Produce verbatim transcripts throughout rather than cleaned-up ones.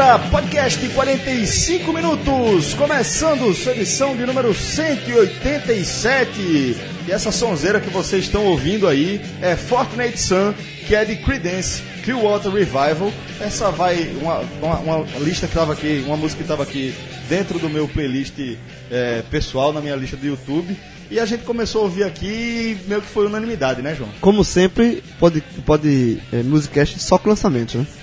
galera, podcast quarenta e cinco minutos, começando sua edição de número cento e oitenta e sete. E essa sonzeira que vocês estão ouvindo aí é Fortunate Son, que é de Creedence Clearwater Revival. Essa vai, uma, uma, uma lista que estava aqui, uma música que estava aqui dentro do meu playlist é, pessoal, na minha lista do YouTube. E a gente começou a ouvir aqui, meio que foi unanimidade, né, João? Como sempre, pode, pode é, Musicast só com lançamentos, né?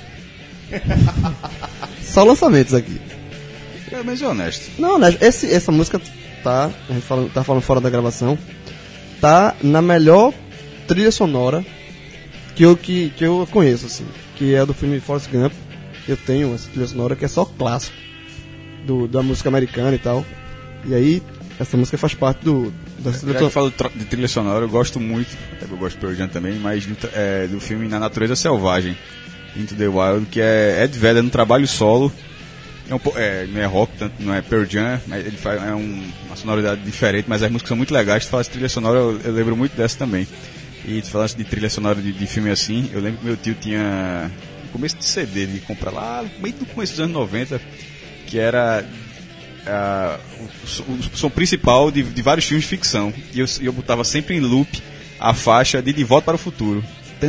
Só lançamentos aqui. É, mas é honesto. Não, honesto. Esse, essa música tá, a gente fala, tá falando fora da gravação, tá na melhor trilha sonora que eu, que, que eu conheço, assim. Que é do filme Forrest Gump. Eu tenho essa trilha sonora que é só clássico do, da música americana e tal. E aí, essa música faz parte do... Da Já que eu falo de trilha sonora, eu gosto muito, até que eu gosto de Pearl Jam também, mas do, é, do filme Na Natureza Selvagem, Into the Wild, que é Ed Vedder no trabalho solo. É um, é, não é rock, tanto, não é Pearl Jam, mas ele faz é um, uma sonoridade diferente, mas as músicas são muito legais. Tu fala de trilha sonora, eu, eu lembro muito dessa também. E tu falaste de trilha sonora de, de filme assim, eu lembro que meu tio tinha no começo de C D, de comprar lá, meio no começo dos anos noventa, que era uh, o, o, o som principal de, de vários filmes de ficção. E eu, eu botava sempre em loop a faixa de De Volta para o Futuro.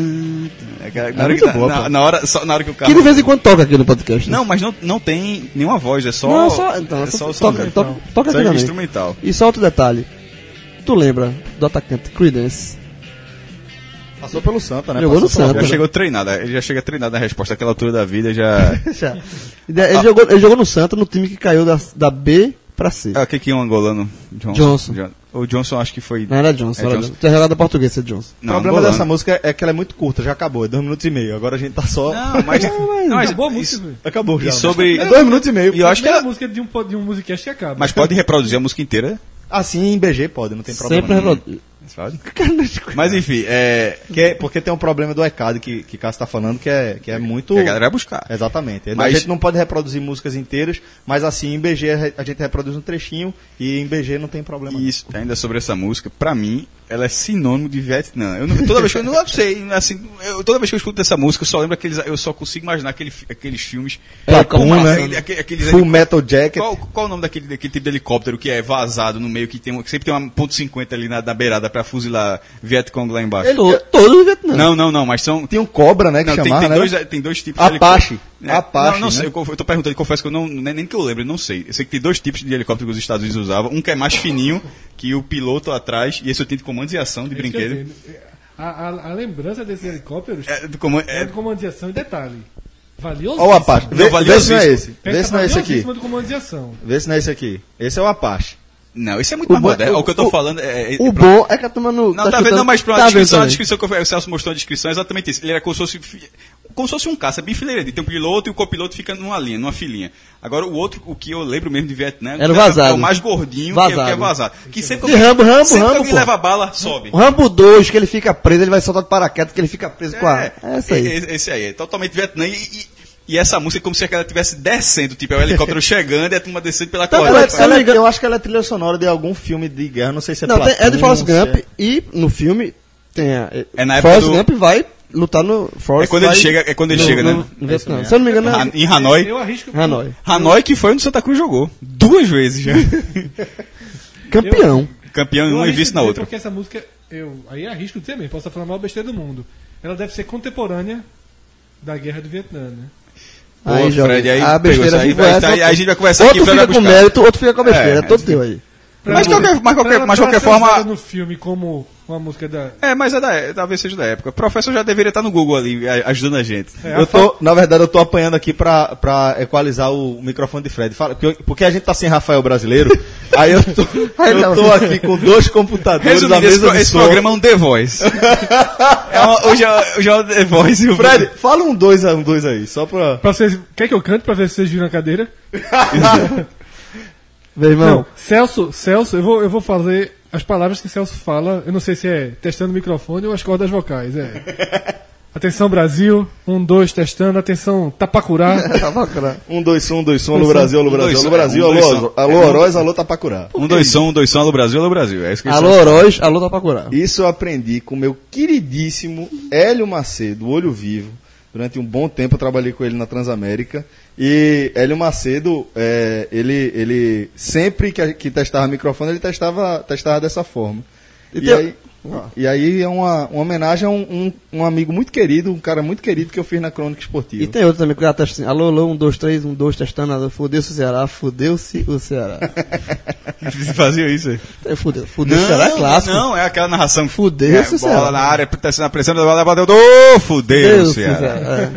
Na hora, que, boa, na, na, hora, só, na hora que o carro... Que de vez em quando toca aqui no podcast. Né? Não, mas não, não tem nenhuma voz, é só... Não, só, então, é só, só o toca, som. toca, toca só aqui também. Instrumental. E só outro detalhe. Tu lembra do atacante Creedence? Passou pelo Santa, né? Jogou Passou no Santa. Já chegou treinado, ele já chega treinado na resposta àquela altura da vida, já... já. Ele, ah. jogou, ele jogou no Santa, no time que caiu da, da B pra C. Ah, o que que é um angolano? Johnson. Johnson. John, o Johnson acho que foi... Não, era Johnson. É Era Johnson. Johnson. Tinha jogado português, é Johnson. Não, o problema angolano. Dessa música é que ela é muito curta, já acabou, é dois minutos e meio. Agora a gente tá só... Não, mas... não, mas acabou a música, velho. Acabou já. E sobre... É dois minutos e meio. E eu acho que é ela... a música de um, de um musicast que acaba. Mas pode reproduzir a música inteira? Assim, em B G pode, não tem problema. Sempre reproduz. Mas enfim, é... Que, porque tem um problema do E C A D que, que Cássio tá falando, que é, que é muito... Que a galera vai buscar. Exatamente. Mas... A gente não pode reproduzir músicas inteiras, mas assim, em B G a gente reproduz um trechinho e em B G não tem problema. Isso, ainda sobre essa música, pra mim, ela é sinônimo de Vietnã. Eu não, toda vez que eu não sei, assim, eu, toda vez que eu escuto essa música, eu só lembro aqueles, eu só consigo imaginar aquele, aqueles filmes... Platoon, né? Aquele, aquele, aqueles Full Metal Jacket. Qual, qual o nome daquele, daquele tipo de helicóptero que é vazado no meio, que, tem um, que sempre tem uma ponto cinquenta ali na, na beirada pra fuzilar Vietcong lá embaixo? Ele, todo no Vietnã. Não, não, não, mas são... Tem um Cobra, né, que não, chamava, tem, tem, né? dois, tem dois tipos Apache. de helicóptero. Apache, não, não né? sei, eu, eu tô perguntando, confesso que eu não, nem, nem que eu lembro, eu não sei. Eu sei que tem dois tipos de helicóptero que os Estados Unidos usavam. Um que é mais fininho, que o piloto atrás, e esse eu tenho de comandos e ação de É isso que brinquedo. eu sei. A, a, a lembrança desses helicópteros É, do comando, é é, do comando de ação e detalhe. Valiosíssimo. Olha o Apache. Vê, Não, vê se não é esse. Peça Vê se não é esse aqui. valiosíssima do comando de ação. Vê se não é esse aqui. Esse é o Apache. não, esse é muito O mais bom- moderno. o- O que eu tô o- falando é... é O pra- bom é que a turma não. Não, tá, vendo? escutando- Não, mas pronto, tá a vendo descrição, a também. descrição que o Celso mostrou, a descrição é exatamente isso. Ele era como se fosse, como se fosse um caça, bem fileiradinho. Tem um piloto e o copiloto fica numa linha, numa filinha. Agora, o outro, o que eu lembro mesmo de Vietnã, Era o é, vazado. é o mais gordinho, Vazado. Que, é, que é vazado. Que sempre De Rambo, Rambo, sempre Rambo, que alguém pô. leva bala, sobe. O Rambo dois, que ele fica preso, ele vai soltar de paraquedas, que ele fica preso com a. É essa aí. Esse, esse aí, é totalmente Vietnã. E, e, e essa música é como se ela estivesse descendo, tipo, é o helicóptero chegando e a turma descendo pela Tá, corda. Ela, se eu não ela me é- engano- eu acho que ela é trilha sonora de algum filme de guerra, não sei se é Não, tem, é de Platoon, Forrest se Gump é- e no filme tem a. É na época Forrest do- Gump vai lutar no. Forrest É quando ele vai chega- é quando ele no- chega, no- né? no Vietnã. Se eu não me engano, é Han- Em Hanoi. Eu arrisco. Hanoi. Hanoi, que foi onde o Santa Cruz jogou. Duas vezes já. Campeão. Campeão em Eu uma e arrisco vice na dizer outra. Porque essa música, eu aí arrisco dizer mesmo, posso estar falando a maior besteira do mundo. Ela deve ser contemporânea da Guerra do Vietnã, né? Pô, Aí, joga. Fred, aí a pegou besteira isso aí, fica vai- essa, aí a gente vai conversar outro aqui, Fred fica vai com buscar. mérito, outro fica com a besteira. É, É todo teu aí. Mas de qualquer, mas qualquer, Pra- mas pra qualquer ser forma. usada no filme como uma música da. É, mas é da, talvez seja da época. O professor já deveria estar no Google ali, a- ajudando a gente. É, Eu tô, na verdade, eu tô apanhando aqui pra, pra equalizar o microfone de Fred. Fala, porque, porque a gente tá sem Rafael brasileiro, aí eu tô, eu tô aqui com dois computadores à Resumindo, esse, mesa pro- de esse som. programa é um The Voice. é uma, hoje, é, hoje é o The Voice. e o Fred, fala um dois, um dois aí, só pra... Pra vocês, quer que eu cante pra ver se vocês viram a cadeira? Meu irmão. Não, Celso, Celso, eu vou, eu vou fazer as palavras que Celso fala. Eu não sei se é testando o microfone ou as cordas vocais. É. Atenção, Brasil. Um, dois, testando. Atenção, Tapacurá. Um, dois, um, dois, um, alô Brasil, alô Um, Brasil, dois, alô Brasil, um, dois, alô, som. alô Oroz, alô Tapacurá. Um, dois, som, um, dois, som, alô Brasil, alô Brasil. É isso que eles Alô, são. Oroz, alô, Tapacurá. Isso eu aprendi com meu queridíssimo Hélio Macedo, Olho Vivo, Durante um bom tempo eu trabalhei com ele na Transamérica. E Hélio Macedo, é, ele, ele sempre que, que testava microfone, ele testava, testava dessa forma. E, E e tem- aí, e aí é uma, uma homenagem a um, um, um amigo muito querido, um cara muito querido que eu fiz na Crônica Esportiva. E tem outro também que já testa assim, alô, alô, um, dois, três, um, dois, testando, alô, fudeu-se o Ceará, fudeu-se o Ceará. Você fazia isso aí? É, Fudeu, fudeu o Ceará é clássico. Não, é aquela narração. Fudeu-se é, o bola Ceará. na área, testando a pressão da bola, bateu. Ô, fudeu, Fudeu-se o Ceará. Ceará.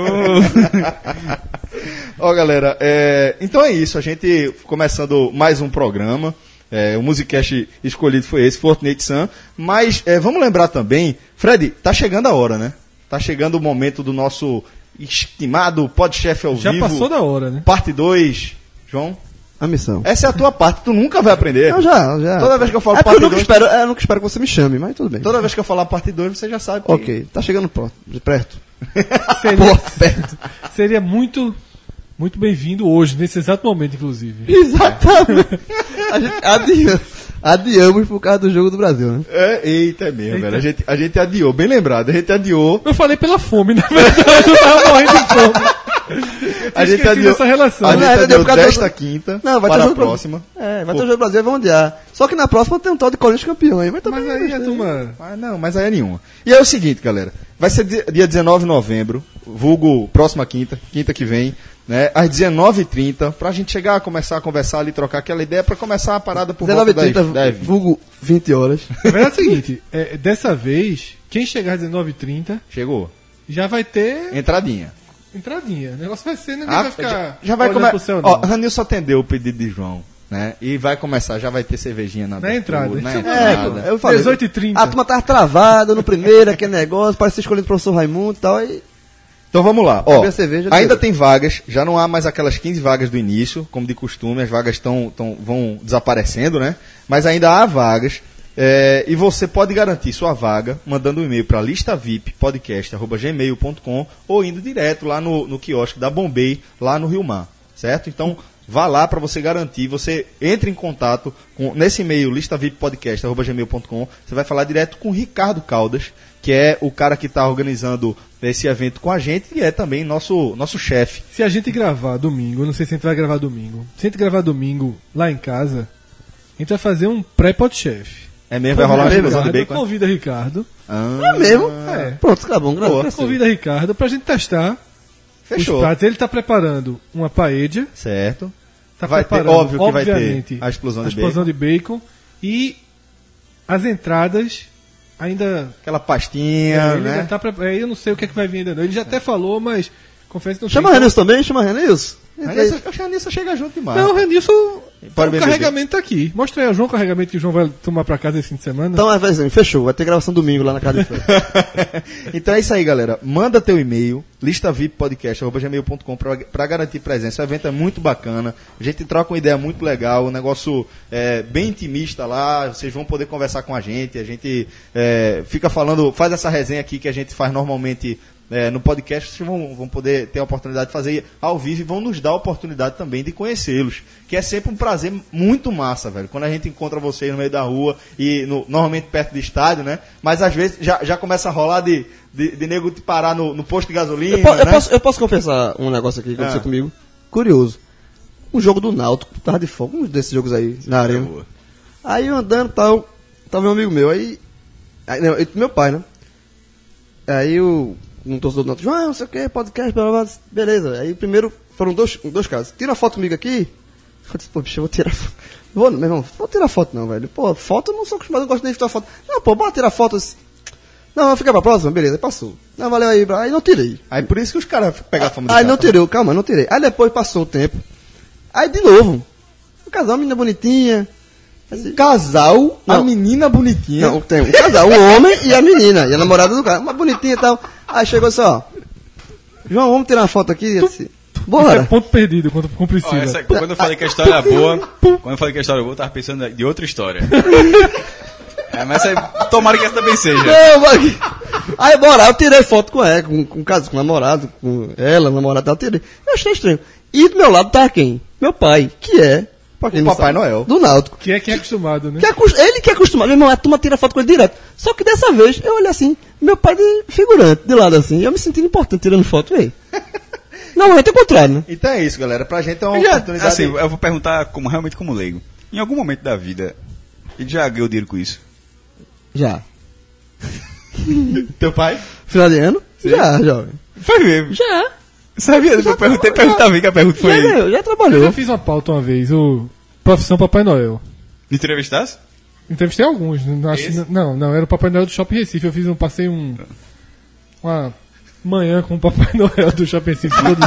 é. Ó, galera, é, então é isso. A gente começando mais um programa. É, o Musicast escolhido foi esse, Fortnite Sun. Mas é, vamos lembrar também, Fred, tá chegando a hora, né? Tá chegando o momento do nosso estimado Podchef ao Já vivo. passou da hora, né? Parte dois. João, A missão. essa é a tua parte, tu nunca vai aprender. Não, já, já. Toda vez que eu falo é porque eu parte nunca dois- espero, é, eu nunca espero que você me chame, mas tudo bem. Toda vez que eu falar parte dois, você já sabe que... Ok, tá chegando pronto, de perto. Seria, seria muito, muito bem-vindo hoje, nesse exato momento, inclusive. Exatamente. A gente adia, adiamos por causa do jogo do Brasil, né? É, eita, é mesmo, Eita. velho. A gente, a gente adiou, bem lembrado, a gente adiou. Eu falei pela fome, na verdade, eu tava morrendo de fome. A gente Esqueci adiou dessa relação. A Não, gente é, adiou por causa do- desta quinta Não, vai ter para a jogo do próxima. É, vai ter o jogo do Brasil e vão adiar. Só que na próxima tem um tal de Corinthians campeão aí, mas também. Mas aí a turma... Ah, não, mas aí é nenhuma. E é o seguinte, galera. Vai ser dia dia dezenove de novembro, vulgo próxima quinta, quinta que vem, né? Às dezenove e trinta, pra gente chegar a começar a conversar ali, trocar aquela ideia, pra começar a parada por dezenove e volta trinta, das dez. vulgo vinte horas. A verdade é o seguinte, é, dessa vez, quem chegar às dezenove e trinta Chegou. já vai ter Entradinha. entradinha. O negócio vai ser, ninguém Ah, vai ficar já, já vai olhando começar. pro céu, Ó, não. Ranilson atendeu o pedido de João, né? E vai começar, já vai ter cervejinha na, Na abertura, entrada. Na É, entrada. eu falei. dezoito e trinta. A turma tava travada no primeiro, aquele negócio, parece escolhendo o professor Raimundo e tal. E Então vamos lá. Ó, Beber cerveja, ainda beleza. tem vagas, já não há mais aquelas quinze vagas do início, como de costume, as vagas tão, tão, vão desaparecendo, né? Mas ainda há vagas. é, e você pode garantir sua vaga mandando um e-mail para listavip podcast arroba gmail ponto com ou indo direto lá no, no quiosque da Bombay, lá no Rio Mar, certo? Então vá lá para você garantir, você entre em contato com, nesse e-mail listavip podcast arroba gmail ponto com, você vai falar direto com o Ricardo Caldas, que é o cara que está organizando esse evento com a gente e é também nosso, nosso chefe. Se a gente gravar domingo, eu não sei se a gente vai gravar domingo. Se a gente gravar domingo lá em casa, a gente vai fazer um pré-podchef. É mesmo, vai rolar uma explosão de Ricardo, bacon? convida Ricardo. Ah, é mesmo? É. Pronto, tá bom, Boa. graças. Convida Ricardo pra gente testar Fechou. os pratos. Ele tá preparando uma paella. Certo. Tá Vai ter, preparando, óbvio que vai ter obviamente, a explosão de a explosão de bacon. E as entradas ainda... Aquela pastinha, ele né? ainda tá pre- é, eu não sei o que é que vai vir ainda não. Ele já até falou, mas confesso que não Chama sei. Renilson também, chama Renilson. Renilson- Eu acho que a Nilson chega junto demais. Não, o Renilson, Pode o beber. carregamento tá aqui. Mostra aí, João, o carregamento que o João vai tomar pra casa esse fim de semana. Então, é, vai assim, fechou, vai ter gravação domingo lá na casa de Fred. Então é isso aí, galera. Manda teu e-mail, listavip podcast arroba gmail ponto com para garantir presença. O evento é muito bacana. A gente troca uma ideia muito legal, um negócio é, bem intimista lá. Vocês vão poder conversar com a gente. A gente é, fica falando, faz essa resenha aqui que a gente faz normalmente é, no podcast. Vocês vão, vão poder ter a oportunidade de fazer ao vivo e vão nos dar a oportunidade também de conhecê-los. Que é sempre um prazer muito massa, velho. Quando a gente encontra vocês no meio da rua e no- normalmente perto do estádio, né? Mas às vezes já, já começa a rolar de, de, de nego te parar no, no posto de gasolina, Eu, po- eu né? posso, eu posso confessar um negócio aqui que aconteceu Ah. comigo? Curioso. Um jogo do Náutico, tava de fogo, um desses jogos aí, na arena. boa. Aí eu andando e tal, tava um amigo meu, aí. aí não, eu- meu pai, né? Aí o. Um torcedor do Náutico, João, não sei o que, podcast, blá, blá, blá, beleza. Aí primeiro foram dois, dois casos. Tira uma foto comigo aqui. Eu disse, pô, bicho, eu vou tirar foto. Vou, meu irmão, vou tirar foto não, velho. Pô, foto eu não sou acostumado, não gosto nem de tirar foto. Não, pô, bora tirar foto. Eu disse, não, fica pra próxima, beleza, aí passou. Não, valeu aí, aí não tirei. Aí por isso que os caras pegam a fama do Aí não chapa. tirei, calma, não tirei. Aí depois passou o tempo. Aí de novo. Um casal, uma menina bonitinha. Assim, Casal, a Não. menina bonitinha. não, tem um casal, um homem e a menina, e a namorada do cara, uma bonitinha e tal. Aí chegou assim, ó. João, vamos tirar uma foto aqui? Eu disse, Isso é bora. ponto perdido com, com Ó, Priscila. essa- quando eu falei que a história era boa, quando eu falei que a história era boa, eu tava pensando de outra história. É, mas aí, tomara que essa também seja. Não, vai. Aí bora, eu tirei foto com ela, com, com, caso, com o namorado, com ela, o namorado dela, eu tirei. Eu achei estranho. E do meu lado tá quem? Meu pai, que é Pra quem O não Papai sabe. Noel. Do Náutico. Que é que é acostumado, né? Que é acos- ele que é acostumado, meu irmão, a turma tira foto com ele direto. Só que dessa vez, eu olhei assim, meu pai de figurante, de lado assim, eu me sentindo importante tirando foto, velho. Normalmente é o contrário, né? Então é isso, galera. Pra gente é uma Eu já, oportunidade. assim, eu vou perguntar como, realmente como leigo. Em algum momento da vida, ele já ganhou dinheiro com isso? Já. Teu pai? Final de ano? Já, jovem. Foi mesmo. Já. Sabia? Eu perguntei, perguntava que a pergunta foi Já ele. ganhou, já Eu trabalhou. já fiz uma pauta uma vez, o Profissão Papai Noel. Me entrevistasse? Entrevistei alguns. Não, acho- Esse? não, não, era o Papai Noel do Shopping Recife. Eu fiz um, passei um. Uma manhã com o Papai Noel do Shopping Recife. todo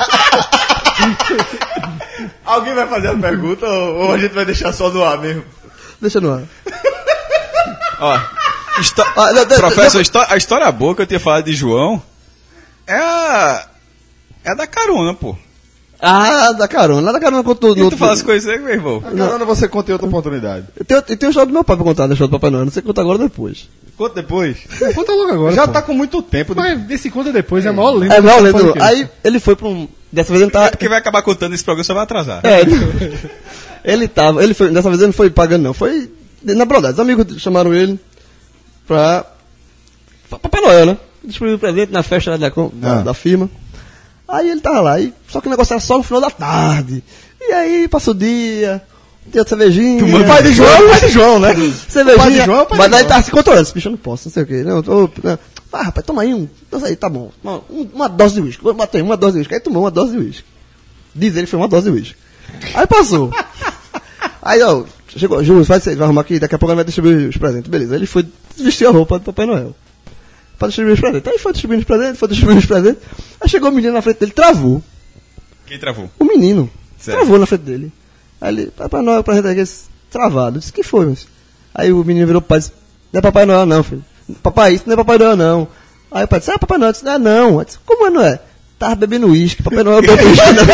Alguém vai fazer a pergunta ou, ou a gente vai deixar só no ar mesmo? Deixa no ar. Ó, histó- Ah, não, não, professor, histó- a história boa que eu tinha falado de João é a. É a da carona, pô. Ah, da carona. Da carona contou E tu fala as coisas aí, meu irmão. Carona, você conta em outra oportunidade. Eu tenho, eu tenho a história do meu pai pra contar, da história do Papai Noel. Não sei contar agora ou depois. Conta depois. mundo. Conta logo agora. Já pô. tá com muito tempo. Mas esse conta depois é a maior lenda. É, do não, lendo. podcast. Aí ele foi pra um. Dessa vez ele tá. É porque vai acabar contando esse programa, só vai atrasar. É, ele tava, ele foi, dessa vez ele não foi pagando não, foi na brodade. Os amigos chamaram ele pra, pra Papai Noel, né? Distribuiu presente na festa da, da, Ah. da firma. Aí ele tava lá, e, só que o negócio era só no final da tarde. E aí passou o dia, tinha cervejinha. O pai de João é o pai de João, né? Cervejinha, O pai de João é o pai mas de daí João. tava se controlando, esse bicho eu não posso, não sei o que. Não, tô, não. Ah, rapaz, toma aí um, toma aí, tá bom. Uma, um- uma dose de uísque, bota aí uma dose de uísque. Aí tomou uma dose de uísque. Diz ele que foi uma dose de uísque. Aí passou. Aí, ó, chegou, Júlio, vai, vai arrumar aqui, daqui a pouco ele vai distribuir os presentes. Beleza, ele foi vestir a roupa do Papai Noel. Pra distribuir os presentes. Aí foi distribuindo os presentes, foi distribuindo os presentes. Aí chegou o menino na frente dele, travou. Quem travou? O menino Certo. travou na frente dele. Aí ele, Papai Noel, o presente aqui, travado. Eu disse, que foi, mas? Aí o menino virou pro pai e disse, não é Papai Noel não, filho. Papai, isso não é Papai Noel não. Aí o pai disse, ah, Papai Noel. Eu disse, ah, não. Eu disse, como não é? Tava bebendo uísque, Papai Noel bebe uísque não.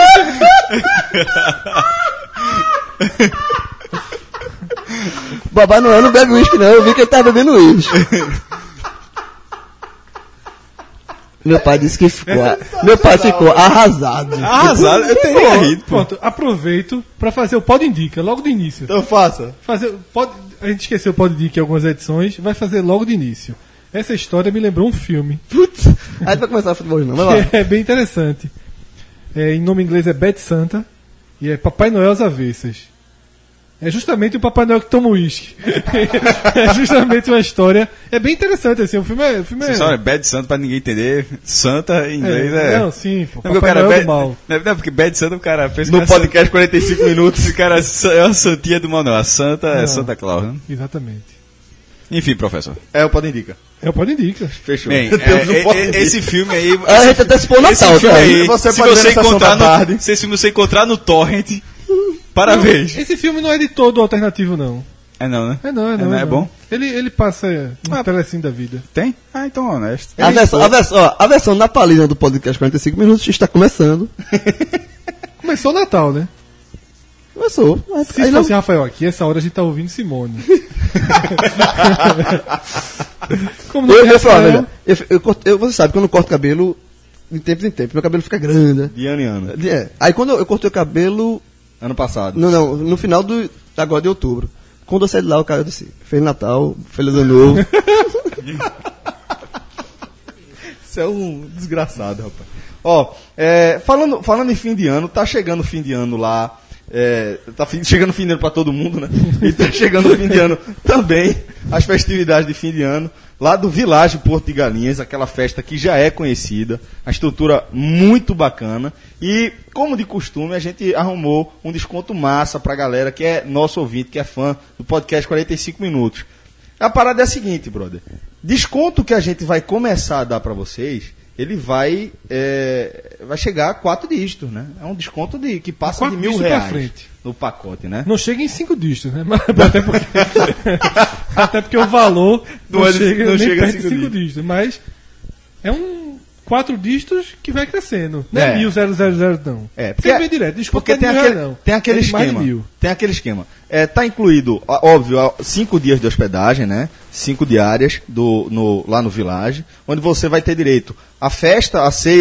Papai Noel não bebe uísque não, eu vi que ele tava bebendo uísque. Meu pai disse que ficou, meu pai ficou arrasado. Arrasado, eu teria rido, pô. Pronto, aproveito pra fazer o Pod Indica, logo do início. Então faça. Fazer, pode, a gente esqueceu o Pod Indica em algumas edições, vai fazer logo de início. Essa história me lembrou um filme, Putz, aí vai começar o futebol não, vai lá. que é bem interessante. É, em nome inglês é Bad Santa, e é Papai Noel às avessas. É justamente o Papai Noel que toma uísque. É justamente uma história. É bem interessante, assim. O filme é. O filme é, Só é Bad Santa pra ninguém entender. Santa em inglês é. Não, sim, pô. Não, porque o Papai cara Noel bad, do mal. Não, não, porque Bad Santa o cara pensa No que é Santa- podcast quarenta e cinco minutos. esse cara é a santinha do mal, não. A Santa é Não. Santa Claus, né? Exatamente. Enfim, professor. É o Pode Indica. É o Pod Indica. Fechou. Bem, Temos um é, Pode é, Indica. esse filme aí. A gente antecipou o esse Natal, filme tá? aí, Você se pode ver você na sessão encontrar da tarde. no, se esse filme você encontrar no Torrent, parabéns. Esse filme não é de todo alternativo, não. É não, né? É não, é não. não, é não. bom? Ele, ele passa é, um Ah. telecine da vida. Tem? Ah, então honesto. A versão, a, versão, ó, a versão natalina do podcast quarenta e cinco minutos está começando. Começou o Natal, né? Começou. Mas Se aí não- fosse Rafael aqui, essa hora a gente tá ouvindo Simone. Como não eu, tem eu, falo, Rafael, velho, eu, eu, corto- eu- você sabe que eu não corto cabelo de tempos em tempos. Meu cabelo fica grande. né? De ano em ano. É. Aí quando eu, eu cortei o cabelo. Ano passado. Não, não, no final do, agora de outubro. Quando eu saí de lá, o cara disse: Feliz Natal, Feliz Ano Novo. Você é um desgraçado, rapaz. Ó, é, falando, falando em fim de ano, tá chegando o fim de ano lá. É, tá fi- chegando o fim de ano pra todo mundo, né? E tá chegando o fim de ano também, as festividades de fim de ano, lá do Village Porto de Galinhas, aquela festa que já é conhecida, a estrutura muito bacana. E, como de costume, a gente arrumou um desconto massa pra galera que é nosso ouvinte, que é fã do podcast quarenta e cinco minutos. A parada é a seguinte, brother. Desconto que a gente vai começar a dar pra vocês, ele vai, é, vai chegar a quatro dígitos, né? É um desconto de, que passa Quatro de mil dígitos pra reais frente. no pacote, né? não chega em cinco dígitos, né? Mas, até, porque, até porque o valor não, Não é- chega, não nem chega a perto de cinco cinco dígitos. Mas é um quatro dígitos que vai crescendo. Não é, É. mil, zero, zero, zero, não. É, porque, Porque, bem direto. Desconto porque não é tem mil aquele, reais, não. tem aquele É de mais de esquema. mil. Tem aquele esquema. É, tá incluído, ó, óbvio, ó, cinco dias de hospedagem, né? Cinco diárias do, no, lá no Village, onde você vai ter direito à festa, à ceia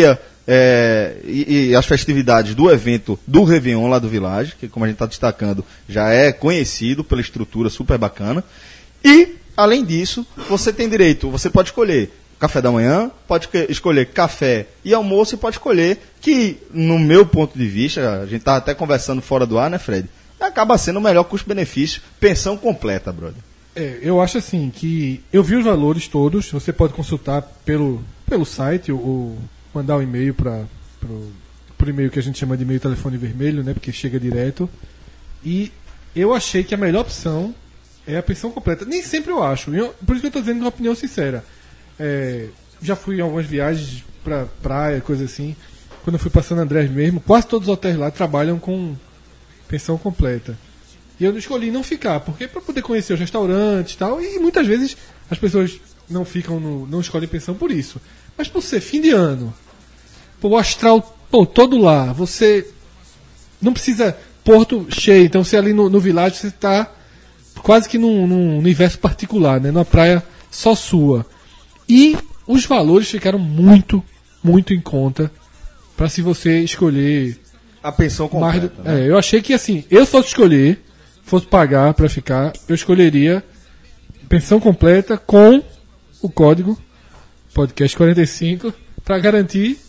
é, e, e as festividades do evento do Réveillon lá do Village, que como a gente está destacando, já é conhecido pela estrutura super bacana. E, além disso, você tem direito, você pode escolher café da manhã, pode escolher café e almoço e pode escolher que, no meu ponto de vista, a gente tá até conversando fora do ar, né, Fred? Acaba sendo o melhor custo-benefício, pensão completa, brother. É, eu acho assim que eu vi os valores todos, você pode consultar pelo, pelo site ou, ou mandar um e-mail para o e-mail que a gente chama de e-mail telefone vermelho, né, porque chega direto. E eu achei que a melhor opção é a pensão completa. Nem sempre eu acho, eu, por isso que eu estou dizendo uma opinião sincera. É, já fui em algumas viagens pra praia, coisa assim. Quando eu fui pra San Andrés mesmo, quase todos os hotéis lá trabalham com pensão completa. E eu escolhi não ficar, porque para poder conhecer os restaurantes e tal, e muitas vezes as pessoas não ficam no, não escolhem pensão por isso. Mas por ser fim de ano, pô, o astral, pô, todo lá, você não precisa porto cheio, então você ali no, no Village você tá quase que num, num universo particular, né, numa praia só sua. E os valores ficaram muito, muito em conta para se você escolher a pensão completa. Mais do, né? é, eu achei que assim, eu fosse escolher, fosse pagar para ficar, eu escolheria pensão completa com o código podcast quarenta e cinco para garantir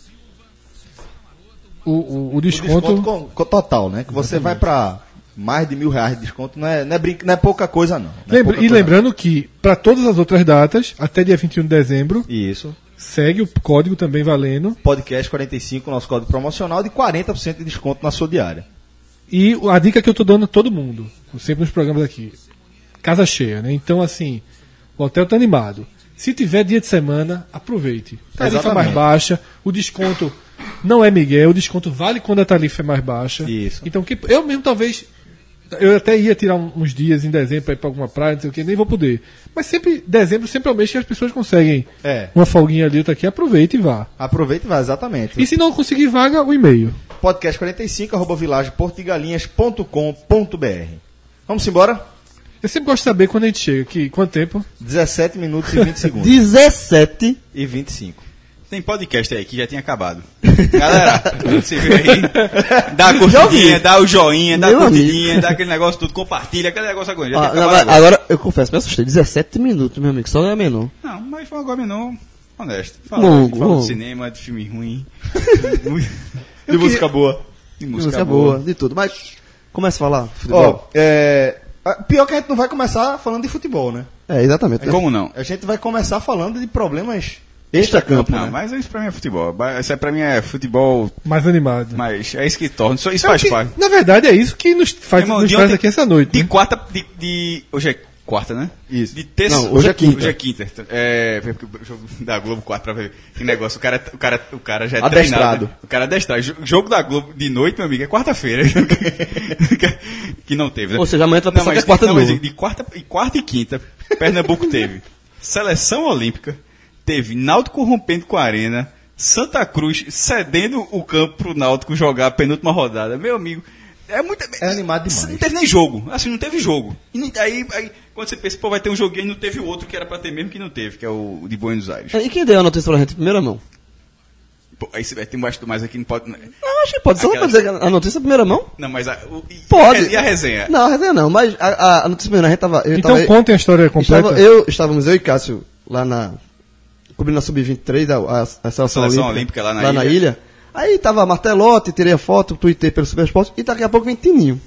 o, o, o desconto. O desconto com, com total, né? Que você Exatamente. vai para mais de mil reais de desconto, não é, não é, brinca, não é pouca coisa, não. não Lembra, é e coisa lembrando não. que, para todas as outras datas, até dia vinte e um de dezembro, Isso. segue o código também valendo. Podcast quarenta e cinco, nosso código promocional, de quarenta por cento de desconto na sua diária. E a dica que eu tô dando a todo mundo, sempre nos programas aqui, casa cheia, né? Então, assim, o hotel tá animado. Se tiver dia de semana, aproveite. Tarifa Exatamente. mais baixa, o desconto não é migué, o desconto vale quando a tarifa é mais baixa. Isso. Então, que, eu mesmo talvez... Eu até ia tirar uns dias em dezembro para ir para alguma praia, não sei o que, nem vou poder. Mas sempre, dezembro sempre é o mês que as pessoas conseguem É. uma folguinha ali, outra aqui, aproveita e vá. Aproveita e vai, exatamente. E se não conseguir vaga, o e-mail. podcast quarenta e cinco, arroba vilageportigalinhas ponto com ponto b r. Vamos embora? Eu sempre gosto de saber quando a gente chega, que, quanto tempo? dezessete minutos e vinte segundos. dezessete E vinte e cinco. Tem podcast aí que já tinha acabado. Galera, você vê aí, dá a curtidinha, dá o joinha, dá a Meu curtidinha, amigo. dá aquele negócio tudo, compartilha, aquele negócio agora. Já Ah, tinha não, acabado mas agora. agora, eu confesso, me assustei. dezessete minutos, meu amigo, só é menor. Não, mas foi agora não, honesto. Fala, Longo, fala longo. de cinema, de filme ruim, De música boa. de Música, música boa, boa. de tudo. Mas, começa a falar, Ó, futebol. é... pior que a gente não vai começar falando de futebol, né? É, exatamente. né? Como não? A gente vai começar falando de problemas extra-campo, Não, né? mas isso pra mim é futebol. Isso é pra mim é futebol, Mais animado. mas é isso que torna. Isso, isso É o faz que- parte. na verdade, é isso que nos faz, Irmão, nos de faz ontem- aqui essa noite. De né? quarta. De, de- hoje é quarta, né? Isso. De terça. Não, hoje é quinta. Hoje é quinta. É. Deixa eu dar Globo quatro pra ver. Que negócio. O cara, o cara, o cara já é Adestrado. treinado. O cara é adestrado. Jo- Jogo da Globo de noite, meu amigo, é quarta-feira. Que não teve, né? Ou seja, amanhã tu vai Não, pensar mas que é quarta não, de mas novo. de quarta, e quarta e quinta, Pernambuco teve Seleção Olímpica, teve Náutico rompendo com a Arena, Santa Cruz cedendo o campo pro Náutico jogar a penúltima rodada. Meu amigo, é muito. É animado demais. Não teve nem jogo. Assim, não teve jogo. E nem- aí, aí, quando você pensa, pô, vai ter um joguinho, não teve o outro que era pra ter mesmo que não teve, que é o de Buenos Aires. E quem deu a notícia pra gente em primeira mão? Pô, aí você vai ter mais, mais aqui, não pode. Não, acho que pode. Só Aquela- pra dizer a notícia em primeira mão? Não, mas a, o, e, Pode. E a resenha? Não, a resenha não, mas a, a, a notícia em primeira, a gente tava... Eu Então tava, contem a história completa. Estava, eu, estávamos eu e Cássio lá na... Cobrindo a sub vinte e três, a, a, a seleção, Seleção olímpica, Olímpica lá na ilha. ilha. Aí tava Martelotti, tirei a foto, tuitei pelo Super Esporte, e daqui a pouco vem Tininho.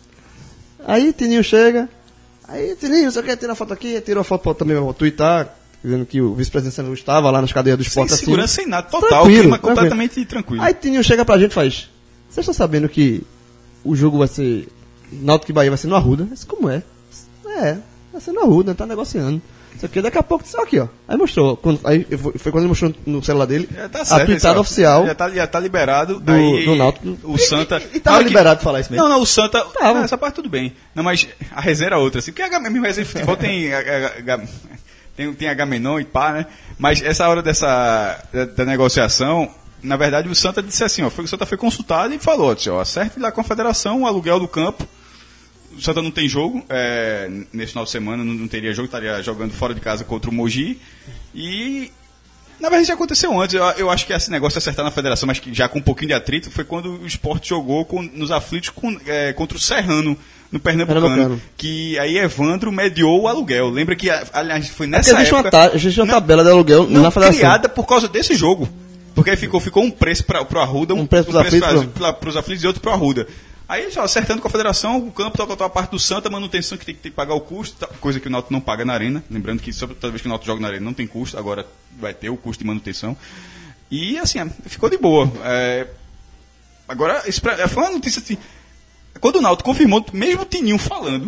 Aí Tininho chega, aí Tininho, você quer tirar foto aqui? Tirou a foto pra também pra tuitar, dizendo que o vice-presidente estava lá nas cadeias do Sem esporte assim. segurança, sem nada, total, Tranquilo, clima tranquilo. completamente tranquilo. Aí Tininho chega pra gente e faz, vocês estão sabendo que o jogo vai ser, Náutico e Bahia vai ser no Arruda? Eu disse, como é? É, vai ser no Arruda, tá negociando. Isso aqui, daqui a pouco, só aqui, ó. Aí mostrou, quando, aí foi foi quando ele mostrou no celular dele, Já tá a certo, tuitada esse, ó. oficial Já tá, já tá liberado. do, aí, do Náutico. O Santa. E tava Na hora que- liberado de falar isso mesmo? Não, não, o Santa. Tava. Não, essa parte tudo bem. Não, mas a resenha era outra, assim. Porque a mesmo resenha de futebol tem. H- H- Tem, tem Agamenon e pá, né? Mas essa hora dessa. Da, da negociação. Na verdade, o Santa disse assim, ó. Foi, o Santa foi consultado e falou, disse, ó, acerte lá com a federação o aluguel do campo. O Santa não tem jogo, é, nesse final de semana não, não teria jogo, estaria jogando fora de casa contra o Mogi. E Na verdade, isso aconteceu antes. Eu, eu acho que esse negócio de acertar na federação, mas que já com um pouquinho de atrito, foi quando o Sport jogou com, nos aflitos com, é, contra o Serrano, no Pernambucano. Pernambucano. Que aí Evandro mediou o aluguel. Lembra que, aliás, foi nessa Porque existe época... uma, ta- existe uma não, tabela de aluguel não na federação. criada por causa desse jogo. Porque aí ficou, ficou um preço para o Arruda, um, Um preço pros aflitos, para os aflitos e outro para o Arruda. Aí, já acertando com a federação, o campo toca a parte do Santa, manutenção que tem que pagar o custo, tá, coisa que o Náutico não paga na arena. Lembrando que toda vez que o Náutico joga na arena não tem custo, agora vai ter o custo de manutenção. E assim, ficou de boa. É, agora, isso pra, foi uma notícia assim. Quando o Náutico confirmou, mesmo o Tininho falando,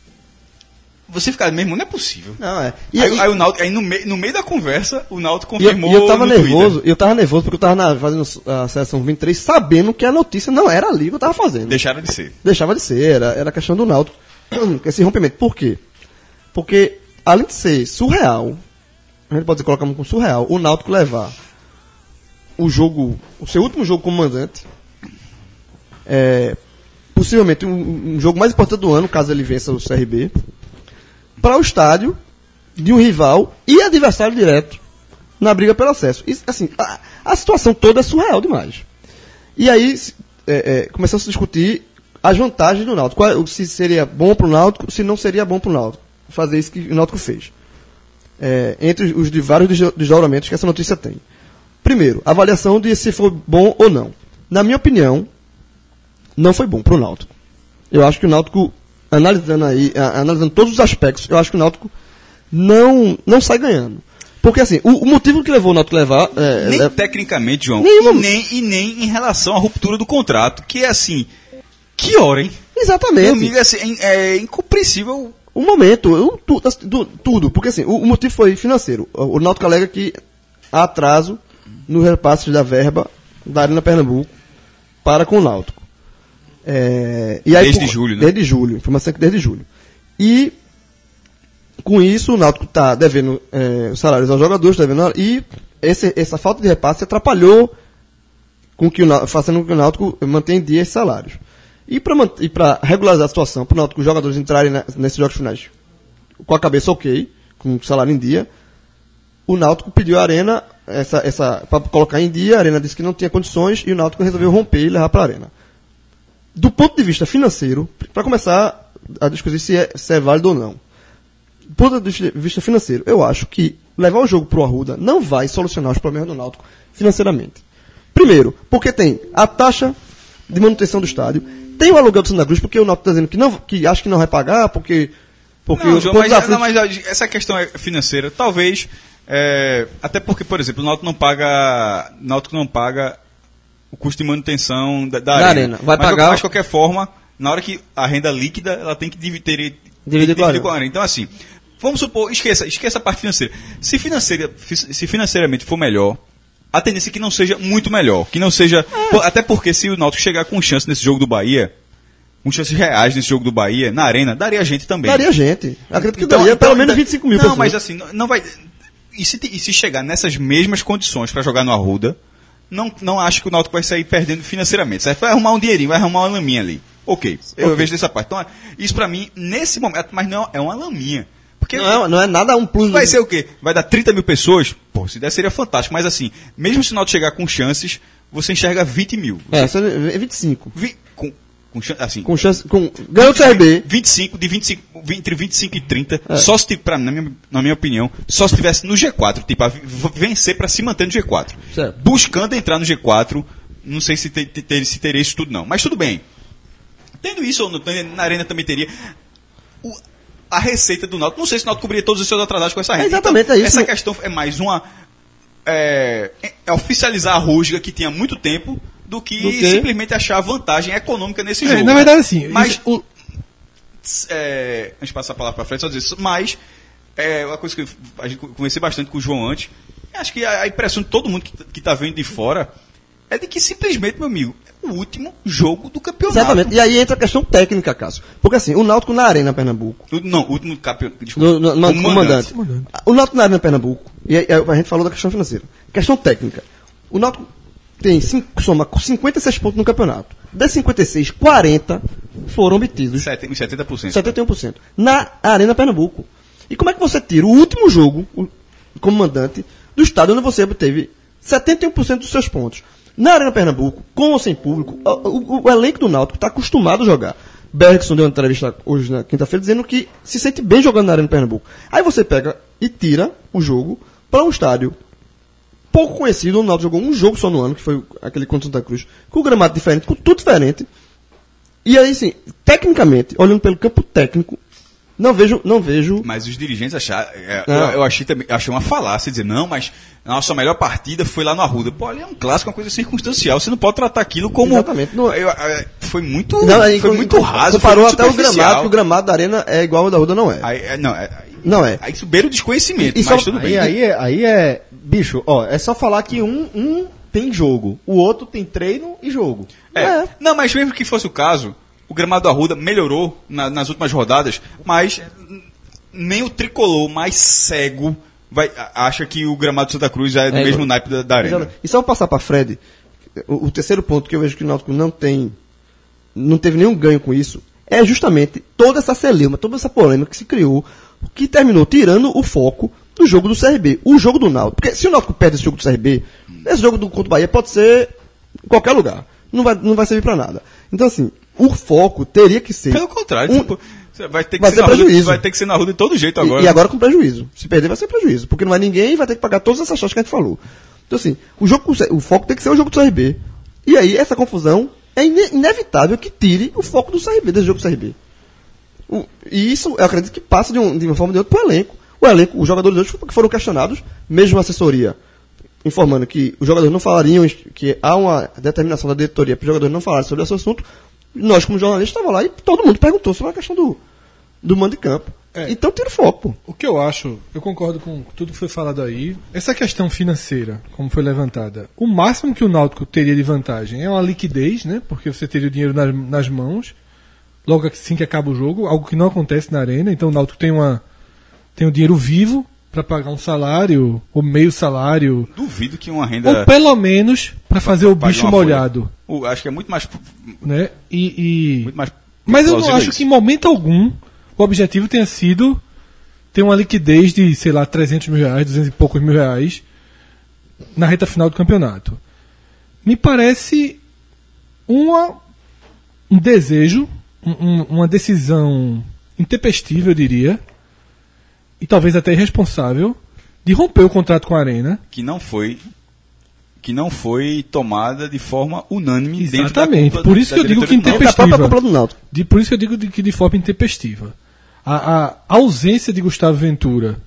você fica mesmo, não é possível. Não, é. E, aí, e, aí, o Náutico, aí no, meio, no meio da conversa, o Náutico e eu, confirmou. e eu tava no nervoso, Twitter. eu tava nervoso porque eu tava na, fazendo a seleção vinte e três sabendo que a notícia não era ali que eu tava fazendo. Deixaram de ser. Deixava de ser, era, era questão do Náutico. Esse rompimento. Por quê? Porque, além de ser surreal, a gente pode colocar como surreal, o Náutico levar o jogo, o seu último jogo como mandante, é, possivelmente um, um jogo mais importante do ano, caso ele vença o C R B, para o estádio de um rival e adversário direto na briga pelo acesso. Isso, assim, a, a situação toda é surreal demais. E aí é, é, começou a se discutir as vantagens do Náutico. Qual, se seria bom para o Náutico, se não seria bom para o Náutico fazer isso que o Náutico fez. É, entre os de vários desdobramentos que essa notícia tem. Primeiro, avaliação de se foi bom ou não. Na minha opinião, não foi bom para o Náutico. Eu acho que o Náutico, analisando aí, a, analisando todos os aspectos, eu acho que o Náutico não, não sai ganhando. Porque assim, o, o motivo que levou o Náutico a levar... É, nem é, tecnicamente, João, nenhum, e, nem, e nem em relação à ruptura do contrato, que é assim, que hora, hein? Exatamente. Meu amigo, é, assim, é, é incompreensível. O momento, eu, tu, tu, tudo, porque assim, o, o motivo foi financeiro. O, o Náutico alega que há atraso no repasse da verba da Arena Pernambuco para com o Náutico. É, e aí, Desde por, julho, né? Desde julho, informação que desde julho. E com isso o Náutico está devendo é, os salários aos jogadores, tá devendo, e esse, essa falta de repasse atrapalhou com que o Náutico, fazendo com que o Náutico mantenha em dia esses salários. E para regularizar a situação, para os jogadores entrarem na, nesses jogos finais com a cabeça ok, com o salário em dia, o Náutico pediu à Arena essa, essa, para colocar em dia, a Arena disse que não tinha condições e o Náutico resolveu romper e levar para a Arena. Do ponto de vista financeiro, para começar a discutir se é, se é válido ou não, do ponto de vista financeiro, eu acho que levar o jogo para o Arruda não vai solucionar os problemas do Náutico financeiramente. Primeiro, porque tem a taxa de manutenção do estádio, tem o aluguel do Santa Cruz, porque o Náutico está dizendo que, não, que acha que não vai pagar, porque... porque não, os João, mas, aflitos... não, mas essa questão é financeira, talvez, é, até porque, por exemplo, o Náutico não paga, o Náutico não paga o custo de manutenção da, da, da arena. arena. Vai mas, pagar... Mas, de qualquer forma, na hora que a renda líquida, ela tem que dividir, dividir com a com a arena. Então, assim, vamos supor, esqueça, esqueça a parte financeira. Se, financeira. se financeiramente for melhor, a tendência é que não seja muito melhor. Que não seja. É. Pô, até porque se o Náutico chegar com chance nesse jogo do Bahia, com chances reais nesse jogo do Bahia, na arena, daria gente também. Daria gente. Acredito que então, daria então, pelo menos então, vinte e cinco mil não, pessoas. Não, mas assim, não, não vai. E se, e se chegar nessas mesmas condições para jogar no Arruda, não, não acho que o Náutico vai sair perdendo financeiramente. Certo? Vai arrumar um dinheirinho, vai arrumar uma laminha ali. Ok, eu okay. vejo dessa parte. Então, isso para mim, nesse momento, mas não é uma laminha. Porque não, é, não é nada um plus. Vai ser o quê? Vai dar trinta mil pessoas? Pô, se der seria fantástico. Mas assim, mesmo se o Náutico chegar com chances, você enxerga vinte mil. É, é vinte e cinco. Vi, com, com, assim, com chance. Com, ganhou o C R B. vinte e cinco, de vinte e cinco, entre vinte e cinco e trinta. É. Só se, pra, na, minha, na minha opinião, só se tivesse no G quatro. Tipo, a vencer para se manter no G quatro. Certo. Buscando entrar no G quatro, não sei se, te, te, se teria isso tudo, não. Mas tudo bem. Tendo isso, ou não, na Arena também teria. O, a receita do Náutico, não sei se o Náutico cobriria todos os seus atrasados com essa renda. É exatamente, então, é isso. Essa questão é mais uma... É, é oficializar a rusga que tinha muito tempo do que, do que? simplesmente achar vantagem econômica nesse é, jogo. Na verdade, sim. Mas, isso... o, é, antes de passar a palavra para frente, só dizer isso, mas é uma coisa que a gente conversei bastante com o João antes, acho que a, a impressão de todo mundo que está vendo de fora é de que simplesmente, meu amigo, o último jogo do campeonato. Exatamente. E aí entra a questão técnica, Cássio. Porque assim, o Náutico na Arena Pernambuco. O, não, o último campeonato. Desculpa. No, no, comandante. comandante. O Náutico na Arena Pernambuco. E aí, a gente falou da questão financeira. Questão técnica. O Náutico tem cinco, soma cinquenta e seis pontos no campeonato. Das cinquenta e seis, quarenta foram obtidos. setenta por cento. setenta e um por cento. Na Arena Pernambuco. E como é que você tira o último jogo, o, como mandante, do estádio onde você obteve setenta e um por cento dos seus pontos. Na Arena Pernambuco, com ou sem público, o, o, o elenco do Náutico está acostumado a jogar. Bergson deu uma entrevista hoje na quinta-feira dizendo que se sente bem jogando na Arena Pernambuco. Aí você pega e tira o jogo para um estádio pouco conhecido. O Náutico jogou um jogo só no ano, que foi aquele contra o Santa Cruz, com o gramado diferente, com tudo diferente. E aí, sim, tecnicamente, olhando pelo campo técnico, não vejo, não vejo. Mas os dirigentes acharam. É, eu, eu achei também, achei uma falácia dizer, não, mas a nossa melhor partida foi lá no Arruda. Pô, ali é um clássico, uma coisa circunstancial. Você não pode tratar aquilo como. Exatamente. Não, eu, eu, foi muito. Não, aí, foi muito raso. Comparou foi muito até o gramado, que o gramado da Arena é igual ao da Arruda, não é. Aí, é, não, é, não é. Aí beira o desconhecimento, E- e mas só- tudo Aí, bem. aí, é, aí é. Bicho, ó, é só falar que um, um tem jogo, o outro tem treino e jogo. É. É. Não, mas mesmo que fosse o caso, o gramado do Arruda melhorou na- nas últimas rodadas, mas nem o tricolor mais cego vai, a- acha que o gramado do Santa Cruz é do É, mesmo não. naipe da, da arena. E só passar para Fred, o, o terceiro ponto que eu vejo que o Náutico não tem, não teve nenhum ganho com isso, é justamente toda essa celeuma, toda essa polêmica que se criou, que terminou tirando o foco do jogo do C R B, o jogo do Náutico. Porque se o Náutico perde esse jogo do C R B, esse jogo do contra o Bahia pode ser em qualquer lugar. Não vai, não vai servir para nada. Então, assim, o foco teria que ser. Pelo contrário, um- tipo, você vai ter que vai ser ser na Arruda, prejuízo. vai ter que ser na Arruda de todo jeito agora. E, e agora com prejuízo. Se perder, vai ser prejuízo. Porque não vai ninguém e vai ter que pagar todas essas taxas que a gente falou. Então, assim, o, jogo, com o C- o foco tem que ser o jogo do C R B. E aí, essa confusão é ine- inevitável que tire o foco do C R B, desse jogo do C R B. O- e isso, eu acredito que passa de, um, de uma forma ou de outra para o elenco. O elenco, os jogadores hoje foram questionados, mesmo a assessoria informando que os jogadores não falariam, que há uma determinação da diretoria para os jogadores não falarem sobre esse assunto. Nós, como jornalistas, estávamos lá e todo mundo perguntou sobre a questão do, do mando de campo. É. Então, tira o foco, pô. O que eu acho, eu concordo com tudo que foi falado aí. Essa questão financeira, como foi levantada, o máximo que o Náutico teria de vantagem é uma liquidez, né? Porque você teria o dinheiro nas, nas mãos, logo assim que acaba o jogo, algo que não acontece na Arena. Então o Náutico tem uma tem o dinheiro vivo para pagar um salário, ou meio salário, Duvido que uma renda. ou pelo menos para fazer o pague bicho uma folha. molhado, O- acho que é muito mais. né? E, e- Muito mais mas eu não plausível acho isso. que em momento algum o objetivo tenha sido ter uma liquidez de, sei lá, trezentos mil reais, duzentos e poucos mil reais na reta final do campeonato. Me parece uma, um desejo, um- um- uma decisão intempestiva, eu diria, e talvez até irresponsável, de romper o contrato com a Arena. que não foi que não foi tomada de forma unânime dentro da Exatamente. cúpula Por do- isso da que eu digo diretoria que do Náutico. Da própria Intempestiva. cúpula do Náutico. De, por isso que eu digo de, que de forma intempestiva. A, a ausência de Gustavo Ventura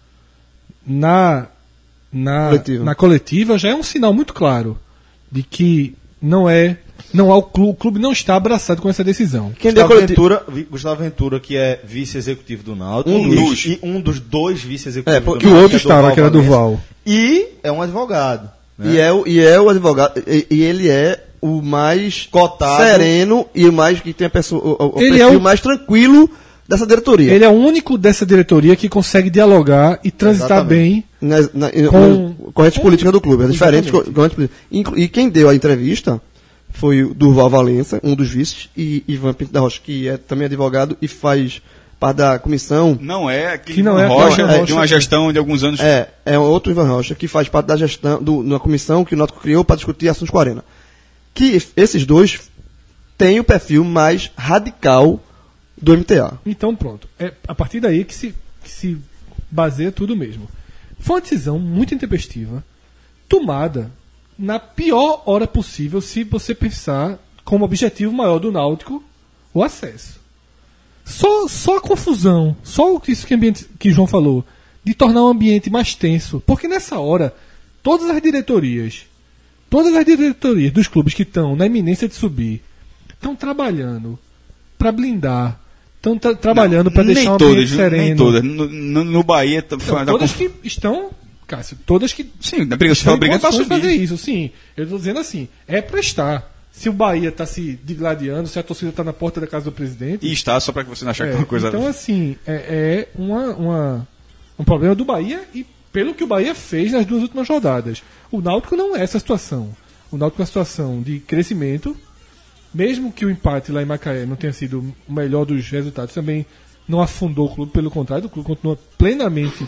na, na, Coletiva. na coletiva já é um sinal muito claro de que não é. Não há o clube, o clube não está abraçado com essa decisão. Quem deu a Gustavo coletiva... Ventura, Vi- Gustavo Ventura, que é vice-executivo do Náutico, Um e- dos. e um dos dois É, vice-executivos porque do Que o Náutico, outro é estava, que era Valença, Duval. E é um advogado. né? E, é, o- e é o advogado, e, e ele é o mais Cotado. sereno e o mais que tem a pessoa, o, o Ele perfil é o- mais tranquilo dessa diretoria. Ele é o único dessa diretoria que consegue dialogar e transitar Exatamente. bem. Na, na, Com- com, corrente política do clube. É diferente Exatamente. co- corrente política. Inclu- E quem deu a entrevista foi o Durval Valença, um dos vices, e Ivan Pinto da Rocha, que é também advogado e faz parte da comissão. Não é aquele Que não é Rocha, aquela é, Rocha de uma que- gestão de alguns anos. É, é outro Ivan Rocha, que faz parte da gestão, do, de uma comissão que o Náutico criou para discutir assuntos com a Arena. Que esses dois têm o perfil mais radical do M T A. Então pronto. É a partir daí que se, que se baseia tudo mesmo. Foi uma decisão muito intempestiva, tomada na pior hora possível, se você pensar como objetivo maior do Náutico o acesso. Só, só a confusão, só isso que, ambiente, que João falou, de tornar o ambiente mais tenso. Porque nessa hora, todas as diretorias, todas as diretorias dos clubes que estão na iminência de subir, estão trabalhando para blindar, estão tra trabalhando para nem deixar o todas, ambiente sereno. nem todas. No, no, no Bahia tá- foi Não, da todas conf- que estão, Cássio, todas que Sim, da briga, você estão tá em brigando para condições de subir. fazer isso, sim. Eu estou dizendo assim, é para estar. Se o Bahia está se digladiando, se a torcida está na porta da casa do presidente. E está, só para que você não achar que é, é uma coisa. então, assim, é, é uma, uma- um problema do Bahia e pelo que o Bahia fez nas duas últimas rodadas. O Náutico não é essa situação. O Náutico é uma situação de crescimento, mesmo que o empate lá em Macaé não tenha sido o melhor dos resultados, também não afundou o clube, pelo contrário, o clube continua plenamente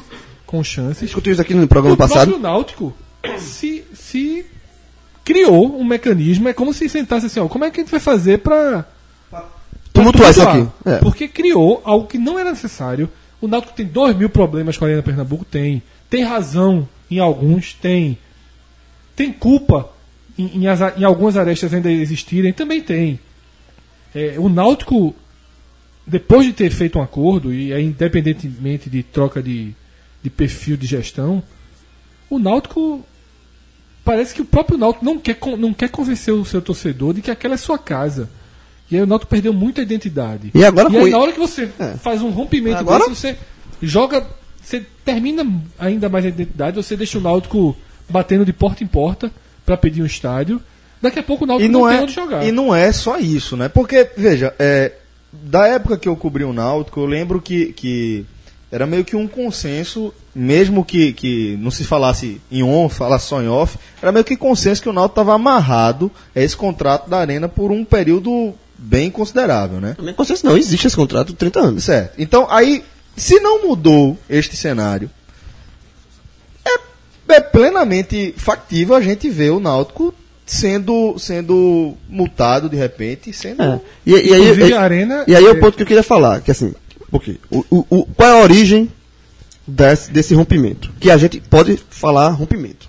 com chances. Discutiu isso aqui no programa O passado. próprio Náutico se, se criou um mecanismo, é como se sentasse assim, ó, como é que a gente vai fazer pra... Tumultuar isso aqui. É. Porque criou algo que não era necessário. O Náutico tem dois mil problemas com a Arena Pernambuco? Tem. Tem razão em alguns? Tem. Tem culpa em, em, as, em algumas arestas ainda existirem? Também tem. É, o Náutico, depois de ter feito um acordo, e é independentemente de troca de, de perfil de gestão, o Náutico... Parece que o próprio Náutico não quer, não quer convencer o seu torcedor de que aquela é sua casa. E aí o Náutico perdeu muita identidade. E agora e aí com- na hora que você É. faz um rompimento Agora- desse, você joga, você termina ainda mais a identidade, você deixa o Náutico batendo de porta em porta para pedir um estádio. Daqui a pouco o Náutico E não, não, tem é, onde jogar. e não é só isso, né? Porque, veja, é, da época que eu cobri o Náutico, eu lembro que, que era meio que um consenso, mesmo que, que não se falasse em on, falasse só em off, era meio que consenso que o Náutico estava amarrado a esse contrato da Arena por um período bem considerável, né? Também consenso não, existe esse contrato de trinta anos. Certo. Então, aí, se não mudou este cenário, é, é plenamente factível a gente ver o Náutico sendo, sendo multado de repente, sendo... É. E, e aí, Inclusive, e- a Arena, e aí é o é- ponto que eu queria falar, que assim, porque o, o, o- qual é a origem desse, desse rompimento? Que a gente pode falar rompimento.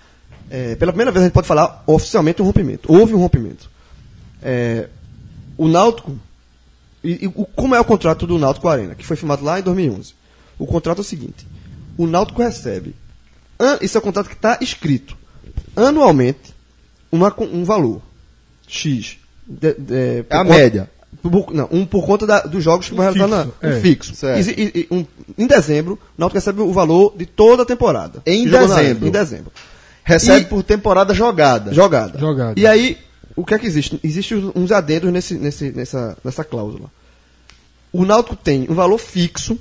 É, pela primeira vez a gente pode falar oficialmente um rompimento. Houve um rompimento. É, o Náutico, e, e o- como é o contrato do Náutico com a Arena, que foi firmado lá em dois mil e onze? O contrato é o seguinte: o Náutico recebe, an- isso é o contrato que está escrito, anualmente, uma, con- um valor X. de- de- por É a conta- média. por- não, um por conta da- dos jogos que vai realizar fixo, na, um é. fixo. Certo. E- e- e um- em dezembro, o Náutico recebe o valor de toda a temporada. Em Que jogou na dezembro. Arena, Em dezembro. Recebe E- por temporada jogada. Jogada. Jogada. E aí, o que é que existe? Existem uns adendos nesse, nesse, nessa, nessa cláusula. O Náutico tem um valor fixo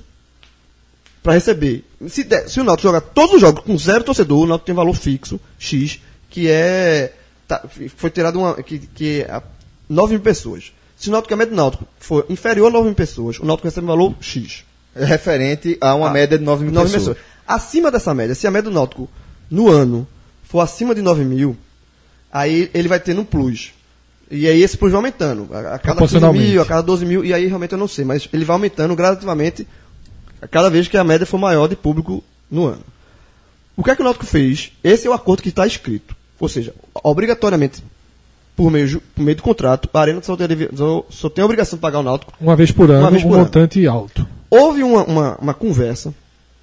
para receber. Se, der- se o Náutico jogar todos os jogos com zero torcedor, o Náutico tem um valor fixo, X, que é. tá, foi tirado uma. que, que é a nove mil pessoas. Se o Náutico, a média do Náutico for inferior a nove mil pessoas, o Náutico recebe um valor X. É referente a uma Ah, média de nove mil nove pessoas. Acima dessa média, se a média do Náutico no ano for acima de nove mil, aí ele vai ter um plus. E aí esse plus vai aumentando. A, a cada quinze Proporcionalmente. mil, a cada doze mil, e aí realmente eu não sei, mas ele vai aumentando gradativamente a cada vez que a média for maior de público no ano. O que é que o Náutico fez? Esse é o acordo que está escrito. Ou seja, obrigatoriamente, por meio, ju- por meio do contrato, a Arena só tem, a devi- só- só tem a obrigação de pagar o Náutico. Uma vez por ano, Uma vez por um ano. montante alto. Houve uma, uma, uma conversa,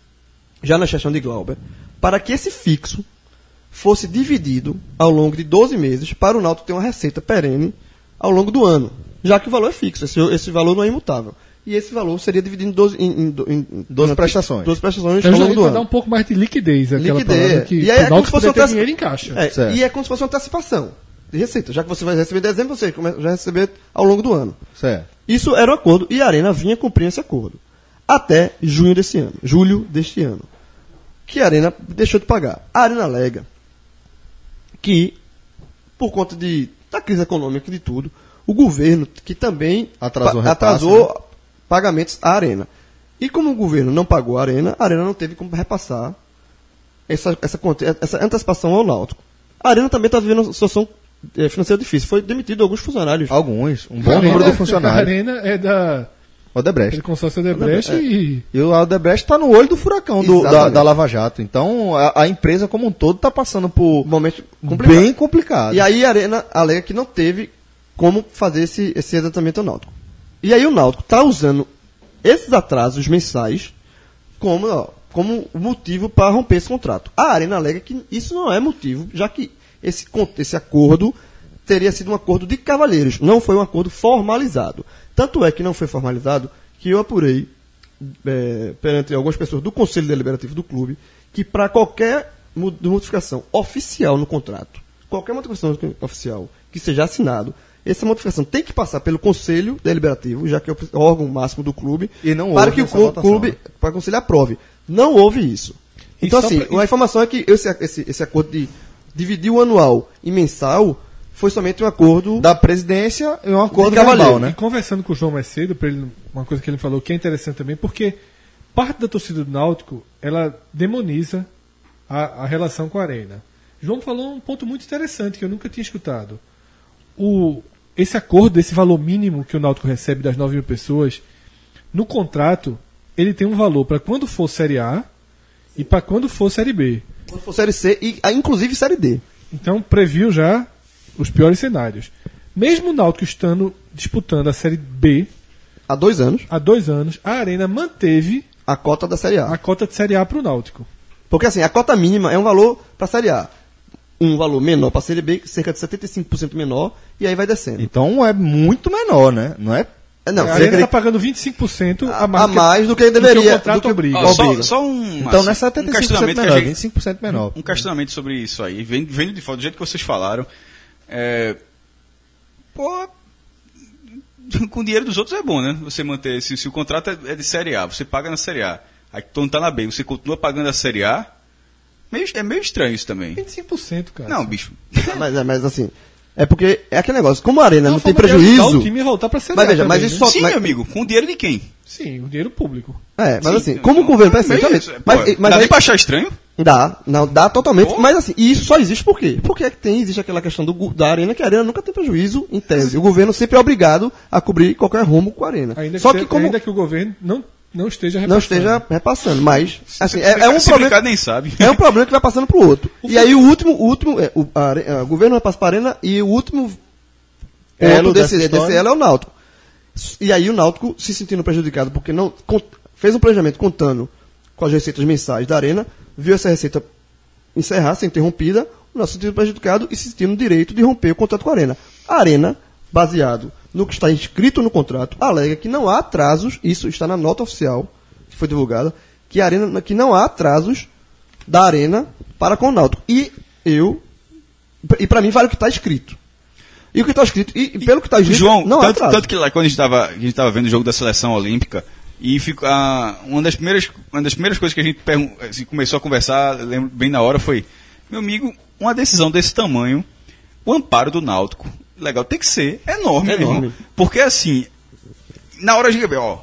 já na gestão de Glauber, para que esse fixo fosse dividido ao longo de doze meses para o Náutico ter uma receita perene ao longo do ano, já que o valor é fixo, esse, esse valor não é imutável. E esse valor seria dividido em doze, em, em, em, em doze prestações. doze prestações Eu ao já longo do para dar ano. um pouco mais de liquidez, aquela Liquidez. palavra que E aí é o como se Náutico fosse poder ter uma dinheiro em caixa. É, Certo. e é como se fosse uma antecipação de receita, já que você vai receber em dezembro, você come- já vai receber ao longo do ano. Certo. Isso era o acordo e a Arena vinha cumprindo esse acordo. Até junho desse ano. Julho deste ano. Que a Arena deixou de pagar. A Arena alega que, por conta de, da crise econômica e de tudo, o governo, que também Atrasou pa- repasse, atrasou né? pagamentos à Arena. E como o governo não pagou a Arena, a Arena não teve como repassar essa, essa, conta- essa antecipação ao Náutico. A Arena também está vivendo uma situação eh, financeira difícil. Foi demitido alguns funcionários. Alguns. Um A bom Arena- número de A funcionários. Arena é da é Odebrecht. do consórcio Odebrecht É. e E o Odebrecht está no olho do furacão do- da, Exatamente. da Lava Jato. Então, a, a empresa como um todo está passando por Um momento complicado. bem complicado. E aí a Arena alega que não teve como fazer esse, esse exatamente ao Náutico. E aí o Náutico está usando esses atrasos mensais como, ó, como motivo para romper esse contrato. A Arena alega que isso não é motivo, já que esse, con- esse acordo teria sido um acordo de cavalheiros, não foi um acordo formalizado. Tanto é que não foi formalizado que eu apurei é, perante algumas pessoas do Conselho Deliberativo do clube que para qualquer mu- modificação oficial no contrato, qualquer modificação oficial que seja assinado, essa modificação tem que passar pelo Conselho Deliberativo, já que é o órgão máximo do clube, E não para houve que o essa clu- votação, clube, né? para que o Conselho aprove. Não houve isso. E Então, só assim, pra- a informação é que esse, esse, esse acordo de dividir o anual e mensal foi somente um acordo Da presidência e um acordo De cavalheiro, verbal, E né? conversando com o João mais cedo, pra ele, uma coisa que ele falou que é interessante também, porque parte da torcida do Náutico, ela demoniza a, a relação com a Arena. João falou um ponto muito interessante que eu nunca tinha escutado. O, esse acordo, esse valor mínimo que o Náutico recebe das nove mil pessoas, no contrato, ele tem um valor para quando for Série A e para quando for Série B. Quando for Série C e ah, inclusive Série D. Então previu já os piores cenários. Mesmo o Náutico estando disputando a Série B Há dois anos, há dois anos, a Arena manteve a cota da Série A. a cota de Série A para o Náutico. Porque assim, a cota mínima é um valor para a Série A. Um valor menor para a Série B, cerca de setenta e cinco por cento menor, e aí vai descendo. Então é muito menor, né? Não é? Não, a cerca Arena de- está pagando vinte e cinco por cento a, a, mais, a mais do que do que deveria. o contrato do que- obriga. Ó, só, obriga. só um, Então assim, não é setenta e um cinco por cento questionamento que a menor, é gente- vinte e cinco por cento menor. Um questionamento sobre isso aí, vendo, vendo de fora, do jeito que vocês falaram, é, pô, com o dinheiro dos outros é bom, né? Você manter, se, se o contrato é, é de Série A, você paga na Série A, aí tu não tá na B, você continua pagando a Série A, meio, é meio estranho isso também. vinte e cinco por cento, cara. Não, bicho. Mas, é, mas assim, é porque é aquele negócio, como a Arena É não, uma tem forma de ajudar prejuízo. o time a voltar para Série Mas A veja, também, mas isso né? só- Sim, mas- meu amigo, com dinheiro de quem? Sim, o dinheiro público. É, mas Sim, assim, como o então, governo é pensa, meio exatamente. isso, Mas, pô, mas dá aí, nem pra achar estranho? dá, não, dá totalmente. Pô. Mas assim, e isso só existe por quê? Porque é que tem, existe aquela questão do, gu- da Arena, que a Arena nunca tem prejuízo, em tese. O governo sempre é obrigado a cobrir qualquer rumo com a Arena. Ainda só que, que se- como ainda que o governo não, não esteja não repassando. esteja repassando, mas assim, Se é, é um se problema. brincar, nem sabe. É um problema que vai passando pro outro. E aí o último, o último, é, o, a, Are- a- o governo vai passar para a Arena e o último Elo elo desse, dessa história. desse elo é o Náutico. E aí o Náutico se sentindo prejudicado porque não con- fez um planejamento contando com as receitas mensais da Arena, viu essa receita encerrar, ser interrompida, o Náutico se sentindo prejudicado e se sentindo no direito de romper o contrato com a Arena. A Arena, baseado no que está inscrito no contrato, alega que não há atrasos, isso está na nota oficial que foi divulgada, que a Arena, que não há atrasos da Arena para com o Náutico. E eu, e para mim vale o que está escrito. E o que está escrito, e, e pelo que está escrito, João, não há tanto, atraso. tanto que lá quando a gente estava a gente tava vendo o jogo da seleção olímpica, e fica, ah, uma, das primeiras, uma das primeiras coisas que a gente pergun- assim, começou a conversar, lembro bem na hora, foi: meu amigo, uma decisão desse tamanho, o amparo do Náutico, legal, tem que ser enorme, meu Enorme. irmão. Porque assim, na hora de ó,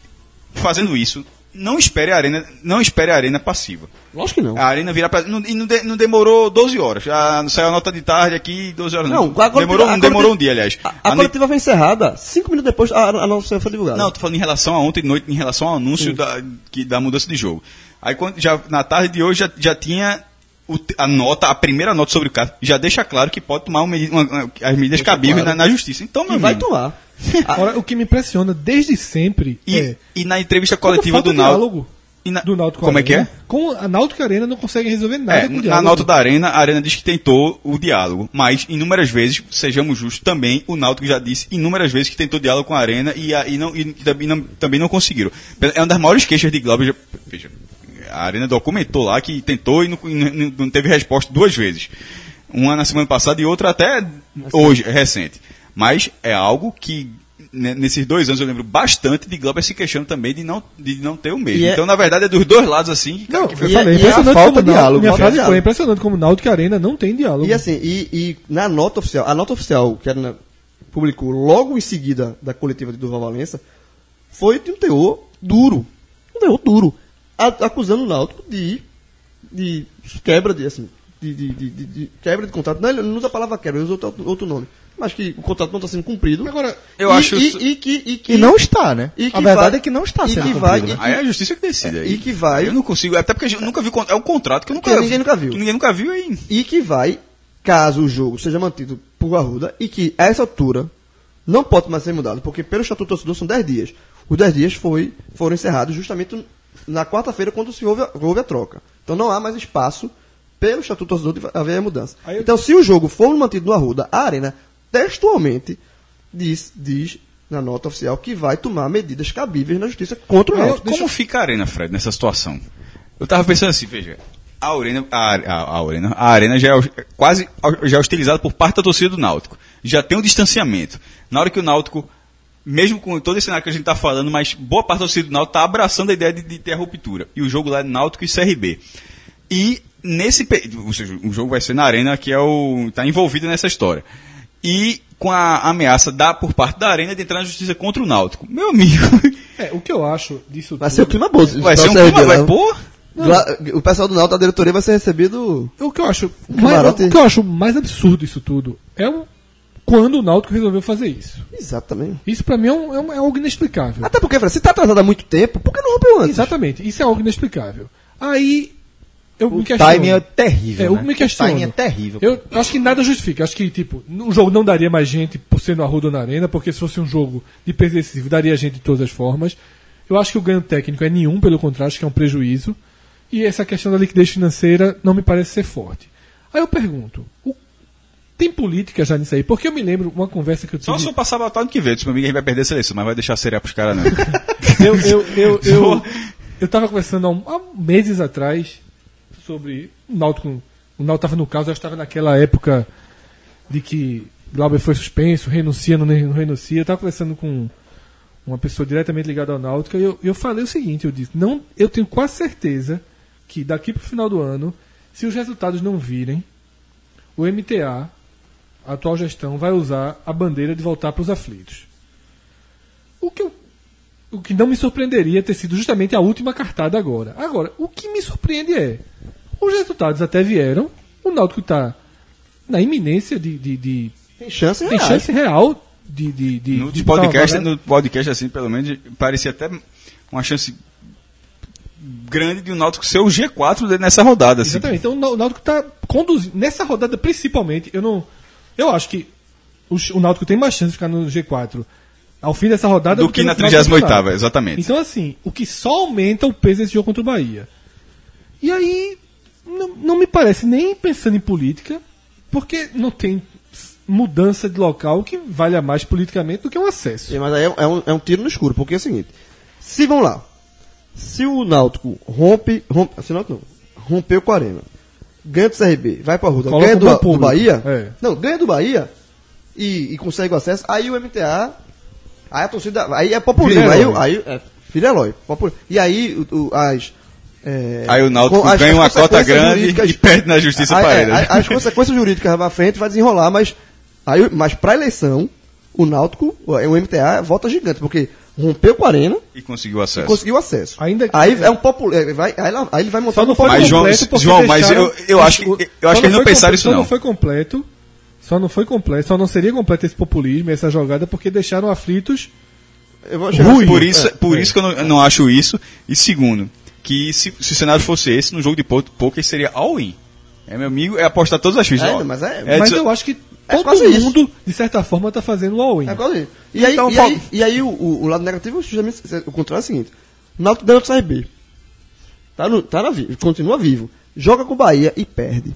fazendo isso, não espere a arena, não espere a arena passiva. Lógico que não. A arena virar pra, não, e não, de- não demorou doze horas. Já saiu a nota de tarde aqui, doze horas não. Não, a coletiva- demorou, a não demorou um coletiva- dia, aliás. A, a A ne- coletiva foi encerrada, cinco minutos depois a, a nossa foi divulgada. Não, tô falando em relação a ontem de noite, em relação ao anúncio da, que, da mudança de jogo. Aí quando, já, na tarde de hoje já, já tinha o te- a nota, a primeira nota sobre o caso, já deixa claro que pode tomar uma, medi- uma- uma- as medidas cabíveis claro. na, na justiça. Então, meu E vai amigo, tomar. Agora, o que me impressiona desde sempre e, é e na entrevista como coletiva falta do Náutico. diálogo e na- do Náutico Como é que é? Arena. Com a Náutico Arena não consegue resolver nada É, com o na diálogo. nota da Arena, a Arena diz que tentou o diálogo, mas inúmeras vezes, sejamos justos, também o Náutico já disse inúmeras vezes que tentou diálogo com a Arena e, a- e não, e também, não, também não conseguiram. É uma das maiores queixas de Glauber. já- Veja, a Arena documentou lá que tentou e não, e não- não teve resposta duas vezes. Uma na semana passada e outra até hoje, recente. Mas é algo que né, nesses dois anos eu lembro bastante de Glauber se queixando também de não, de não ter o mesmo. E é- Então, na verdade, é dos dois lados assim que, Não, que Eu E falei, é- e é a impressionante falta como de o Náutico- diálogo, Minha falta frase de foi diálogo. impressionante como o Náutico Arena não tem diálogo. E assim, e, e na nota oficial, a nota oficial que era na- publicou logo em seguida da coletiva de Durval Valença, foi de um teor duro. Um teor duro. A- acusando o Náutico de, de quebra de, assim, de, de, de, de- de quebra de contrato. Não, ele não usa a palavra quebra, ele usa outro, outro nome. Mas que o contrato não está sendo cumprido. Agora, eu e, acho e, isso- e, que, e que E não está, né? e que a verdade vai- é que não está e sendo que cumprido, vai- né? Aí é a justiça que decide. aí. E que vai- Eu não consigo, até porque eu nunca vi. con- É um contrato que eu nunca Que ninguém nunca viu. Que ninguém nunca viu aí. e que vai, caso o jogo seja mantido por Arruda, e que a essa altura não pode mais ser mudado, porque pelo Estatuto do Torcedor são dez dias. Os dez dias foi, foram encerrados justamente na quarta-feira, quando se houve a, houve a troca. Então não há mais espaço, pelo Estatuto do Torcedor, de haver a mudança. Aí eu- Então, se o jogo for mantido no Arruda, a Arena textualmente diz, diz na nota oficial que vai tomar medidas cabíveis na justiça contra o Eu- Náutico. como fica a Arena, Fred, nessa situação? Eu tava pensando assim, veja. A Arena, a, a, a Arena, a Arena já é o- quase já é hostilizada por parte da torcida do Náutico. Já tem um distanciamento. Na hora que o Náutico, mesmo com todo esse cenário que a gente está falando, mas boa parte da torcida do Náutico está abraçando a ideia de, de ter a ruptura. E o jogo lá é Náutico e C R B. E nesse pe- ou seja, o jogo vai ser na Arena, que é o está envolvido nessa história. E com a ameaça da, por parte da Arena de entrar na justiça contra o Náutico. Meu amigo, é, É, o que eu acho disso Vai tudo... ser o clima bom. Vai ser um Pra clima, vai, né? pô. Lá, o pessoal do Náutico da diretoria vai ser recebido. O que eu acho, mais, camarote. o que eu acho mais absurdo disso tudo é o, quando o Náutico resolveu fazer isso. Exatamente. Isso pra mim é, um- é um- é algo inexplicável. Até porque, Fred, se tá atrasado há muito tempo, por que não rompeu antes? Exatamente, isso é algo inexplicável. Aí eu me O questiono. timing é terrível. É, eu né? me questiono. O timing é terrível. Eu acho que nada justifica. Acho que, tipo, o jogo não daria mais gente por ser no Arruda ou na Arena, porque se fosse um jogo de peso decisivo, daria gente de todas as formas. Eu acho que o ganho técnico é nenhum, pelo contrário, acho que é um prejuízo. E essa questão da liquidez financeira não me parece ser forte. Aí eu pergunto, o- tem política já nisso aí? Porque eu me lembro uma conversa que eu tive... Só se eu passar batalha ano que vem. Disse, meu amigo, a gente vai perder a seleção, mas vai deixar cereal pros caras, não. Eu, eu, eu, eu, eu tava conversando há, um- há meses atrás sobre o Náutico. O Náutico estava no caos, eu estava naquela época de que Glauber foi suspenso, renuncia, não, não renuncia. Eu tava conversando com uma pessoa diretamente ligada ao Náutico e eu, eu falei o seguinte, eu disse, não, eu tenho quase certeza que daqui pro final do ano, se os resultados não virem, o M T A, a atual gestão, vai usar a bandeira de voltar para os aflitos. O que eu O que não me surpreenderia ter sido justamente a última cartada agora. Agora, o que me surpreende é, os resultados até vieram, o Náutico está na iminência de, de, de Tem chance tem reais. chance real de, de, de, No de podcast, botar uma no podcast, assim, pelo menos, parecia até uma chance grande de o Náutico ser o G quatro nessa rodada. Assim. Exatamente. Então o Náutico está conduzindo. Nessa rodada, principalmente, eu não. Eu acho que o, o Náutico tem mais chance de ficar no G quatro ao fim dessa rodada Do que no na final do trigésima oitava, campeonato. exatamente. Então, assim, o que só aumenta o peso desse jogo contra o Bahia. E aí, não, não me parece nem pensando em política, porque não tem mudança de local que valha mais politicamente do que um acesso. Sim, mas aí é, é um, é um tiro no escuro, porque é o seguinte: se vão lá, se o Náutico rompe, rompe se o Náutico não, rompeu com a Arena, ganha do C R B, vai pra Ruda, Coloca ganha o do, bom do público. Bahia, É. não, ganha do Bahia e, e consegue o acesso, aí o M T A, aí a torcida, aí é populismo, Vira aí, herói. aí é, filho Eloy, populismo. E aí o, o, as é, Aí o Náutico com- as- ganha as uma cota consequências grande jurídicas- e perde na justiça Aí, para é, ele. aí, as consequências jurídicas vai pra frente, vai desenrolar, mas, aí, mas pra eleição, o Náutico, o M T A, volta gigante, porque rompeu com a Arena E conseguiu acesso. e conseguiu acesso. Ainda- aí é um popular, vai, aí, lá- aí ele vai montar Só não um foi Mas, João, completo porque João, mas deixaram- eu- eu acho que- eu Só acho que não eles não foi pensaram comple- isso, Só não. não foi completo. Só não foi completo, só não seria completo esse populismo, essa jogada, porque deixaram aflitos. Eu vou chegar Por assim, isso, é. por isso que eu não, eu não acho isso. E segundo, que se, se o cenário fosse esse, no jogo de po- poker seria all-in. É, meu amigo, é apostar todas as fichas. É, ó. mas é- Mas de- eu acho que é todo quase isso. mundo, de certa forma, está fazendo o all-in. É quase isso. E aí, Então, e fal- aí, e aí o, o, o lado negativo, justamente, o contrário é o seguinte: o Náutico ganha do C R B. Tá, no, tá na vivo, continua vivo. Joga com o Bahia e perde.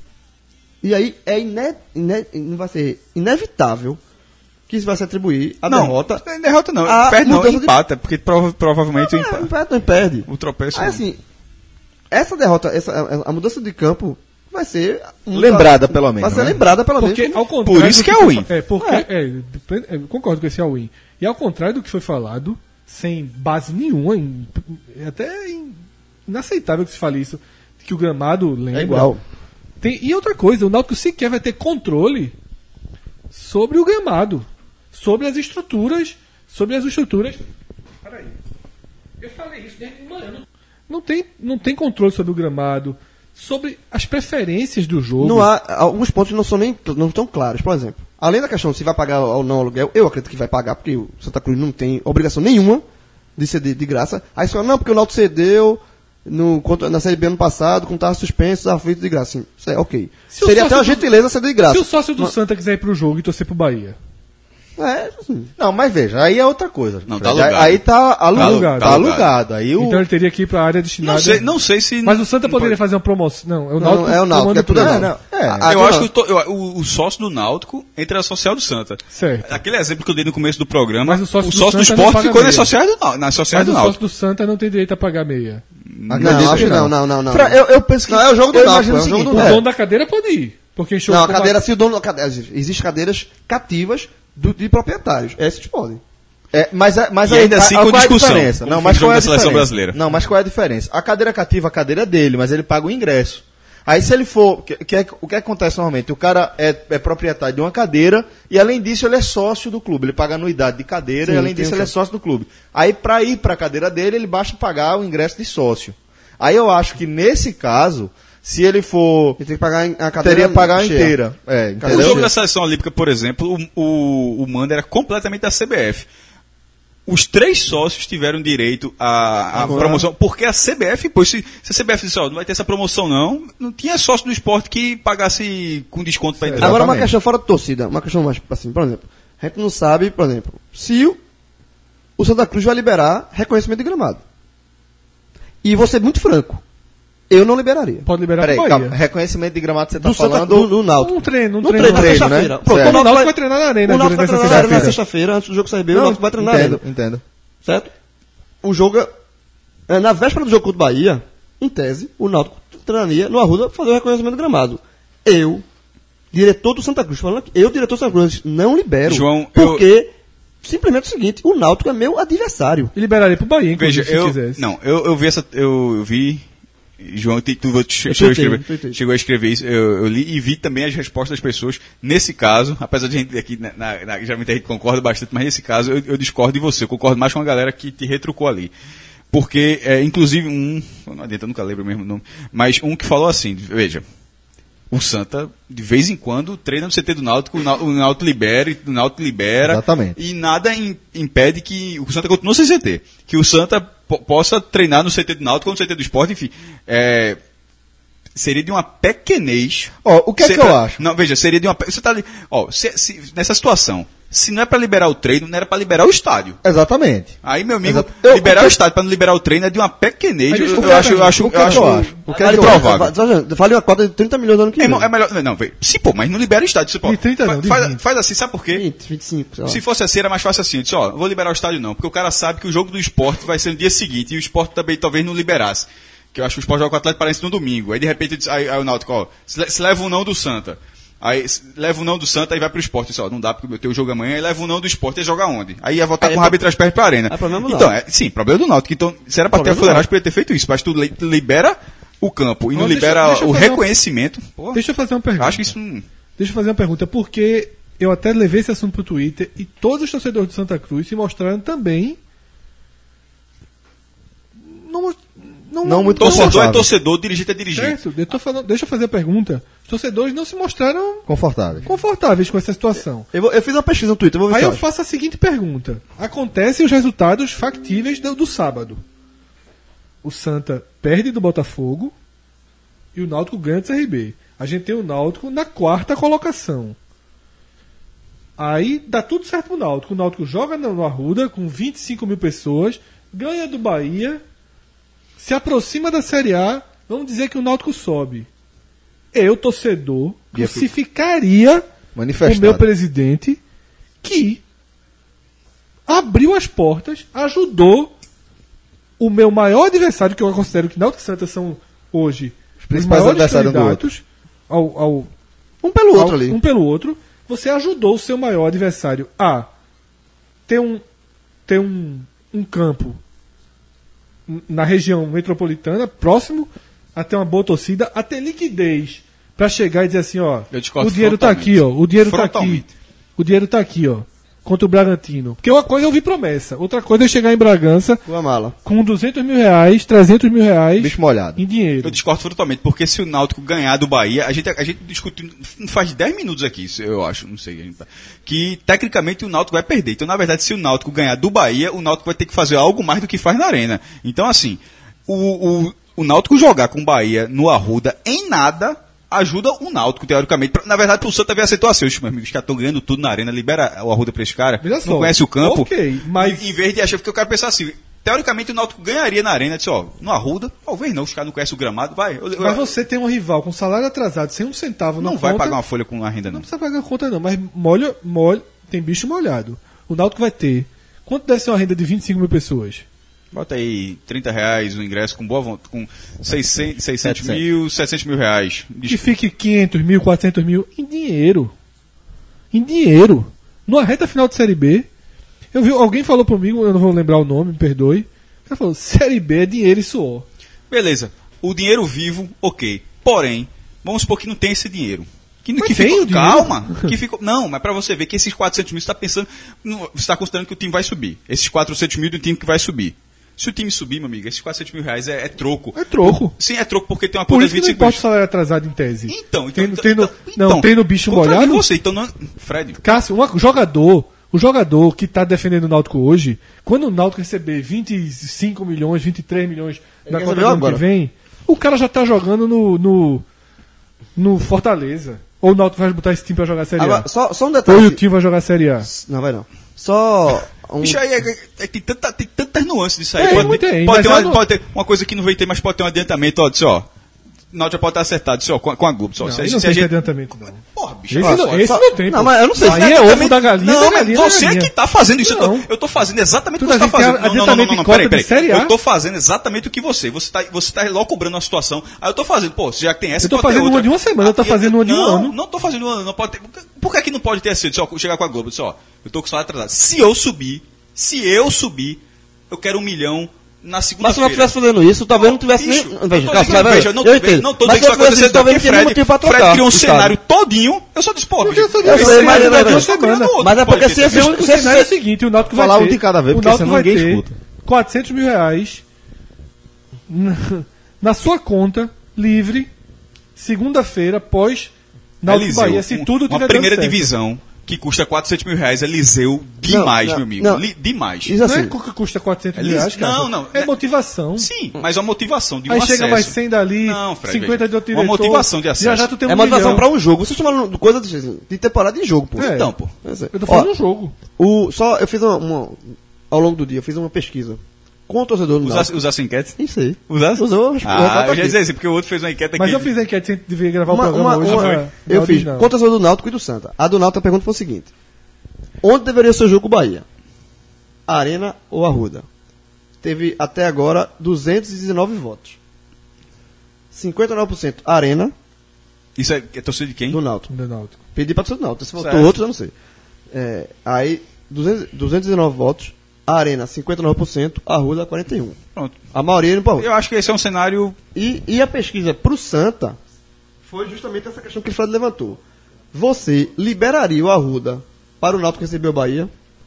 E aí é ine, ine, não vai ser inevitável que isso vai se atribuir a não, derrota. não é derrota não. a Perde não, mudança de- empata. Porque prova- provavelmente o Não, empate. não perde, não perde. O tropeço. Aí assim, essa derrota, essa, a, a mudança de campo vai ser muito- Lembrada, pelo menos, Vai ser né? lembrada pelo menos. Porque, como- ao contrário Por isso do que é foi all-in. fa- É, porque, é, depende- é, eu concordo com esse all-in. E ao contrário do que foi falado, sem base nenhuma, em- é até in- inaceitável que se fale isso, que o gramado lembra. É igual. Tem, e outra coisa, o Náutico sequer vai ter controle sobre o gramado, sobre as estruturas, sobre as estruturas. Peraí. Eu falei isso desde manhã. Não, não tem, não tem controle sobre o gramado, sobre as preferências do jogo. Não há, alguns pontos não são nem não estão claros. Por exemplo, além da questão de se vai pagar ou não aluguel, eu acredito que vai pagar, porque o Santa Cruz não tem obrigação nenhuma de ceder de graça. Aí você fala, não, porque o Náutico cedeu no, contra- na Série B ano passado, quando estava suspenso, aflito de graça. Sim, isso é ok. Se o Seria até sócio uma do- gentileza ceder de graça. Se o sócio do Santa quiser ir pro jogo e torcer pro Bahia. É, assim. Não, mas veja, aí é outra coisa. Não, tá Fred. alugado. Aí tá alugado. alugado. Tá Tá alugado. Aí o... Então ele teria que ir pra área destinada. Não sei, não sei se. Mas o Santa não poderia pode. fazer uma promoção. Não, é o Não, Náutico. é o Náutico, tomando é tudo por- é não, Náutico. é. Ah, Eu não. acho que o, to- eu- o, o sócio do Náutico entra social do Santa. Certo. Aquele exemplo que eu dei no começo do programa, Mas o sócio do do Santa não esporte paga ficou nas meia. sociais do, Nau- nas sociais Mas do o Náutico. sócio do Santa não tem direito a pagar meia. Não, acho que não, não, não, não. Fra- eu, eu penso que Não, é o jogo do eu Náutico, imagino é o jogo seguinte, do O É. dono da cadeira pode ir. Porque encheu Não, a o- cadeira, se o dono da cadeira. Existem cadeiras cativas do- de proprietários. Esses podem. É, mas, é- mas E aí ainda tá- assim qual com é a discussão, diferença? como Não, foi mas o jogo qual é a da seleção diferença? brasileira. Não, mas qual é a diferença? A cadeira cativa, a cadeira é dele, mas ele paga o ingresso. Aí se ele for, que, que é, o que acontece normalmente? O cara é, é proprietário de uma cadeira e além disso ele é sócio do clube, ele paga anuidade de cadeira Sim, e além tem disso um ele é sócio. sócio do clube. Aí para ir para a cadeira dele, ele basta pagar o ingresso de sócio. Aí eu acho que nesse caso, se ele for, Ele tem que pagar a cadeira teria que pagar cheia. inteira. É, O entendeu? jogo da seleção olímpica, por exemplo, o, o, o mando era completamente da C B F. Os três sócios tiveram direito à, à Agora- promoção, porque a C B F, pois se, se a C B F disse, ó, não vai ter essa promoção não, não tinha sócio do esporte que pagasse com desconto para entrar. Agora uma Exatamente. questão fora de torcida, uma questão mais assim, por exemplo, a gente não sabe, por exemplo, se o, o Santa Cruz vai liberar reconhecimento de gramado. E vou ser muito franco, eu não liberaria. Pode liberar Peraí, pro Bahia. calma, reconhecimento de gramado você tá Do Santa falando... Cruz, do Náutico. Um treino, um No treino. treino, na treino, sexta-feira. né? Pronto, Certo. o Náutico O Náutico vai vai treinar na arena O Náutico vai nessa treinar na arena na sexta-feira. sexta-feira, antes do jogo sair B, o Não, Náutico vai treinar na entendo, arena. entendo. Certo? O jogo, é- é, na véspera do jogo contra o Bahia, em tese, o Náutico treinaria no Arruda pra fazer o reconhecimento do gramado. Eu, diretor do Santa Cruz, falando aqui, eu, diretor do Santa Cruz, não libero. João, eu- porque, simplesmente é o seguinte, o Náutico é meu adversário. E liberaria pro Bahia, inclusive, Veja, se eu, quisesse. não, eu, eu vi essa, eu, eu vi, João, tu, tu, tu chegou, a tuitei, escrever, tuitei. chegou a escrever isso, eu, eu li e vi também as respostas das pessoas. Nesse caso, apesar de a gente aqui, na, na, na, geralmente a gente concorda bastante, mas nesse caso eu, eu discordo de você, eu concordo mais com a galera que te retrucou ali. Porque, é, inclusive, um, não adianta, eu nunca lembro o mesmo nome, mas um que falou assim, veja, o Santa, de vez em quando, treina no C T do Náutico, o Nau- o Náutico libera, o Náutico libera. Exatamente. E nada im- impede que o Santa continue sem C T. Que o Santa po- possa treinar no C T do Náutico ou no C T do Esporte, enfim. É, seria de uma pequenez. Ó, o que é Ser que eu pra- acho? Não, veja, seria de uma. pe- Você tá ali. Ó, se- se- nessa situação, se não é para liberar o treino, não era para liberar o estádio. Exatamente. Aí, meu amigo, Exato. Eu- liberar o o, que- estádio para não liberar o treino é de uma pequenez. Mas Eu, deixa eu eu falar, acho, eu acho, o que eu é que acho, eu acho? O que é Vale, que eu acho? improvável. vale uma cota de trinta milhões no ano que É, vem. irmão, é melhor. Não, velho. Se, pô, mas não libera o estádio. Você, pô, De trinta não, fa- de faz, vinte. faz assim, sabe por quê? vinte, vinte e cinco, sei lá. Se fosse assim, era mais fácil assim. Eu disse, ó, não vou liberar o estádio não, porque o cara sabe que o jogo do esporte vai ser no dia seguinte, e o esporte também talvez não liberasse. Que eu acho que o esporte joga com o Atlético Paranaense no domingo. Aí de repente, eu disse- aí, aí o Náutico, ó, se, le- se leva um não do Santa. Aí se leva um não do Santa e vai pro esporte. Disse, ó, não dá porque eu tenho o jogo amanhã, e leva um não do esporte e joga onde? Aí ia voltar Aí com o é rabo entre as pernas pra arena. é problema do Então, é, Náutico. sim, problema do Náutico. Então, se era pra ter a Problema do fuleiragem, Náutico. poderia ter feito isso. Mas tu li- libera o campo e não Ó, deixa- libera deixa eu o fazer uma- reconhecimento. Porra, Deixa eu fazer uma pergunta. acho que isso não... Deixa eu fazer uma pergunta, porque eu até levei esse assunto pro Twitter e todos os torcedores de Santa Cruz se mostraram também. Não, não, Não muito Torcedor é confortável. torcedor, dirigente é dirigente. certo. Eu tô falando, deixa eu fazer a pergunta. Os torcedores não se mostraram Confortável. confortáveis com essa situação. Eu, vou- eu fiz uma pesquisa no Twitter, vou ver Aí se eu eu acho. faço a seguinte pergunta: acontecem os resultados factíveis do, do sábado. O Santa perde do Botafogo e o Náutico ganha do C R B. A gente tem o Náutico na quarta colocação. Aí dá tudo certo pro Náutico. O Náutico joga no no Arruda com vinte e cinco mil pessoas, ganha do Bahia, se aproxima da Série A. Vamos dizer que o Náutico sobe. Eu, torcedor, Ia crucificaria o Manifestado. meu presidente que abriu as portas, ajudou o meu maior adversário, que eu considero que Náutico e Santa são hoje os principais maiores adversários um do candidatos ao, ao, Um pelo outro ao- ali. um pelo outro. Você ajudou o seu maior adversário a ter um, ter um, um campo n- na região metropolitana, próximo, a ter uma boa torcida, a ter liquidez para chegar e dizer assim, ó, Eu discordo o dinheiro tá frontalmente. aqui, ó, o dinheiro tá aqui, Frontalmente. o dinheiro tá aqui, ó, contra o Bragantino. Porque uma coisa é ouvir promessa, outra coisa é chegar em Bragança Uma mala. com duzentos mil reais, trezentos mil reais Bicho molhado. em dinheiro. Eu discordo totalmente, porque se o Náutico ganhar do Bahia, a gente, a gente discute faz dez minutos aqui, isso eu acho, não sei, a gente tá, que tecnicamente o Náutico vai perder. Então, na verdade, se o Náutico ganhar do Bahia, o Náutico vai ter que fazer algo mais do que faz na Arena. Então, assim, o, o, o Náutico jogar com o Bahia no Arruda em nada ajuda o Náutico, teoricamente. Pra- Na verdade, pro Santa ver a situação. Os meus amigos que estão ganhando tudo na Arena, libera o Arruda pra esse cara, Veja não só. conhece o campo. Ok, mas- Em vez de achar, porque eu quero pensar assim, teoricamente o Náutico ganharia na Arena, disse, ó, no Arruda, talvez não, os caras não conhecem o gramado, vai. Eu- eu- Mas você tem um rival com salário atrasado, sem um centavo na não vai conta, pagar uma folha com a renda, não. não precisa pagar conta não, mas molha, molha, tem bicho molhado. O Náutico vai ter. Quanto deve ser uma renda de vinte e cinco mil pessoas? Bota aí trinta reais o ingresso com boa vontade, com seiscentos, seiscentos mil, setecentos mil reais. Que fique quinhentos mil, quatrocentos mil em dinheiro. Em dinheiro. Numa reta final de Série B, eu vi, alguém falou comigo, eu não vou lembrar o nome, me perdoe. O cara falou, Série B é dinheiro e suor. Beleza. O dinheiro vivo, ok. Porém, vamos supor que não tem esse dinheiro. Que, Mas que tem ficou, o dinheiro. calma, que ficou, não, mas para você ver que esses quatrocentos mil você está pensando, não, você está considerando que o time vai subir. Esses quatrocentos mil do time que vai subir. Se o time subir, meu amigo, esses quatrocentos mil reais é, é troco. É troco. Sim, é troco porque tem uma Por conta isso de que não vinte e cinco importa o salário atrasado em tese. Então, então, Tem no- então, tem no- então, não, tem no bicho contradiz molhado? você, então não, Fred. Cássio, um jogador, o jogador que está defendendo o Náutico hoje, quando o Náutico receber vinte e cinco milhões, vinte e três milhões na recebeu Copa do ano agora. que vem, o cara já está jogando no, no, no Fortaleza. Ou o Náutico vai botar esse time para jogar a Série A. Agora, só, só um Ou detalhe. o time vai jogar a Série A. Não, vai não. Só um... Bicho, aí é- é- é- tem, tanta, tem tantas nuances disso aí. Tem, pode, tem, pode, mas ter uma, eu não- pode ter uma coisa que não vai ter, mas pode ter um adiantamento. Ó, disse, ó. O Náutico pode estar acertado, disse, ó, com, a- com a Globo. Só, Não, se, aí se não a tem gente... adiantamento, não. Porra, bicho. Esse, olha não, só, esse só- não tem. Não, pô. mas eu não sei se Aí tem é ovo adiantamento- da galinha, Não, da mas galinha, da você galinha. que tá fazendo isso. Eu Não. tô, eu tô fazendo exatamente o Tudo que você tá a gente fazendo. tem Não, não, não, adiantamento não, não, em cota peraí, de peraí. Série A. Eu tô fazendo exatamente o que você. Você tá, você tá logo cobrando uma situação. Aí eu tô fazendo, pô, já que tem essa, Eu tô pode ter fazendo outra. uma de uma semana, eu tô Ah, fazendo uma de um não, ano. Não tô fazendo uma, não pode ter. Por que que não pode ter assim? Só chegar com a Globo, disse, ó, eu tô com o salário atrasado. Se eu subir, se eu subir, eu quero um milhão na Mas se não segunda-feira. estivesse fazendo isso, talvez não tivesse Bicho, nem. eu tô Veja, dizendo, Cássio, vai, vai, veja, eu não, eu veja, entendo. não tô Mas dizendo que se isso vai tivesse acontecer, isso, talvez porque não teria Fred, motivo pra trocar. Fred criou um o estádio. cenário todinho. Eu só disse, pô, bicho, Eu sei, mas sei, é, mas é, mas mas eu é, tô criando outro, mas é pode porque ter se também. esse- O se- cenário é o se- seguinte, o Náutico Falar vai um ter, de cada vez, o porque Náutico senão vai ninguém ter escuta. quatrocentos mil reais na, na sua conta, livre, segunda-feira, pós Náutico Eliseu, Bahia, se um- tudo uma tiver primeira dando certo. divisão que custa quatrocentos mil reais, Eliseu, demais, não, meu amigo. não. Li- demais. Isso Não assim. é que custa quatrocentos mil Elis- reais, cara. não, não, É né? motivação. Sim, mas uma motivação de um Aí acesso. chega mais cem dali, Não, Fred, cinquenta veja, de outro uma diretor. motivação de acesso. Já já tu tem um É motivação milhão. pra um jogo. Vocês estão falando de coisa de, de temporada de jogo, pô. É. Então, pô. Pois é. Eu tô falando Ó, um jogo. o, só, eu fiz uma, uma- Ao longo do dia, eu fiz uma pesquisa com o torcedor do Usasse, Náutico. usasse enquete? Isso aí. Usasse? Usou, acho que o resultado Ah, tá eu já ia aqui. dizer assim, porque o outro fez uma enquete aqui. Mas eu fiz a enquete, a gente devia gravar Uma- o programa uma- hoje. uma- na- eu na fiz original. com o torcedor do Náutico e do Santa. A do Náutico, a pergunta foi o seguinte: onde deveria ser o jogo Bahia? Arena ou Arruda? Teve até agora duzentos e dezenove votos. cinquenta e nove por cento Arena Isso é, é torcida de quem? do Náutico. Do Náutico. Pedi para torcedor do Náutico. Se votou Certo. outros, eu não sei. É, aí, duzentos, duzentos e dezenove votos. Arena, cinquenta e nove por cento. Arruda, quarenta e um por cento. Pronto. A maioria indo pra Arruda. Eu acho que esse é um cenário. E, e a pesquisa pro Santa foi justamente essa questão que o Fred levantou. Você liberaria o Arruda para o Náutico receber o Bahia?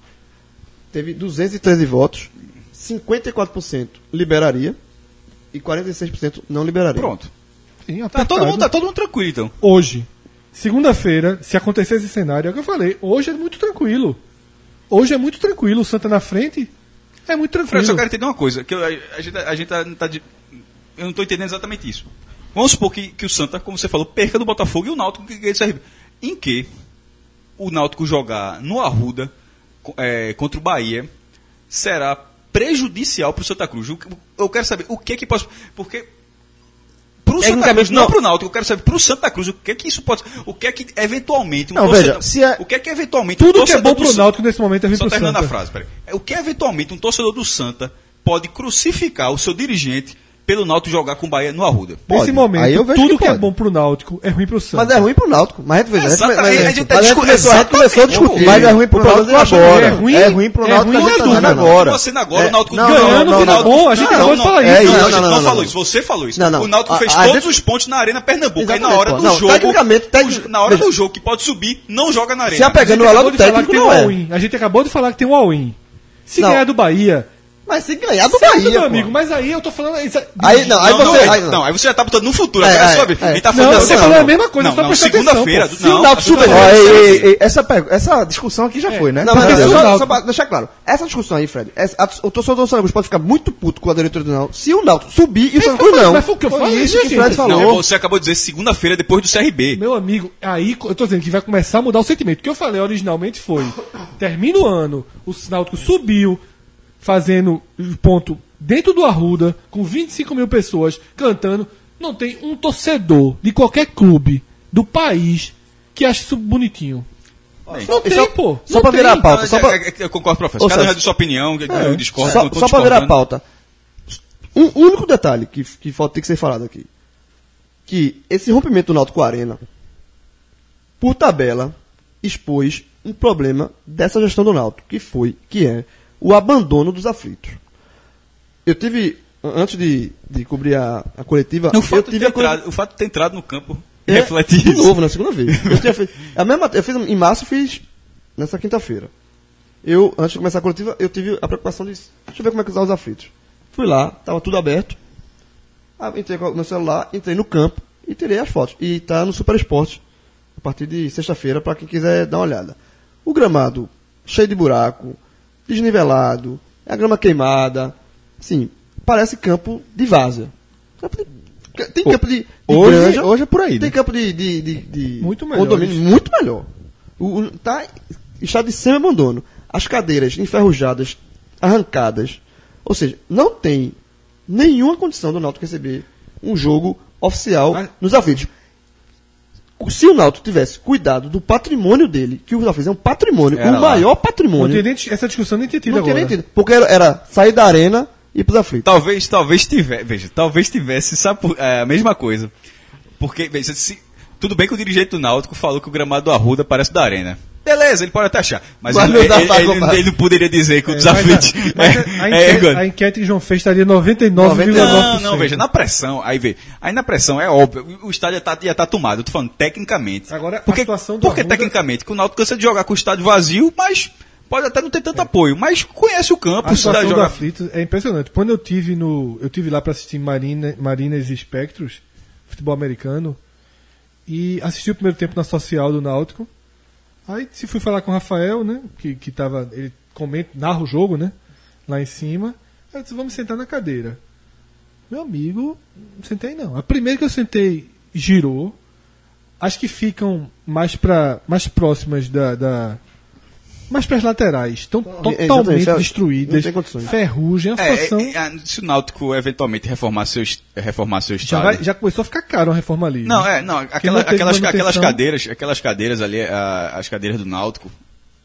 Teve duzentos e treze votos. cinquenta e quatro por cento liberaria e quarenta e seis por cento não liberaria. Pronto. Sim, Tá apertado. todo, mundo, tá todo mundo tranquilo, então. Hoje, segunda-feira, se acontecer esse cenário, é o que eu falei, hoje é muito tranquilo. Hoje é muito tranquilo, o Santa na frente é muito Fred, tranquilo. só quero entender uma coisa. Que eu- a, a gente, a gente tá, tá de- eu não estou entendendo exatamente isso. Vamos supor que, que o Santa, como você falou, perca do Botafogo e o Náutico que ganha do C R B. Em que o Náutico jogar no Arruda co- é, contra o Bahia será prejudicial para o Santa Cruz? Eu, eu quero saber o que que pode... Porque... Pro Santa Tecnicamente, Cruz, não, não. pro Náutico, eu quero saber pro Santa Cruz o que que isso pode... O que é que eventualmente... Um Não, torcedor- veja, se é- O que é que eventualmente... um Tudo que é torcedor bom do pro Santa- Náutico nesse momento é vir só pro terminando Santa. a frase, peraí. É o que eventualmente um torcedor do Santa pode crucificar o seu dirigente pelo Náutico jogar com o Bahia no Arruda. Nesse Pode. momento, Aí eu vejo tudo que que, é pode. bom pro Náutico é ruim pro Santa. Mas é ruim pro Náutico. Mas a gente, veja, a gente, Exatamente, mas a a gente gente, tá mas a gente discu- começou, a gente começou a discutir. Mas é ruim pro Náutico agora. É ruim, É ruim pro é Náutico ruim, que a gente tá não é dizendo dúvida. agora. Continua sendo agora, É, o Náutico não, ganhando não, no não, final. não, bom, a gente Não, acabou de não, falar é isso. Não, Não, a gente não, não, não, falou não. isso, você falou isso. Não, não. O Náutico A- fez a todos gente- os pontos na Arena Pernambuco. Aí na Exatamente, hora pô. do Não, jogo, tecnicamente, o- tec- na hora veja. do jogo que pode subir, não joga na Arena. Se apegando no Acabou lado de falar técnico, que tem um não é. all-in. A gente acabou de falar que tem um all-in. Se Não. ganhar do Bahia... Mas se ganhar do certo, Bahia, meu pô. amigo, mas aí eu tô falando... Isso, é- Aí, não, aí não, você... não, aí, aí, não, aí você já tá botando no futuro. É, Agora é é, sua vez. é. Ele tá Não, falando eu assim, tô falando a mesma coisa, não, só não, prestar segunda-feira. atenção, Se o não, Náutico eu tô subir- falando Ó, assim, ei, ei, ei, essa, peg- essa discussão aqui já foi, né? Não, mas Não, deixa, não, só, não. só pra deixar claro. Essa discussão aí, Fred, essa- a- o torcedor do Santa Cruz pode ficar muito puto com a diretoria do Náutico se o Náutico subir e o Santa Cruz não. Mas foi o que eu falei, isso que o gente. Fred falou. Não, você acabou de dizer segunda-feira depois do C R B. Meu amigo, aí eu tô dizendo que vai começar a mudar o sentimento. O que eu falei originalmente foi: termina o ano, o Náutico subiu, fazendo ponto dentro do Arruda, com vinte e cinco mil pessoas cantando. Não tem um torcedor de qualquer clube do país que ache isso bonitinho. Não tem, só- pô. só Não pra tem. virar a pauta. Só pra- É, é, é, Eu concordo, professor. Ô, Cada um já Celso. disse sua opinião, eu discordo. Só, eu tô só pra virar a discordando. pauta. Um único detalhe que, que falta ter que ser falado aqui. Que esse rompimento do Náutico com a Arena, por tabela, expôs um problema dessa gestão do Náutico, que foi, que é o abandono dos aflitos. Eu tive, antes de, de cobrir a, a coletiva, O eu fato, de tive ter a coletiva. entrado, o fato de ter entrado no campo É, reflete de isso. novo, na segunda vez. Eu, tinha feito, a mesma, eu fiz em março, eu fiz nessa quinta-feira. Eu, antes de começar a coletiva, eu tive a preocupação de, deixa eu ver como é que usar os aflitos. Fui lá, tava tudo aberto. Ah, entrei com o meu celular, entrei no campo e tirei as fotos. E tá no Super Esporte, a partir de sexta-feira, para quem quiser dar uma olhada. O gramado cheio de buraco, desnivelado, a grama queimada, assim, parece campo de várzea. Campo de, tem campo de, de Hoje, granja, hoje é por aí, tem né? campo de, de, de, de Muito melhor, condomínio, isso. muito melhor. O, o, tá em estado de semi-abandono. As cadeiras enferrujadas, arrancadas. Ou seja, não tem nenhuma condição do Náutico receber um jogo oficial Mas- nos aflitos. Se o Náutico tivesse cuidado do patrimônio dele, que os aflitos é um patrimônio, Era o lá. maior Não patrimônio, tinha nem, essa discussão nem tinha tido não tinha agora. nem tido. Porque era, era sair da arena e ir pros aflitos. Talvez, talvez tivesse, veja, talvez tivesse, sabe, por- é, a mesma coisa. Porque, veja, se, tudo bem que o dirigente do Náutico falou que o gramado do Arruda parece da Arena. Beleza, ele pode até achar. Mas, Mas ele, não dá ele, pra ele- comparar. ele não poderia dizer que o É, dos mas a- aflitos. mas a, é- a é enquete, igual. a enquete que João fez estaria noventa e nove vírgula nove por cento. Não, não, veja, na pressão, aí vê. Aí na pressão é óbvio, o estádio ia estar ia tá tomado. Eu tô falando tecnicamente. Agora, a porque, situação do porque Arruda- tecnicamente, que o Náutico cansa de jogar com o estádio vazio, mas pode até não ter tanto apoio, mas conhece o campo, A o cidade situação do joga. Aflitos é impressionante. Quando eu tive no, eu tive lá para assistir Marina, Marinas e Spectros, futebol americano, e assisti o primeiro tempo na social do Náutico. Aí se fui falar com o Rafael, né, que que tava, ele comenta, narra o jogo, né, lá em cima. Eu disse, vamos sentar na cadeira. Meu amigo, não sentei não. A primeira que eu sentei girou. As que ficam mais para mais próximas da, da mais para as laterais, estão exatamente, totalmente é- não destruídas, tem condições. ferrugem, a É, situação é, é, se o Náutico eventualmente reformar seu, est- reformar seu já, estádio. vai- já começou a ficar caro uma reforma ali. Não, né? é, não, não aquela, teve aquelas, manutenção. aquelas cadeiras, aquelas cadeiras ali, ah, as cadeiras do Náutico,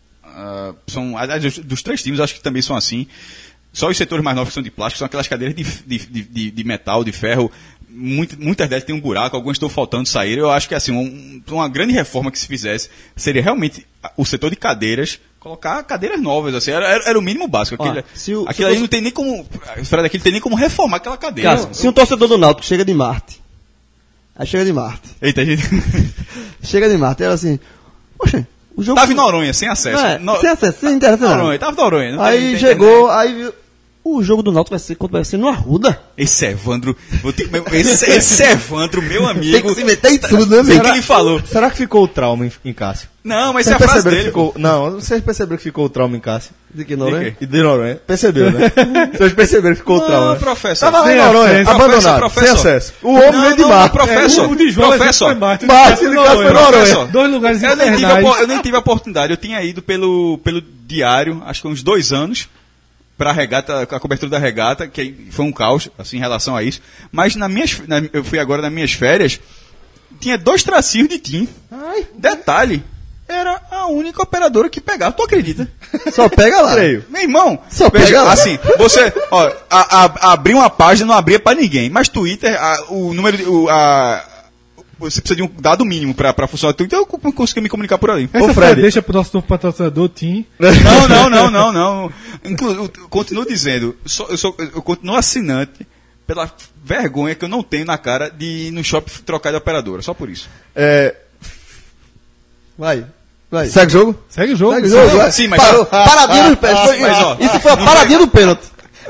ah, são, aliás, dos, dos três times, acho que também são assim. Só os setores mais novos que são de plástico, são aquelas cadeiras de, de, de, de- de metal, de ferro. Muito, muitas delas têm um buraco, algumas estão faltando sair. Eu acho que assim, um- uma grande reforma que se fizesse seria realmente o setor de cadeiras, colocar cadeiras novas, assim, era, era, era o mínimo básico. Ó, Aquele, se o- se aquilo aí fosse- não tem nem como. Fred, aquilo tem nem como reformar aquela cadeira. Cássio, se um torcedor do Náutico chega de Marte, aí chega de Marte, Eita, gente. chega de Marte, era assim, poxa, o jogo... Tava em Noronha, sem acesso. Não, é, No- sem acesso, sem interesse, não. Noronha, tava em Noronha. não Aí tem- tem chegou, aí viu, o jogo do Náutico vai ser, quanto vai ser no Arruda. Esse Evandro, vou ter que, esse, esse Evandro, meu Tem amigo. que se meter em tudo, né, O que amigo? ele falou? Será que ficou o trauma em, em Cássio? Não, mas Vocês essa é a frase perceberam dele. que ficou. Não, vocês perceberam que ficou o trauma em Cássio? De que não, né? quê? E de Noronha? Percebeu, né? Vocês perceberam que ficou o trauma. Não, né? professor. Tava lá em Sem Noronha, acesso. abandonado, Professor, sem acesso. O Não, homem veio de não, Marte. professor. É, o de João professor. foi Marte. Marte, de de Cássio foi Noronha. Professor. Dois lugares Eu nem, tive a, infernais. po- eu nem tive a oportunidade, eu tinha ido pelo, pelo diário, acho que uns dois anos, para a regata, a cobertura da regata, que foi um caos, assim, em relação a isso. Mas na minhas, na- eu fui agora nas minhas férias, tinha dois tracinhos de T I M. Detalhe, era a única operadora que pegava, tu acredita? Só pega lá. Creio. Meu irmão, Só veja, pega lá. assim, você, ó, a, a, abrir uma página não abria pra ninguém, mas Twitter, a, o número, de- o, a, você precisa de um dado mínimo pra, pra funcionar o Twitter, eu co- consegui me comunicar por ali. Essa Ô, foi a Fred. deixa pro nosso novo patrocinador, Tim. Não, não, não, não, não. Inclu, eu continuo dizendo, só- eu, sou, eu continuo assinante pela vergonha que eu não tenho na cara de ir no shopping trocar de operadora, só por isso. É, Vai, vai. segue o jogo? Segue o jogo. Segue o jogo, Não, vai. sim, mas- Parou. Paradinha do pênalti. Foi- Mas, ó, Isso foi a paradinha do pênalti.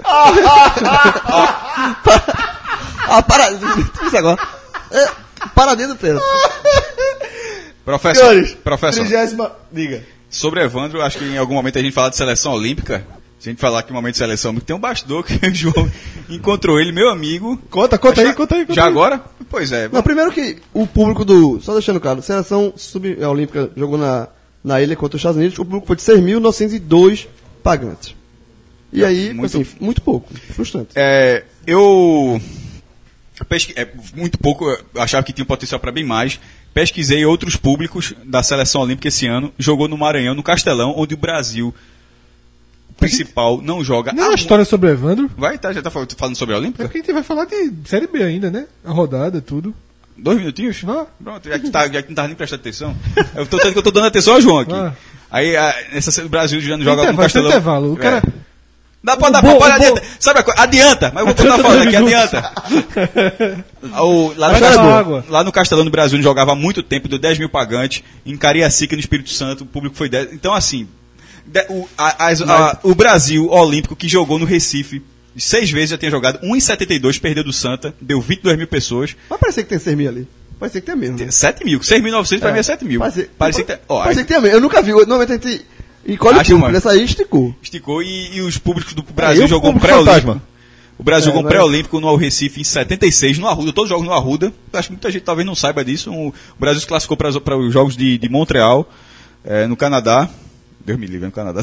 A paradinha. Isso agora. É, paradinha do pênalti. Professor, Senhores, professor, trigésima. Diga. sobre Evandro, acho que em algum momento a gente fala de seleção olímpica. Se a gente falar que no momento de seleção olímpica, tem um bastidor que o João encontrou ele, meu amigo. Conta, conta Já- aí, conta aí. Conta Já aí. agora? Pois é. Não, primeiro que o público do. Só deixando claro, seleção sub-olímpica jogou na, na ilha contra os Estados Unidos, o público foi de seis mil novecentos e dois pagantes. E aí, muito- assim, muito pouco. Frustrante. É, eu pesqui- é, muito pouco, eu achava que tinha um potencial para bem mais. Pesquisei outros públicos da seleção olímpica esse ano. Jogou no Maranhão, no Castelão, onde o Brasil o principal não joga. Não é há uma mu- história sobre o Evandro? Vai, tá, já tá fal- falando sobre a É Olímpica? porque a gente vai falar de Série B ainda, né? A rodada, tudo. Dois minutinhos? Ah. Pronto, já que, tá, já que não tava nem prestando atenção. Eu tô, que eu tô dando atenção ao João aqui. Ah. Aí, a, essa, o Brasil já não Tem joga no intervalo, tem Castelão. intervalo. O cara- É. Dá pra O dar, bom- pode o adianta. bom- Sabe a coisa? Adianta, mas eu vou Adianta continuar falando aqui, dois adianta. O, lá, no Vai dar Castelão, água. lá no Castelão do Brasil, onde jogava há muito tempo, deu dez mil pagantes. Em Cariacica, no Espírito Santo, o público foi dez. Então, assim, de- o, a- as- a- o Brasil Olímpico, que jogou no Recife, seis vezes já tinha jogado, um em setenta e dois, perdeu do Santa, deu vinte e duas mil pessoas. Mas parecia que tem seis mil ali. Parecia que tem mesmo. Né? sete mil, seis mil e novecentos pra mim é sete mil. Parecia, Parecia que tem. Ó, parecia aí que tem mesmo. Eu nunca vi. Normalmente a gente encolhe Acho, tudo. mano. Nessa aí esticou. esticou e, e os públicos do Brasil É, e o jogou um público pré-olímpico. fantasma? O Brasil É, jogou um mas- pré-olímpico no Recife em setenta e seis, no Arruda, todos os jogos no Arruda. Acho que muita gente talvez não saiba disso. O Brasil se classificou para os jogos de, de Montreal, é, no Canadá. Deus me livre, no Canadá.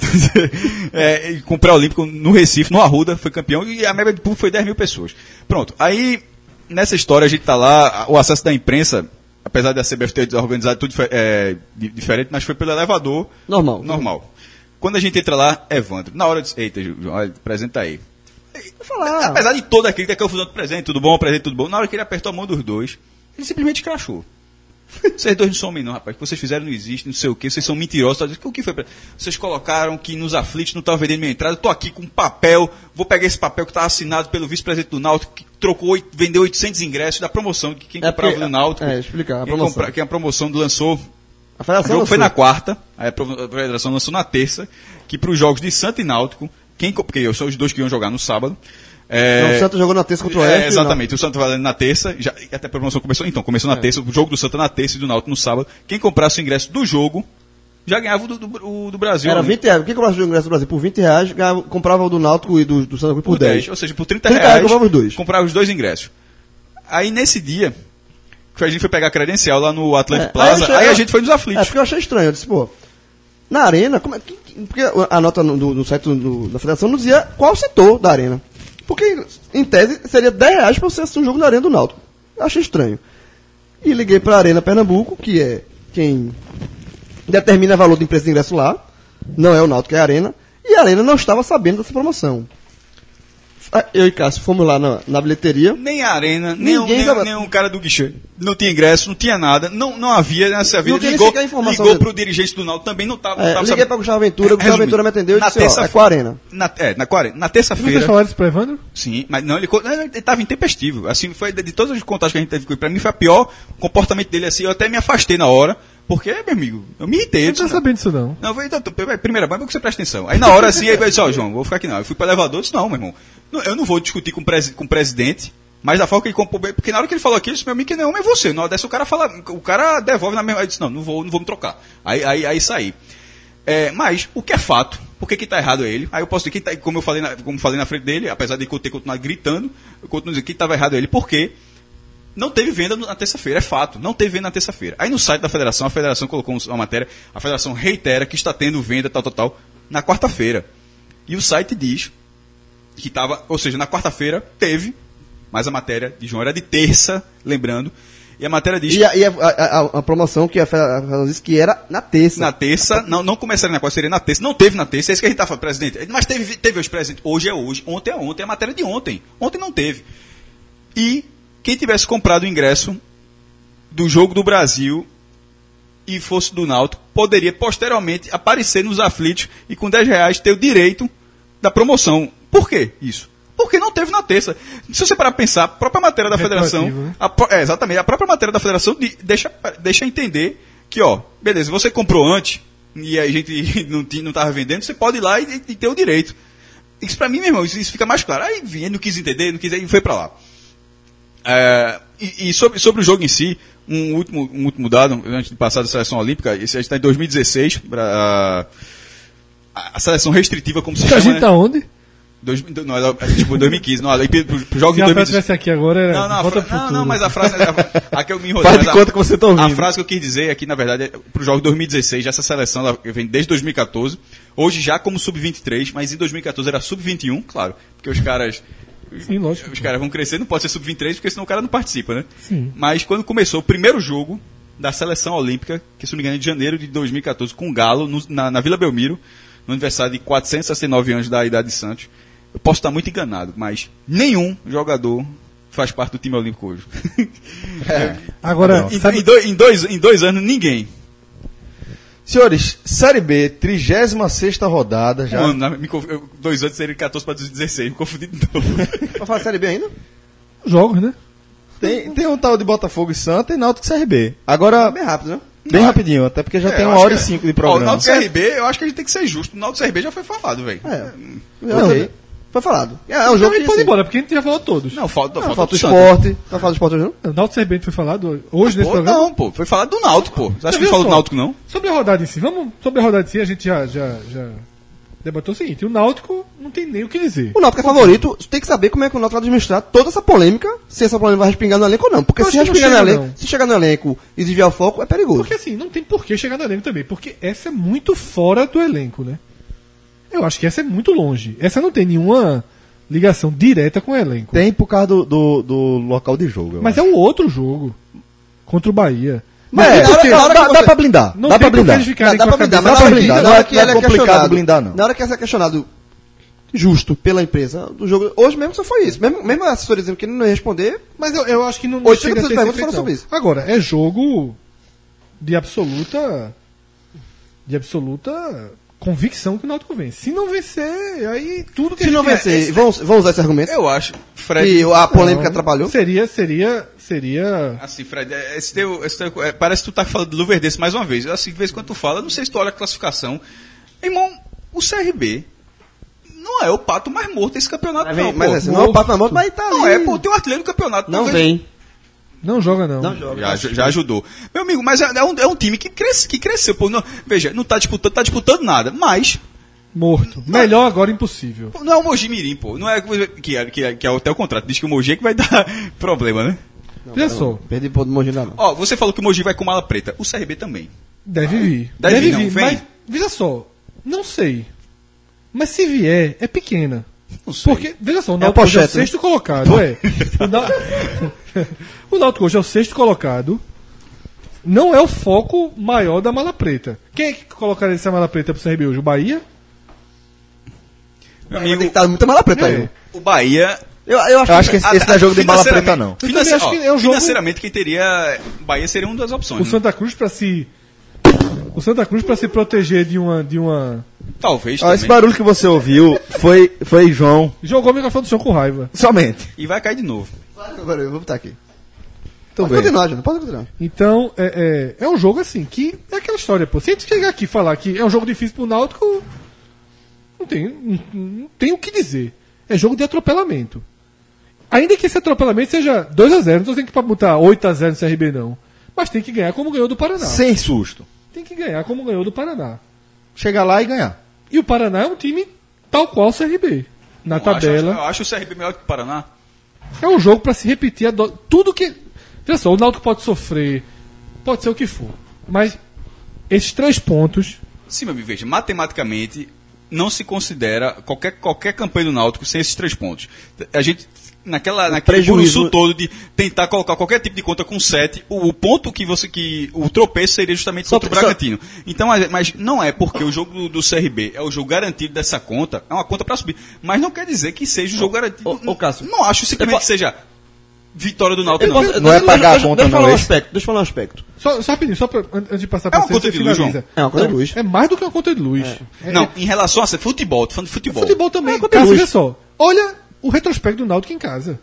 é, e com o pré-olímpico no Recife, no Arruda, foi campeão e a média de público foi dez mil pessoas. Pronto, aí nessa história a gente tá lá, o acesso da imprensa, apesar da C B F ter organizado tudo é, di- diferente, mas foi pelo elevador Normal. normal. Quando a gente entra lá, Evandro, na hora de... Eita, João, olha, apresenta aí. Vou falar. Apesar de toda a crítica, confusão do presente, tudo bom, presente, tudo bom, na hora que ele apertou a mão dos dois, ele simplesmente crachou. Vocês dois não são homem não, rapaz. O que vocês fizeram não existe, não sei o que, vocês são mentirosos. Tá dizendo, o que foi? pra- Vocês colocaram que nos aflitos não estavam vendendo minha entrada, eu tô aqui com um papel, vou pegar esse papel que está assinado pelo vice-presidente do Náutico, que trocou, oito- vendeu oitocentos ingressos da promoção, que quem É comprava porque- no Náutico, é, explicar, a quem, promoção. compra- quem a promoção lançou, A o federação jogo foi lançou. na quarta, aí a prov- a federação lançou na terça, que para os jogos de Santa e Náutico, quem, co- porque são os dois que iam jogar no sábado, é, Não, o Santos jogou na terça contra o é, Oeste. exatamente, o Santa valendo na terça, já, e até a promoção começou, então, começou na terça, o jogo do Santa na terça e do Náutico no sábado. Quem comprasse o ingresso do jogo, já ganhava o do, do, o do Brasil. Era né? vinte reais. Quem comprasse o ingresso do Brasil por vinte reais, ganhava- comprava o do Náutico e do, do Santa Cruz por Por dez. dez, ou seja, por trinta trinta reais, reais comprava os dois. comprava os dois ingressos. Aí, nesse dia, que a gente foi pegar a credencial lá no Atlântico É, Plaza, aí, aí eu- a gente foi nos É, aflitos. porque eu achei estranho. Eu disse, pô, na arena, como é que. Porque a nota no, do, do site do- da federação não dizia qual setor da arena. Porque, em tese, seria dez reais pra você assistir um jogo na arena do Náutico. Eu achei estranho. E liguei pra Arena Pernambuco, que é quem determina o valor do preço de ingresso lá. Não é o Náutico, é a Arena. E a Arena não estava sabendo dessa promoção. Eu e Cássio fomos lá na, na bilheteria. Nem a arena, nem, o- Ninguém nem, sabe- nem um cara do guichê. Não tinha ingresso, não tinha nada, não, não havia nessa vida. Não tinha nem Ligou, sequer informação ligou dele. pro dirigente do Náutico, também não estava. É, liguei pra Gustavo Ventura, o Gustavo Resumindo, Ventura me atendeu e na disse, ó, terça- é com a Arena. Na, é, na, quare- na Vocês terça-feira. falaram isso pra Evandro? Sim, mas não, ele co- ele estava intempestivo. Assim, foi de, de todas as contagens que a gente teve com ele. Pra mim foi a pior comportamento dele assim. Eu até me afastei na hora, porque, meu amigo, eu me irritei. Eu Eu não disse, tô sabendo disso não. não, eu falei, então, tô- primeira banda que você presta atenção. Aí na hora assim, aí ele disse, ó, João, vou ficar aqui não. Eu fui pro elevador e disse, não, meu irmão, não, eu não vou discutir com o, presi com o presidente, mas da forma que ele compôs, porque na hora que ele falou aqui, eu disse, meu amigo, que não é você. Na hora dessa o cara fala, o cara devolve na mesma. Eu disse, não, não vou, não vou me trocar. Aí, aí, aí saí. É, mas, o que é fato, porque quem tá errado é ele. Aí eu posso dizer, quem tá, como eu falei na, como falei na frente dele, apesar de eu ter continuado gritando, eu continuo dizendo que quem tava errado é ele, porque não teve venda na terça-feira, é fato. Não teve venda na terça-feira. Aí no site da federação, a federação colocou uma matéria, a federação reitera que está tendo venda, tal, tal, tal, na quarta-feira. E o site diz que estava, ou seja, na quarta-feira teve, mas a matéria de João era de terça, lembrando, e a matéria diz E a, e a, a- a- a promoção que a federação disse que era na terça. na terça, não, não começaria na quarta, seria na terça, não teve na terça, é isso que a gente está falando, presidente. Mas teve, teve hoje, presidente, hoje é hoje, ontem é ontem, é a matéria de ontem. Ontem não teve. E quem tivesse comprado o ingresso do Jogo do Brasil e fosse do Náutico, poderia posteriormente aparecer nos aflitos e com dez reais ter o direito da promoção. Por que isso? Porque não teve na terça. Se você parar para pensar, a própria matéria da federação, Retroativo, né? a pró- é, exatamente, a própria matéria da federação de- deixa, deixa entender que, ó, beleza, você comprou antes e a gente não tinha- não estava vendendo, você pode ir lá e, e ter o direito. Isso para mim, meu irmão, isso, isso fica mais claro. Aí ele não quis entender, não quis, e foi para lá. É, e e sobre, sobre o jogo em si, um último, um último dado, antes de passar da seleção olímpica, esse a gente está em dois mil e dezesseis, pra, a, a seleção restritiva, como se A chama, gente né? tá onde? Dois, não, era, tipo, dois mil e quinze, não, ali pro, pro jogo Se de a dois mil e frase dezesseis. estivesse aqui agora, era Não, não, a volta fra- pro não, futuro. não, mas a frase. A, a que eu me enrolei. Faz de mas a- conta que você tá ouvindo. A frase que eu quis dizer aqui, na verdade, é pro jogo de dois mil e dezesseis, essa seleção ela vem desde dois mil e quatorze, hoje já como sub vinte e três, mas em dois mil e quatorze era sub vinte e um, claro, porque os caras. Sim, lógico. Os caras vão crescer, não pode ser sub vinte e três, porque senão o cara não participa, né? Sim. Mas quando começou o primeiro jogo da seleção olímpica, que se não me engano é de janeiro de dois mil e quatorze, com o Galo, no- na, na Vila Belmiro, no aniversário de quatrocentos e sessenta e nove anos da idade de Santos. Eu posso estar muito enganado, mas nenhum jogador faz parte do time olímpico hoje. Agora, Em, sabe, em dois, em, dois, em dois anos, ninguém. Senhores, Série B, trigésima sexta rodada já. Mano, na- me conf- eu- dois anos seria catorze para dezesseis, me confundi de novo. Pra falar Série B ainda? Jogos, né? Tem, tem um tal de Botafogo e Santa e Náutico e C R B. Agora, Bem rápido, né? bem rapidinho, até porque já É, tem eu uma acho hora e que é- cinco de Ó, o programa. Náutico C R B, eu acho que a gente tem que ser justo. O Náutico C R B já foi falado, velho. É. Não, Ok. Foi falado. É, é um Então jogo a gente que... pode ir assim, embora, porque a gente já falou todos. Não, falta, Não, falta, falta o do Santa. esporte. Tá falando do esporte hoje, não? O Náutico C R B foi falado hoje nesse Pô, programa. não, pô. Foi falado do Náutico, pô. Você acha que Viu falou só? do Náutico, não? Sobre a rodada em si, vamos. Sobre a rodada em si, a gente já, já, já debateu o seguinte: o Náutico não tem nem o que dizer. O Náutico é favorito, tem que saber como é que o Náutico vai administrar toda essa polêmica, se essa polêmica vai respingar no elenco ou não. Porque Eu se acho que respingar não no chega, elenco, não. se chegar no elenco e desviar o foco, é perigoso. Porque assim, não tem por que chegar no elenco também, porque essa é muito fora do elenco, né? Eu acho que essa é muito longe. Essa não tem nenhuma ligação direta com o elenco. Tem por causa do, do, do local de jogo. eu Mas é acho. um outro jogo contra o Bahia. Mas É, é, na hora- na hora dá, que dá você- pra blindar. Não dá tem pra por que blindar. eles ficarem Dá com a pra blindar, cabeça- mas Dá pra na hora que- blindar, na não hora é- que não é ele é complicado questionado, blindar, não. na hora que essa é questionado justo pela empresa do jogo, hoje mesmo só foi isso. Mesmo, mesmo a assessoria dizendo que ele não ia responder, Mas eu, eu acho que não, não oitenta por cento chega a ter das esse perguntas efeito, foram sobre não. isso. Agora, é jogo de absoluta de absoluta convicção que o Náutico vence. Se não vencer, aí tudo que se a não gente- vencer, esse- vão, vão usar esse argumento, Eu acho, Fred. que a polêmica não, atrapalhou. Seria, seria, seria. Assim, Fred, é, esse teu, esse teu- é, parece que tu tá falando do Luverdense mais uma vez. Assim, de vez em quando tu fala, não sei se tu olha a classificação. Irmão, o C R B não é o pato mais morto desse campeonato, Mas, não. vem, pô. mas assim, não é o pato na mão, mas tá Não ali. é, pô, tem um artilheiro do campeonato. Não talvez- vem. Não joga, não. Não joga. Já, já ajudou. Meu amigo, mas é, é um, é um time que, cresce, que cresceu, pô. Não, veja, não tá disputando, tá disputando nada, mas Morto. Melhor agora impossível. pô, não é o Mogi Mirim, pô. Não é que, é- que, é- que é até o contrato. Diz que o Mogi é que vai dar problema, né? Veja só, Perdi por Moginar, não. Ó, você falou que o Mogi vai com mala preta. O C R B também. deve vir. Deve Deve, vir, não, vir, vem. mas veja só, não sei. Mas se vier, é pequena. Não sei. Porque, veja só, o É Náutico o hoje é o Pochete, né? sexto colocado, é. O, Nau- o Náutico hoje é o sexto colocado. Não é o foco maior da mala preta. Quem é que colocaria essa mala preta pro C R B hoje? O Bahia? Meu Tem que amigo, estar muita mala preta aí. É. o Bahia. Eu, eu acho Eu acho que esse, esse não é jogo de bala financeiramente- preta, não. Eu também financi- acho ó, que é um jogo- Financeiramente, quem teria. Bahia seria uma das opções. O né? Santa Cruz pra se. O Santa Cruz pra se proteger de uma. De uma... Talvez. Ó, esse também. barulho que você ouviu foi, foi João Jogou o microfone do chão com raiva. somente. E vai cair de novo. Agora eu vou botar aqui. Tudo Pode bem. continuar, Júnior, pode continuar. Então, é, é, é um jogo assim, que é aquela história, pô. Se a gente chegar aqui e falar que é um jogo difícil pro Náutico, não tem, não, não tem o que dizer. É jogo de atropelamento. Ainda que esse atropelamento seja dois a zero, não tô dizendo que pra botar oito a zero no C R B, não. Mas tem que ganhar como ganhou do Paraná. Sem susto. Tem que ganhar como ganhou do Paraná. Chegar lá e ganhar. E o Paraná é um time tal qual o C R B. Na Eu acho- tabela. Eu acho o C R B melhor que o Paraná. É um jogo pra se repetir a do... tudo que. Veja só, o Náutico pode sofrer, pode ser o que for. Mas esses três pontos. Sim, meu amigo, veja, matematicamente não se considera qualquer, qualquer campanha do Náutico sem esses três pontos. A gente, naquela, naquele prejuízo- buruçu todo de tentar colocar qualquer tipo de conta com sete, o, o ponto que você, que o tropeço seria justamente Só- contra o só- Bragantino. Então, mas, mas não é porque o jogo do, do C R B é o jogo garantido dessa conta, é uma conta para subir. Mas não quer dizer que seja o jogo garantido. ô, ô, Cássio. Não acho simplesmente que seja vitória do Náutico, Eu não. posso- Não é deixa- pagar a deixa- conta, deixa eu não, falar um esse? aspecto. Deixa eu falar um aspecto. Só, só rapidinho, só pra, an- antes de passar pra É uma você, conta você de luz, finaliza. É uma conta de Não, luz. É mais do que uma conta de luz. É, Não, em relação a futebol, tô falando de futebol. futebol também. É, conta de Cássio, luz. olha só. Olha o retrospecto do Náutico em casa.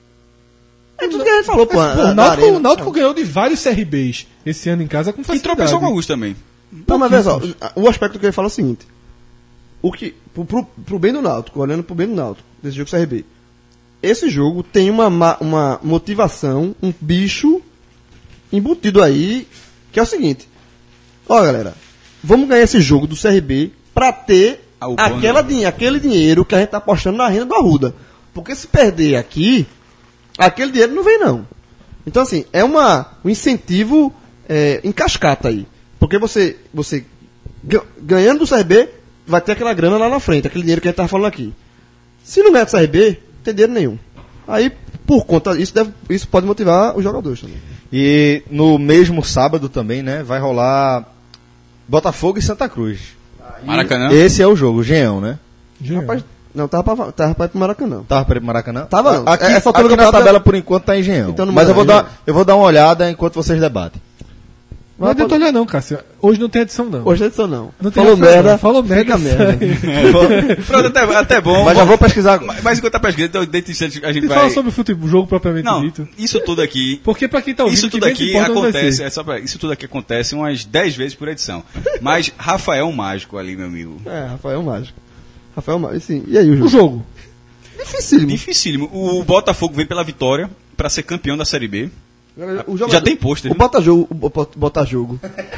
É tudo que a gente falou, pô. Pô, na- o na Náutico, arena. o Náutico ganhou de vários C R Bs esse ano em casa com E facilidade. tropeçou com o Augusto também. Não, mas veja só, o aspecto que eu ia falar é o seguinte. O que, pro, pro, pro bem do Náutico, olhando pro bem do Náutico, desse jogo C R B, esse jogo tem uma, ma- uma motivação, um bicho embutido aí, que é o seguinte. Ó, galera, vamos ganhar esse jogo do C R B pra ter Ah, o bônus. aquela, din- aquele dinheiro que a gente tá apostando na renda do Arruda. Porque se perder aqui, aquele dinheiro não vem não. Então, assim, é uma, um incentivo é, em cascata aí. Porque você, você ga- ganhando do C R B, vai ter aquela grana lá na frente, aquele dinheiro que a gente tava falando aqui. Se não ganhar do C R B, não tem dinheiro nenhum. Aí, por conta disso, deve, isso pode motivar os jogadores também. E no mesmo sábado também, né, vai rolar Botafogo e Santa Cruz. Maracanã. Esse é o jogo, Geão, né? Jean. Rapaz, não, tava pra, tava pra ir pro Maracanã. Tava para Maracanã? Tava não. Aqui, Essa altura aqui do na campeonato- tabela, por enquanto, tá em Engenhão. Então, no Mas eu vou, Maranhão. dar, eu vou dar uma olhada enquanto vocês debatem. Não adianta olhar não, Cássio. Hoje não tem edição não. Hoje é edição não. Não tem Falou edição, merda. não. Falou merda. Fica merda. Pronto, até, até bom. Mas já vou pesquisar. Mas, mas enquanto tá pesquisando, então, dentro de instantes, a gente E vai... fala sobre o futebol, jogo propriamente Não, dito. isso tudo aqui... Porque pra quem tá ouvindo, Isso que tudo menos aqui importa onde vai acontece, ser. é só pra, isso tudo aqui acontece umas dez vezes por edição. Mas Rafael Mágico ali, meu amigo. É, Rafael Mágico. Rafael Mágico, sim. E aí o jogo? O jogo. Dificílimo. Dificílimo. O Botafogo vem pela vitória pra ser campeão da Série B. O jogo- Já tem pôster, O né? Botajogo. O Bo- Botajogo.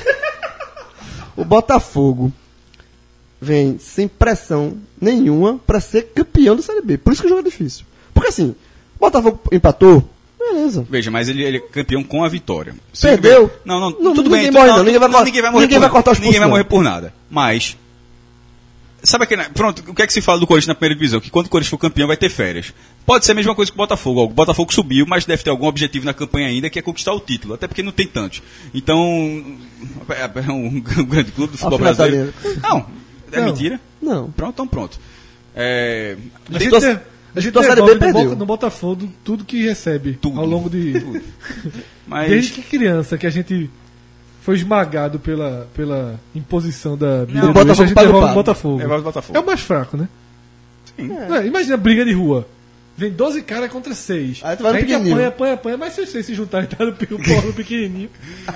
O Botafogo vem sem pressão nenhuma pra ser campeão da Série B. Por isso que o jogo é difícil. Porque assim, o Botafogo empatou, beleza. Veja, mas ele, ele é campeão com a vitória. Se Perdeu? ele- Não, não, Não, tudo ninguém bem. morre tu- não, ninguém vai cor- ninguém vai morrer ninguém por vai nada. cortar os Ninguém pulsos, vai não. morrer por nada. Mas... Sabe aquele... Pronto, o que é que se fala do Corinthians na primeira divisão? Que quando o Corinthians for campeão vai ter férias. Pode ser a mesma coisa que o Botafogo. Ó, o Botafogo subiu, mas deve ter algum objetivo na campanha ainda, que é conquistar o título. Até porque não tem tantos. Então... É um, um grande clube do futebol Alfinetaria. brasileiro. Não, é Não. mentira. Não. Pronto, então pronto. É... A gente, Tô- tem- a gente tô Série B devolve no, perdeu. Bo- no Botafogo tudo que recebe Tudo. ao longo de... Mas... Desde que criança, que a gente foi esmagado pela, pela imposição da Não, Bíblia, o Botafogo a gente paga o devolve pago. o Botafogo. É o Botafogo. É o mais fraco, né? Sim. Não, imagina a briga de rua. Vem doze caras contra seis. Aí tu vai no que pequenininho. apanha, apanha, apanha, mas se vocês se juntarem, tá no pi- o porra no pequenininho.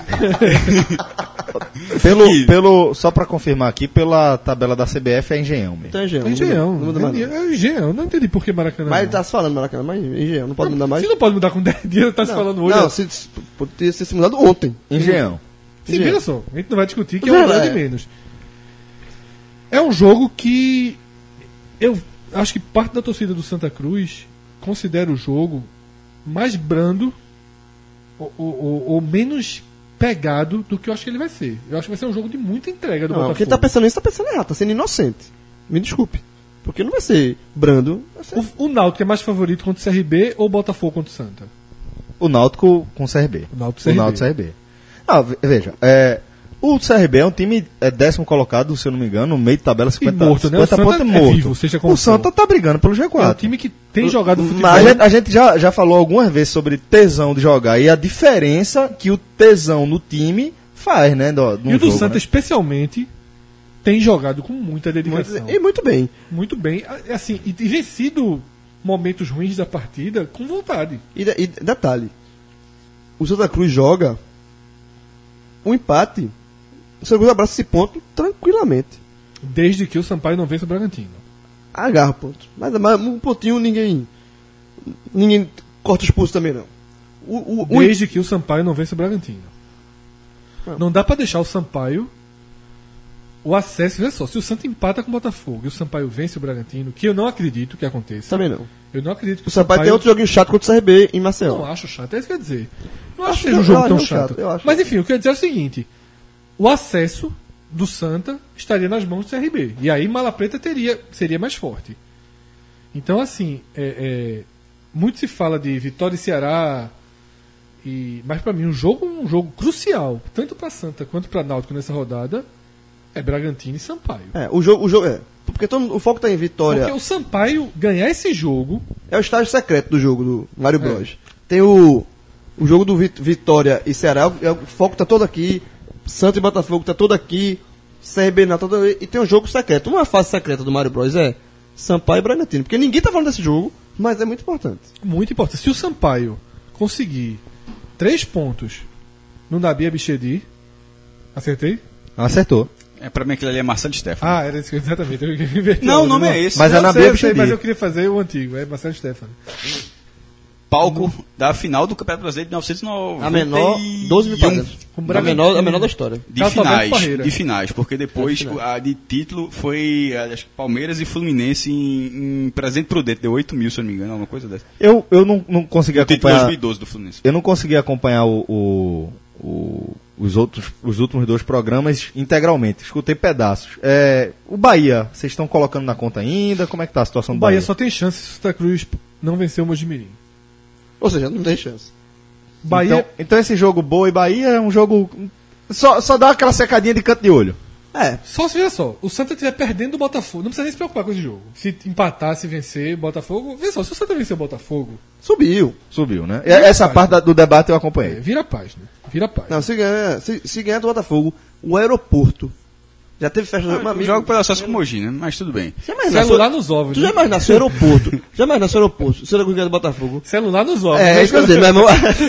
Pelo, E- pelo, só pra confirmar aqui, pela tabela da C B F é Engenhão mesmo. Então é Engenhão. É Engenhão. Não muda mais não. É Engenhão. Não entendi por que Maracanã. Mas não. tá se falando Maracanã, mas Engenhão. Não pode mudar mais. Se não pode mudar com dez dias, tá se falando hoje. Não, se, se, podia ter se mudado ontem. Engenhão. Sim, Engenhão. veja só, a gente não vai discutir que é Não, um grande é. menos. É um jogo que eu acho que parte da torcida do Santa Cruz considera o jogo mais brando ou, ou- ou- ou menos pegado do que eu acho que ele vai ser. Eu acho que vai ser um jogo de muita entrega do Não, Botafogo. quem tá pensando nisso tá pensando errado, tá sendo inocente. Me desculpe. Porque não vai ser brando. Vai ser... o, o Náutico é mais favorito contra o C R B ou o Botafogo contra o Santa? O Náutico com o C R B. O Náutico O C R B. Náutico C R B. Ah, ve- veja, é, o C R B é um time é, décimo colocado, se eu não me engano, no meio de tabela cinquenta, morto, né? O cinquenta Santa pontos é morto. vivo, seja como o Santa for. tá brigando pelo G É um quatro. time que tem jogado futebol. Mas a gente, a gente já, já falou algumas vezes sobre tesão de jogar e a diferença que o tesão no time faz, né? Do, num E o do jogo, Santa, né? especialmente, tem jogado com muita Muito, dedicação. e muito bem. Muito bem. a- Assim, e, e vencido momentos ruins da partida com vontade. E, de- e detalhe: o Santa Cruz joga um empate. O Santa Cruz abraça esse ponto tranquilamente. Desde que o Sampaio não vença o Bragantino. Agarra o ponto. Mas, mas um pontinho ninguém. Ninguém corta os pulsos também, não. O, o, o- Desde que o Sampaio não vença o Bragantino. Ah. Não dá pra deixar o Sampaio o acesso. Olha só, se o Santa empata com o Botafogo e o Sampaio vence o Bragantino, que eu não acredito que aconteça. Também não. Eu não acredito que O Sampaio tem outro joguinho chato contra o C R B em Maceió. Não acho chato, é isso que eu ia dizer. Não Acho acho que seja que um eu- jogo eu tão acho chato. chato, eu acho. Mas enfim, o que eu ia dizer é o seguinte: o acesso do Santa estaria nas mãos do C R B. E aí Mala Preta teria, seria mais forte. Então, assim, é, é, muito se fala de Vitória e Ceará. E, mas pra mim, um jogo, um jogo crucial, tanto pra Santa quanto pra Náutico nessa rodada, é Bragantino e Sampaio. É, o jogo, o jogo é. Porque todo, mundo- o foco tá em vitória. Porque o Sampaio ganhar esse jogo. É o estágio secreto do jogo do Mário É. Bros. Tem o, o jogo do Vit- Vitória e Ceará, é, o foco tá todo aqui. Santos e Botafogo tá todo aqui. C R B não tá todo aí. E tem um jogo secreto. Uma fase secreta do Mário Bros é Sampaio e Bragantino. Porque ninguém tá falando desse jogo, mas é muito importante. Muito importante. Se o Sampaio conseguir três pontos no Nabi Abichedi, acertei? Acertou. É, pra mim aquilo ali é Marcelo Stefano. Ah, era isso que eu- exatamente. Eu inverti Não, a o nome ordem. é esse. Mas Eu é Nabi sei, eu sei, Abichedi. mas eu queria fazer o antigo, é Marcelo Stefano. Palco da final do Campeonato Brasileiro de mil novecentos e noventa A menor, e um. doze mil pagantes. Com A Bragantino. menor, a menor da história. De Carlos Alberto finais, Parreira. de finais, porque depois É, de finais. a de título foi a- acho que Palmeiras e Fluminense em, em presente prudente, deu oito mil, se eu não me engano, alguma coisa dessa. Eu, eu não, não consegui O título acompanhar. dois mil e doze do Fluminense. Eu não consegui acompanhar o, o- o- os, outros, os últimos dois programas integralmente. Escutei pedaços. É, o Bahia, vocês estão colocando na conta ainda? Como é que tá a situação O do Bahia Bahia? só tem chance se o Santa Cruz não vencer o Mojimirim. Ou seja, não tem chance. Bahia, Então, então esse jogo Boa e Bahia é um jogo. Só, só dá aquela secadinha de canto de olho. É, Só se veja só, o Santa estiver perdendo o Botafogo, não precisa nem se preocupar com esse jogo. Se empatar, se vencer, Botafogo. Veja só, se o Santa vencer o Botafogo, subiu. Subiu, né? E essa Vira parte da- do debate eu é, acompanhei. vira a página. Vira a página. Não, se ganhar, se, se ganhar do Botafogo, o aeroporto. Já teve festa do Eu jogo pelo acesso com o Mogi, né? Mas tudo bem. Já imagina, Celular sua- nos ovos. Tu né? já imagina seu aeroporto? Já imagina seu aeroporto? Se ele ganhar do Botafogo. Celular nos ovos. É, né? é isso que eu dizer, meu irmão.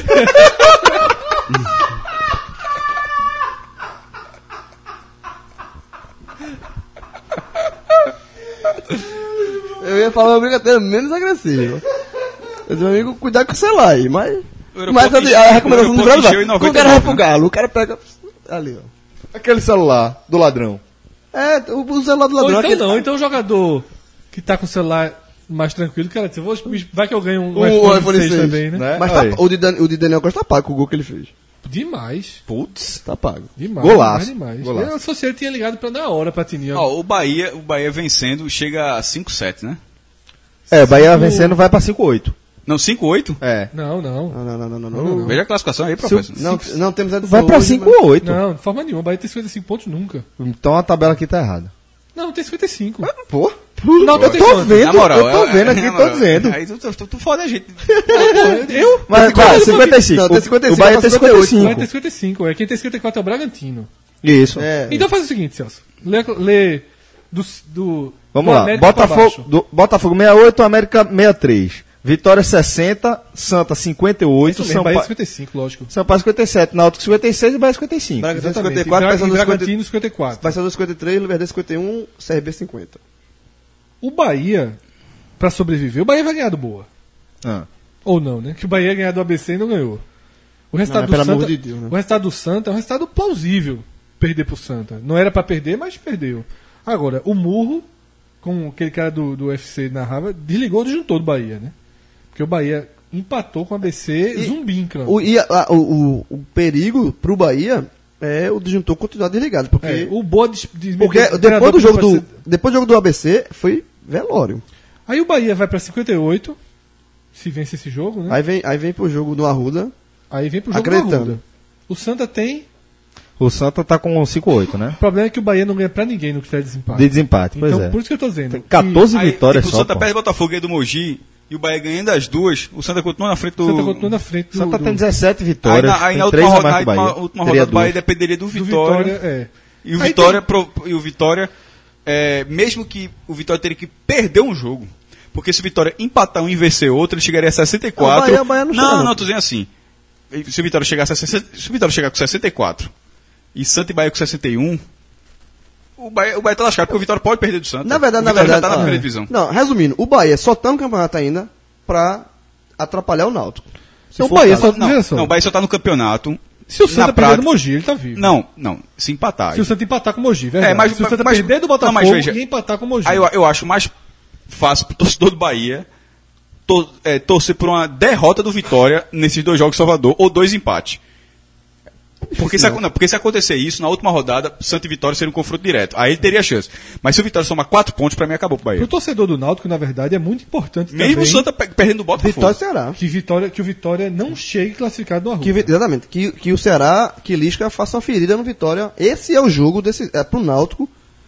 Eu ia falar uma brincadeira menos agressiva. Eu disse, meu amigo, cuidado com o celular aí, mas. aeroporto Mas a, enche- a recomendação o do aeroporto Brasil encheu em vai. Quando o noventa e cara nove, refugá-lo, o cara pega. Ali, ó. Aquele celular do ladrão. É, o, o celular do Ou ladrão. então aquele- não, então o jogador que tá com o celular mais tranquilo, cara, diz, vou, vai que eu ganho um, O iPhone, iPhone seis seis, também, né? né? Mas tá, Aí. o, de Dan, o de Daniel Costa tá pago com o gol que ele fez. Demais. Putz. Tá pago. Demais. Golaço, Demais, demais. golaço. Eu associei, ele tinha ligado pra na hora pra Tininho. Ó, o Bahia, o Bahia vencendo chega a cinco sete, né? É, Bahia Cinco- vencendo vai pra cinco oito. Não, cinco oito? É. Não, não. Não, não, não, não, não. Não, não. Veja a classificação aí, Se o- professor. não, não temos a Vai pra hoje, cinco mas- oito. Não, de forma nenhuma. O Bahia tem cinquenta e cinco pontos nunca. Então a tabela aqui tá errada. Não, tem cinquenta e cinco. Pô. Não, Eu tem tô quanto? vendo, Na moral, eu tô é- vendo é- aqui, na tô moral, dizendo. Aí tu, tu, tu, tu fode a gente. Eu? Mas, claro, cinquenta e cinco. Não, tem O- cinquenta e cinco, O Bahia tá tem cinquenta e oito. cinquenta e Vai ter cinco. cinquenta e cinco. É. Quem tem cinquenta e quatro é o Bragantino. Isso. É. Então faz o seguinte, Celso. Lê, lê do, do, Vamos do lá. América pra Botafogo, baixo. do, Botafogo sessenta e oito, América sessenta e três. Vitória sessenta, Santa cinquenta e oito, Isso mesmo, Bahia Sampaio cinquenta e cinco, lógico. Sampaio cinquenta e sete, Náutico cinquenta e seis e Bahia cinquenta e cinco. Bragantino Exatamente. cinquenta e quatro, E Bra- Paysandu e cinquenta Bragantino cinquenta e quatro. Paysandu cinquenta e três, Luverdense cinquenta e um, C R B cinquenta. O Bahia, pra sobreviver, o Bahia vai ganhar do Boa. Ah. Ou não, né? Que o Bahia ia ganhar do A B C e não ganhou. O resultado Não, do pelo Santa, amor de Deus, né? o resultado do Santa é um resultado plausível perder pro Santa. Não era pra perder, mas perdeu. Agora, o Murro, com aquele cara do, do U F C narrava, desligou o disjuntor do Bahia, né? Porque o Bahia empatou com o A B C E- zumbi em campo. O, e a- a- o, o, o perigo pro Bahia é o disjuntor continuar desligado. Porque, É, o Boa des, des, porque o depois, treinador do jogo pediu do, pra ser- depois do jogo do A B C foi velório. Aí o Bahia vai pra cinquenta e oito, se vence esse jogo, né? Aí vem, aí vem pro jogo do Arruda. Aí vem pro jogo do Acreditando. Arruda. O Santa tem. O Santa tá com cinco oito, né? O problema é que o Bahia não ganha pra ninguém no critério de desempate. De desempate, pois Então, é. por isso que eu tô dizendo. Tem quatorze Aí, vitórias tipo, o só, Santa pô. perde o Botafogo aí do Mogi e o Bahia ganhando as duas, o Santa continua na frente O do... Santa continua na frente do, Santa do, tem dezessete Aí vitórias, na, aí tem na três última, a roda, mais que o aí na Bahia. última Teria rodada do Bahia duas. dependeria do do Vitória. Vitória. É. E o Aí Vitória, pro- e o Vitória é, mesmo que o Vitória teria que perder um jogo, porque se o Vitória empatar um e vencer outro, ele chegaria a sessenta e quatro. O Bahia- o Bahia não chega, não, não. não, tô dizendo assim. Se o Vitória chegasse a sessenta, se o Vitória chegar com sessenta e quatro e Santa e Bahia com sessenta e um, o Bahia, o Bahia tá lascado, porque o Vitória pode perder do Santa. Na verdade, o na Vitória verdade. já tá na ah, primeira divisão. Não, resumindo, o Bahia só tá no campeonato ainda pra atrapalhar o Náutico. Se Então o for Bahia o caso. só. Não, veja só. não, o Bahia só tá no campeonato. Se o Santa na perder prática- do Mogi, ele tá vivo. Não, não, se empatar. Se o Santa empatar com o Mogi, verdade. É, mas- se o Santa mas- perder do não, Botafogo mas veja, e empatar com o Mogi. Aí eu, eu acho mais fácil pro torcedor do Bahia to- é, torcer por uma derrota do Vitória nesses dois jogos em Salvador ou dois empates. Porque se, acon- não, porque se acontecer isso, na última rodada, Santa e Vitória seria um confronto direto. Aí ele teria chance. Mas se o Vitória somar quatro pontos, pra mim acabou pro Bahia. Pro torcedor do Náutico, na verdade, é muito importante Mesmo também o Santa pe- perdendo o Botafogo. Vitória e Ceará. que, Vitória, que o Vitória não chegue classificado no Arruda. Que, vi- exatamente. Que, que o Ceará, que Lisca faça uma ferida no Vitória. Esse é o jogo desse, é, pro Náutico.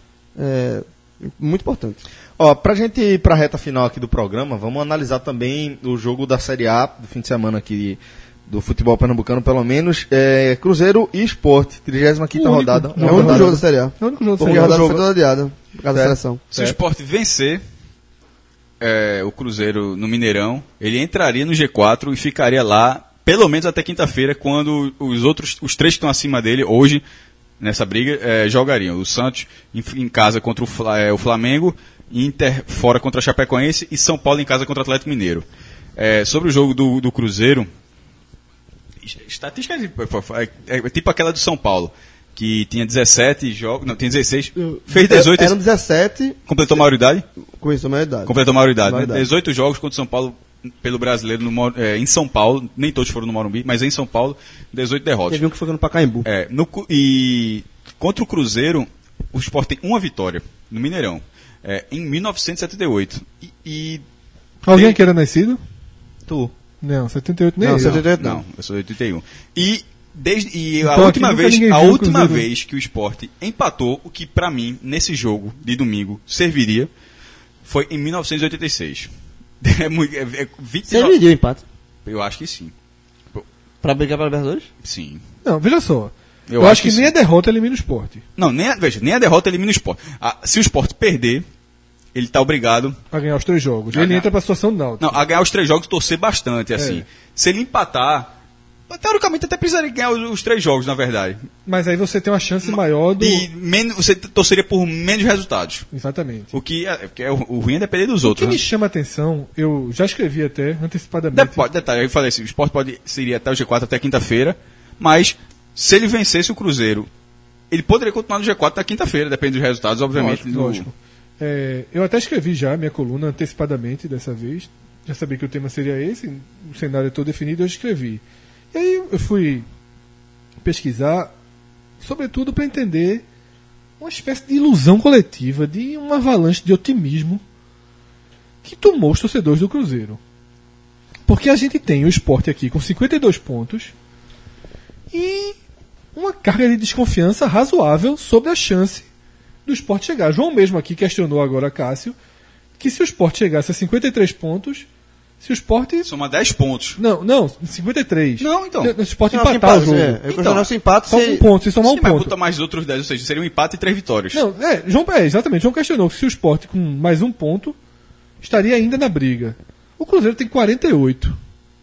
É, muito importante. Ó, pra gente ir pra reta final aqui do programa, vamos analisar também o jogo da Série A do fim de semana aqui do futebol pernambucano, pelo menos. É, Cruzeiro e Sport, trigésima quinta O único. rodada. É É o Uma único rodada- jogo da Série A. É o único jogo da Porque Série a A. rodada jogo- foi toda adiada. Por causa da Certo. seleção. Se o Sport vencer é, o Cruzeiro no Mineirão, ele entraria no G quatro e ficaria lá pelo menos até quinta-feira, quando os outros, os três que estão acima dele hoje nessa briga é, jogariam. O Santos em, em casa contra o, Fla- é, o Flamengo, Inter fora contra a Chapecoense e São Paulo em casa contra o Atlético Mineiro. É, sobre o jogo do, do Cruzeiro, estatística é, é, é tipo aquela do São Paulo, que tinha dezessete jogos, não, tinha dezesseis, fez dezoito, Eram dezessete, completou a maioridade? com isso a maioridade. Completou a maioridade, né? Maioridade. dezoito jogos contra o São Paulo pelo brasileiro no, Mor- é, em São Paulo, nem todos foram no Morumbi, mas em São Paulo, dezoito derrotas. Teve um que foi no Pacaembu. É, no Cu- e contra o Cruzeiro, o Sport tem uma vitória no Mineirão, é, em mil novecentos e setenta e oito. E, e Alguém tem- aqui era nascido? Tu. Não, setenta e oito nem Não, eu. setenta e oito não, eu sou de oitenta e um. E Desde, e Então, a aqui última, nunca vez, ninguém a viu o última Cruzeiro. vez que o Sport empatou, o que pra mim, nesse jogo de domingo, serviria, foi em mil novecentos e oitenta e seis. É muito, é, é vinte e nove Você dividiu o empate Eu acho que sim. pra brigar para Libertadores? Sim. Não, veja só. Eu Eu, acho acho que, que nem sim. a derrota elimina o Sport. Não, nem a, veja, nem a derrota elimina o Sport. Ah, se o Sport perder, ele tá obrigado A ganhar os três jogos. A Ele ganhar. entra pra situação do Náutico. não, a ganhar os três jogos e torcer bastante, assim. É. Se ele empatar, teoricamente até precisaria ganhar os, os três jogos, na verdade. Mas aí você tem uma chance maior do. E menos, você torceria por menos resultados. Exatamente. O que é, porque é o, o ruim é depender dos O que outros, me né? chama a atenção, eu já escrevi até antecipadamente. De- pode- detalhe, eu falei assim, o Sport pode, seria até o G quatro até quinta-feira, mas se ele vencesse o Cruzeiro, ele poderia continuar no G quatro até quinta-feira, depende dos resultados, obviamente. Lógico, do- lógico. É, eu até escrevi já minha coluna antecipadamente dessa vez. Já sabia que o tema seria esse, o cenário é todo definido, eu escrevi. E aí eu fui pesquisar, sobretudo para entender uma espécie de ilusão coletiva, de uma avalanche de otimismo que tomou os torcedores do Cruzeiro. Porque a gente tem o Sport aqui com cinquenta e dois pontos e uma carga de desconfiança razoável sobre a chance do Sport chegar. João mesmo aqui questionou agora Cássio que se o Sport chegasse a cinquenta e três pontos, se o Sport... Soma dez pontos. Não, não, cinquenta e três. Não, então. Se o Sport Não, empatar o empate, jogo. é. Eu Então, questiono se empate, Só se... um ponto, se somar Sim, um mas ponto. botar mais outros dez, ou seja, seria um empate e três vitórias. Não, é, João, é, exatamente. João questionou que se o Sport com mais um ponto estaria ainda na briga. O Cruzeiro tem quarenta e oito.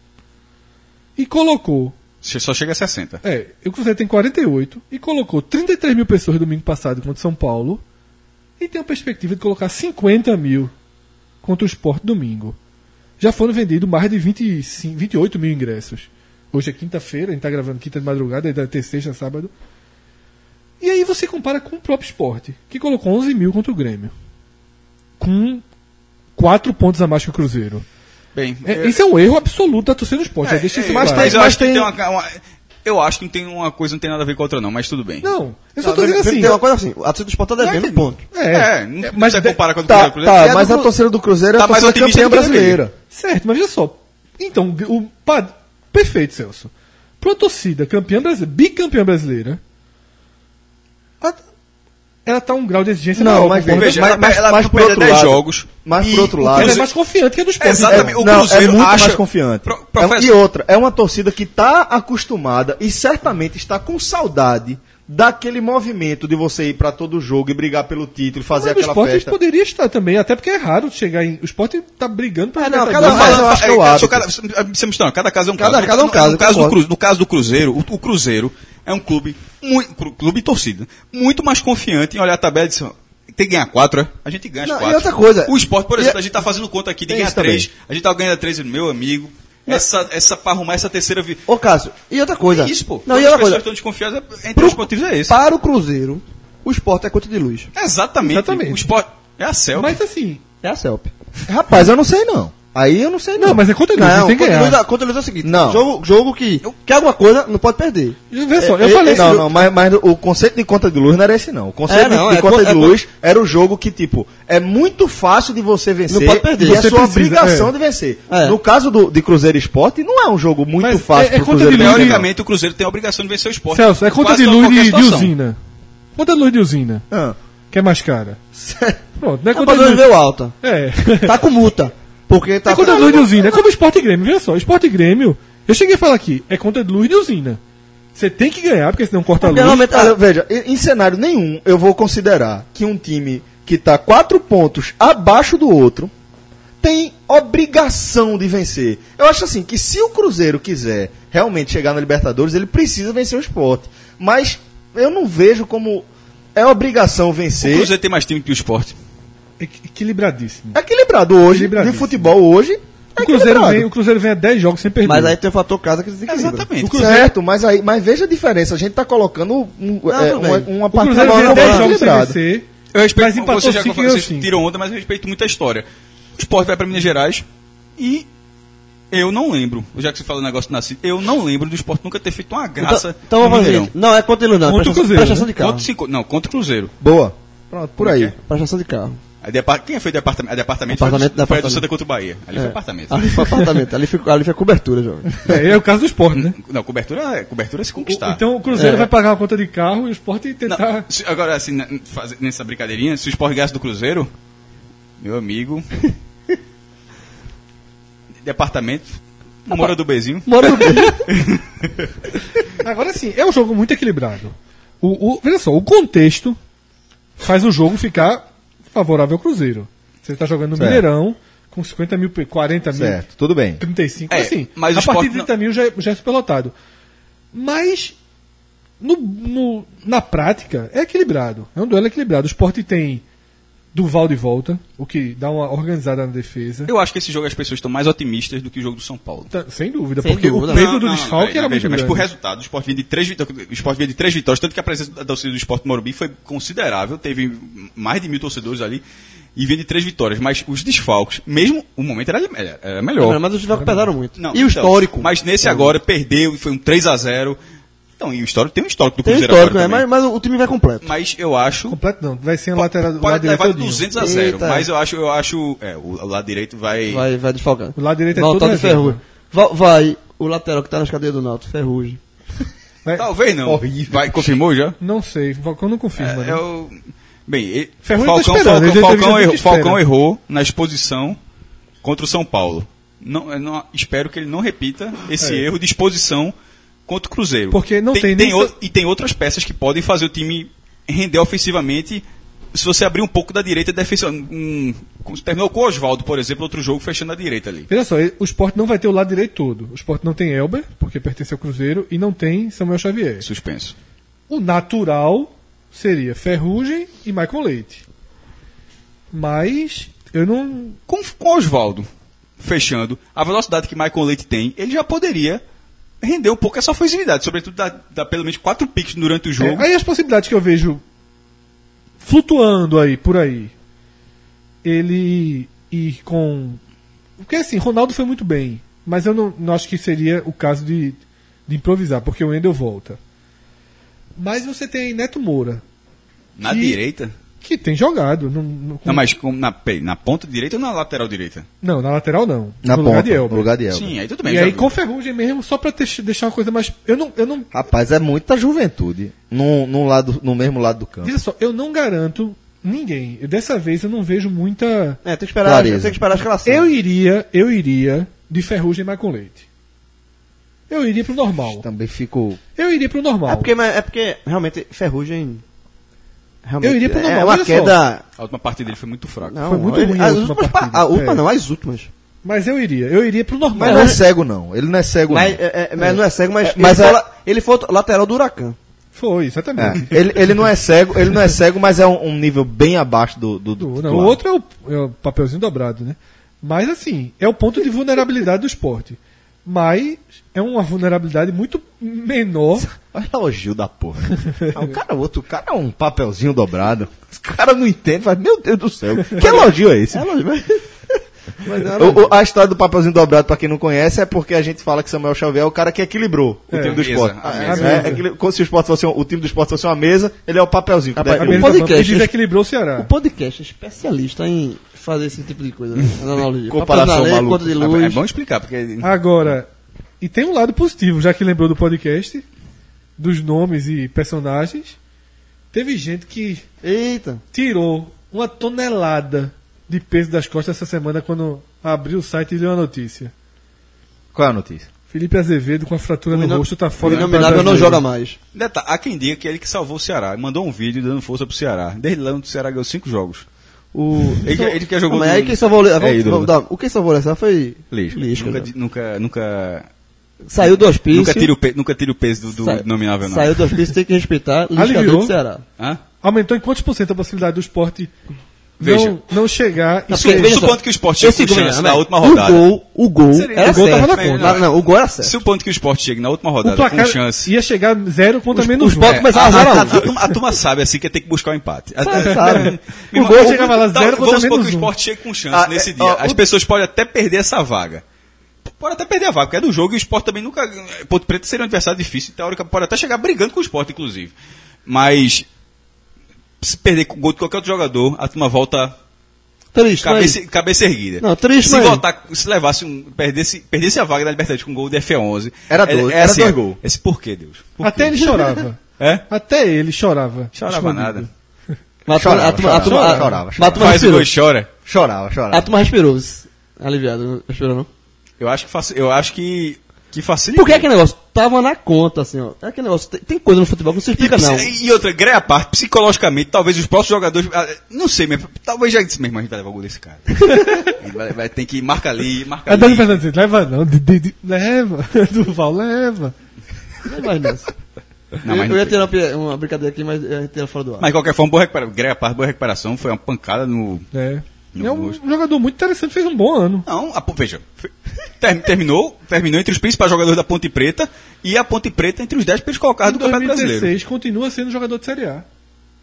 E colocou. Você só chega a sessenta. É, o Cruzeiro tem quarenta e oito e colocou trinta e três mil pessoas domingo passado contra São Paulo. E tem a perspectiva de colocar cinquenta mil contra o Sport domingo. Já foram vendidos mais de vinte e cinco, vinte e oito mil ingressos. Hoje é quinta-feira, a gente está gravando quinta de madrugada, aí deve ter sexta, sábado. E aí você compara com o próprio Sport, que colocou onze mil contra o Grêmio. Com quatro pontos a mais que o Cruzeiro. Bem, É, esse é um erro absoluto da torcida do Sport. já deixa isso mas, claro. mas eu mas acho que tem- tem uma, uma- eu acho que não tem uma coisa, não tem nada a ver com a outra, não, mas tudo bem. Não, eu só Não, tô dizendo assim. tem uma coisa assim, a torcida do Sport tá devendo Não, ponto. É, É, não é, mas mas você de- compara com a do Tá, Cruzeiro. tá, E a mas do a Cru- torcida do Cruzeiro é Tá a mais torcida otimista campeã do que deveria. brasileira. Certo, mas veja só. Então, o pá, perfeito, Celso. Para a torcida campeã brasileira, bicampeã brasileira, a- ela tá um grau de exigência Não, maior, mas conforme- veja, Veja, mas- mas- ela mas não por perde outro dez lado- jogos. mas por e outro o lado- ela é Cruzeiro- mais confiante que a do Sport. Exatamente. então. O Não, Cruzeiro é muito acha- mais confiante. Pro- É um- professor- e outra, é uma torcida que está acostumada e certamente está com saudade daquele movimento de você ir para todo jogo e brigar pelo título, fazer Mas o aquela Sport festa. poderia estar também, até porque é raro chegar em. O Sport tá brigando para É, não, cada- Mas eu acho que é o é, hábito. cada, você me está, cada caso é um Cada- caso. cada um No- caso, no, caso do, concordo. Cru- no caso do Cruzeiro, o, o Cruzeiro é um clube, muito, cru- clube e torcida, muito mais confiante em olhar a tabela e dizer, tem que ganhar quatro, é? A gente ganha as Não, e quatro. outra coisa- O Sport, por e exemplo, a- a gente tá fazendo conta aqui de Tem ganhar isso também. três, a gente tá ganhando três, meu amigo. Essa, essa, pra arrumar essa terceira vi... Ô, Cássio, e outra coisa. É isso, pô. Não, e Todas as outra pessoas coisa. estão desconfiadas, entre Pro- os motivos é esse. Para o Cruzeiro, o Sport é conta de luz. Exatamente. Exatamente. O Sport é a Celta. Mas assim. É a CELP. Rapaz, eu não sei não. Aí eu não sei não. Não, mas é contra de luz, Não, tem que conta de ganhar. luz, conta de luz é o seguinte. Não. Jogo, jogo que quer alguma coisa, não pode perder. Vê só, É, eu falei. Não, não, mas, mas o conceito de conta de luz não era esse não. O conceito É, não, de, de é conta co- de é luz era o jogo que, tipo, é muito fácil de você vencer Não pode perder. e é Você sua precisa, obrigação é. de vencer. É. No caso do, de Cruzeiro e Sport, não é um jogo muito Mas fácil é- é pro conta de Cruzeiro. luz, vencer, Teoricamente, o Cruzeiro tem a obrigação de vencer o Sport. Celso, é conta Quase de toda luz qualquer de, de situação. usina. Conta de luz de usina, não. que é mais cara. Pronto, não é A conta de luz luz. veio alta. É. Tá com multa. Porque tá É conta de luz de usina. É como Sport e Grêmio. Veja só, Sport e Grêmio. Eu cheguei a falar aqui, é conta de luz de usina. Você tem que ganhar, porque senão corta a Porque luz. realmente- Olha, veja, em, em cenário nenhum eu vou considerar que um time que está quatro pontos abaixo do outro tem obrigação de vencer. Eu acho assim que se o Cruzeiro quiser realmente chegar na Libertadores, ele precisa vencer o Sport. Mas eu não vejo como é obrigação O vencer. Cruzeiro tem mais time que o Sport. Equ- Equilibradíssimo. É equilibrado hoje, de Equilibradíssimo. futebol hoje. É O Cruzeiro, equilibrado. vem, o Cruzeiro vem a dez jogos sem perder. Mas aí tem o fator casa que desequilibra. Exatamente. O Cruzeiro- Certo, mas aí, mas veja a diferença. A gente está colocando um, é, tudo uma, bem. uma O Cruzeiro partida vem a dez jogos sem equilibrada. vencer. Eu respeito, Mas empatou você já cinco e vocês ganhou cinco. tiram onda, mas eu respeito muito a história. O Sport vai para Minas Gerais e eu não lembro, já que você falou o negócio do Nascido, eu não lembro do Sport nunca ter feito uma graça Então, então vamos no fazer. Mineirão. Não, é conta de luz, não. Contra o Prestação, Cruzeiro, prestação né? de carro. Contra, cinco, não, contra o Cruzeiro. Boa. Pronto, por aí. Como é que Prestação de carro. A depar- Quem foi de apartamento? A de apartamento, Apartamento foi, de foi a do apartamento. Santa contra o Bahia. Ali É. foi apartamento. Ali foi apartamento, ali foi, ali foi cobertura, jovem. É, é o caso do Sport, né? Não, cobertura, cobertura é se conquistar. Então o Cruzeiro É. vai pagar uma conta de carro e o Sport Não, tentar. se- agora, assim, na- faz- nessa brincadeirinha, se o Sport ganhasse do Cruzeiro, meu amigo. Departamento. Mora do Bezinho. Mora no Agora sim, é um jogo muito equilibrado. O, o, veja só, o contexto faz o jogo ficar favorável ao Cruzeiro. Você está jogando no Certo. Mineirão com cinquenta mil, quarenta mil, Certo, tudo bem. trinta e cinco, É, assim. mas o a partir Sport de trinta mil já, é- já é superlotado. Mas no, no- na prática é equilibrado. É um duelo equilibrado. O Sport tem Duval de volta, o que dá uma organizada na defesa. Eu acho que esse jogo as pessoas estão mais otimistas do que o jogo do São Paulo. Tá, sem dúvida, Sem porque dúvida. o peso Não, do não, desfalque não, era veja, muito mas grande. por resultado, o Sport vinha de três vitórias, o Sport vinha de três vitórias, tanto que a presença da torcida do Sport Morumbi foi considerável, teve mais de mil torcedores ali e vinha de três vitórias, mas os desfalques, mesmo o momento era, era- era melhor. Mas os desfalques pesaram muito. Não, e o então, histórico? Mas nesse agora perdeu e foi um três a zero. Então, e o histórico tem um histórico do Tem Cruzeiro histórico, né? agora mas, também. mas o time vai completo. Mas eu acho Completo não, vai ser a lateral do pode lado direito levar de todinho. duzentos a zero, Eita. mas eu acho, eu acho, é, o, o lado direito vai, Vai, vai desfalcar. O lado direito é Voltar todo de reserva. Ferrugem. Va- Vai o lateral que tá nas cadeiras do Náutico, Ferrugem. Vai- talvez não. Horrível. Vai, confirmou já? Não sei, Falcão não confirma. É, né? eu... Bem, e- Ferrugem Falcão, tá esperando, ele Falcão, deve Falcão, dizer errou, que espera. Falcão errou na exposição contra o São Paulo. Não, eu não- espero que ele não repita esse É. erro de exposição contra o Cruzeiro. Porque não tem nem o- sa- E tem outras peças que podem fazer o time render ofensivamente se você abrir um pouco da direita defensiva. Um, como se terminou com o Oswaldo, por exemplo, outro jogo fechando a direita ali. Veja só, ele- o Sport não vai ter o lado direito todo. O Sport não tem Elber, porque pertence ao Cruzeiro, e não tem Samuel Xavier. Suspenso. O natural seria Ferrugem e Michael Leite. Mas eu não. Com, com o Oswaldo fechando, a velocidade que Michael Leite tem, ele já poderia render um pouco essa ofensividade, sobretudo dar, dar pelo menos quatro piques durante o jogo. É, aí as possibilidades que eu vejo flutuando aí, por aí. Ele ir com. Porque assim, Ronaldo foi muito bem. Mas eu não, não acho que seria o caso de, de improvisar, porque o Wendel volta. Mas você tem Neto Moura, Na que- direita? que tem jogado. No, no- com- Não, mas com- na, peraí, na ponta direita ou na lateral direita? não, na lateral não. Na no ponta, lugar de Elber. no lugar de Elber. Sim, aí tudo bem. E já aí vi. com Ferrugem mesmo, só pra ter- deixar uma coisa mais. Eu não, eu não. Rapaz, é muita juventude no, no, lado, no mesmo lado do campo. Veja só, eu não garanto ninguém. Eu, dessa vez eu não vejo muita. É, tem que esperar, Clareza. tem que esperar a escalação. Eu iria, eu iria de Ferrugem e Michael Leite. Eu iria pro normal. Também fico... Eu iria pro normal. É porque, mas- é porque realmente Ferrugem. Realmente, Eu iria pro é normal, uma olha só. queda. A última parte dele foi muito fraca. Não, Foi muito ele- ruim a as última últimas pa- partida. A última É. não, as últimas. Mas eu iria. Eu iria pro normal. Mas não é cego, não. Ele não é cego, Mas, não. é, é, mas não é cego, mas, É, mas ele, é- foi, la- ele foi o lateral do Huracan. Foi, É. exatamente. Ele, ele não é cego, ele não é cego, mas é um, um nível bem abaixo do, do, do Do- não, titular. o outro é o, é o papelzinho dobrado, né? Mas assim, é o ponto de vulnerabilidade do esporte. Mas é uma vulnerabilidade muito menor. Olha o elogio da porra. Ah, o cara, o outro cara é um papelzinho dobrado. Os caras não entendem, faz, meu Deus do céu. Que elogio é esse? É lógico, mas. mas não, O- o- a história do papelzinho dobrado, pra quem não conhece, é porque a gente fala que Samuel Xavier é o cara que equilibrou o É. time do A mesa, esporte. a É, mesa. é, equili- como se o, esporte fosse um- o time do esporte fosse uma mesa, ele é o papelzinho. que Rapaz, dá A o equilíbrio. mesa podcast- e desequilibrou o Ceará. O podcast é especialista em fazer esse tipo de coisa. Né? Analogia. Comparação Papel na lei, maluca. conta de É, luz. é bom explicar, porque Agora, e tem um lado positivo, já que lembrou do podcast, dos nomes e personagens. Teve gente que Eita. tirou uma tonelada de peso das costas essa semana quando abriu o site e leu a notícia. Qual é a notícia? Felipe Azevedo com a fratura O no ino- rosto tá O fora do inominável não Brasileiro. joga mais. Detalhe, há quem diga que é ele que salvou o Ceará. Mandou um vídeo dando força pro Ceará. Desde lá o Ceará ganhou cinco jogos. O... Ele, que- ele que jogou Mas no- aí quem salvou, É, vamos, ídolo. vamos dar, o quem salvou essa foi Lisca. Lisca, nunca, né? di- nunca, nunca, Saiu do hospício. nunca, tira o pe- nunca tira o peso do, do Sa- nominável, não. Saiu do hospício, tem que respeitar. Lisca Aliviou. do Ceará. Hã? Aumentou em quantos por cento a possibilidade do esporte Veja. não, não chegar e Não, Su- porque, veja supondo só, que o Sport chegue esse com gol, chance né, na mas última o rodada. Gol, o gol Seria- era o gol certo. tava na conta. Não, não, o gol era certo. Supondo que o Sport chegue na última o rodada placar com chance. ia chegar zero contra Os- menos os um. pontos- É, começar a a, zero a a, um. a turma, a turma sabe assim que ia ter que buscar o empate. Sabe, sabe. Me- O gol chegava lá Tá, zero contra vamos supor que menos o um. Sport chegue com chance Ah, nesse é, dia. ó, As o- pessoas podem até perder essa vaga. Pode até perder a vaga, porque é do jogo e o Sport também nunca. Ponto Preto seria um adversário difícil, teórica, pode até chegar brigando com o Sport, inclusive. Mas se perder com o gol de qualquer outro jogador, a turma volta Triste, Cabeça, mas... cabeça erguida. Não, triste, se mas- voltar, se levasse um, perdesse, perdesse a vaga da Libertadores com um gol de F onze. Era dois, era dois gols. Esse por quê, Deus? Por Até quê? ele chorava. É? Até ele chorava. Chorava Escondido. nada. Mas a turma- Chorava, a turma- a turma- chorava, a- chorava, mas a turma Faz o respirou. gol e chora. Chorava, chorava. A turma respirou. Aliviado, não respirou não? Eu acho que, faci- eu acho que, que facilita. Porque é aquele negócio, tava na conta, assim, ó. É aquele negócio, tem, tem coisa no futebol que não se E, explica, não. psi- e outra, greia à parte, psicologicamente, talvez os próximos jogadores. ah, Não sei, mas talvez já disse, meu irmão, a gente vai levar o gol desse cara. Ele vai, vai ter que marcar ali, marcar Aí Dani ali. Fernandes disse, leva não, de- de- de- leva. Duval, leva. Não é mais nisso. Não, eu, mas eu não ia tem. ter uma, pi- uma brincadeira aqui, mas eu ia ter fora do ar. Mas de qualquer forma, boa recuperação. Greia à parte, boa recuperação. Foi uma pancada no. É. No É um gosto. jogador muito interessante, fez um bom ano. Não, a, Pon- veja. fe- ter- terminou, terminou entre os principais jogadores da Ponte Preta e a Ponte Preta entre os dez primeiros colocados Em do Campeonato Brasileiro. dois mil e dezesseis continua sendo jogador de Série A.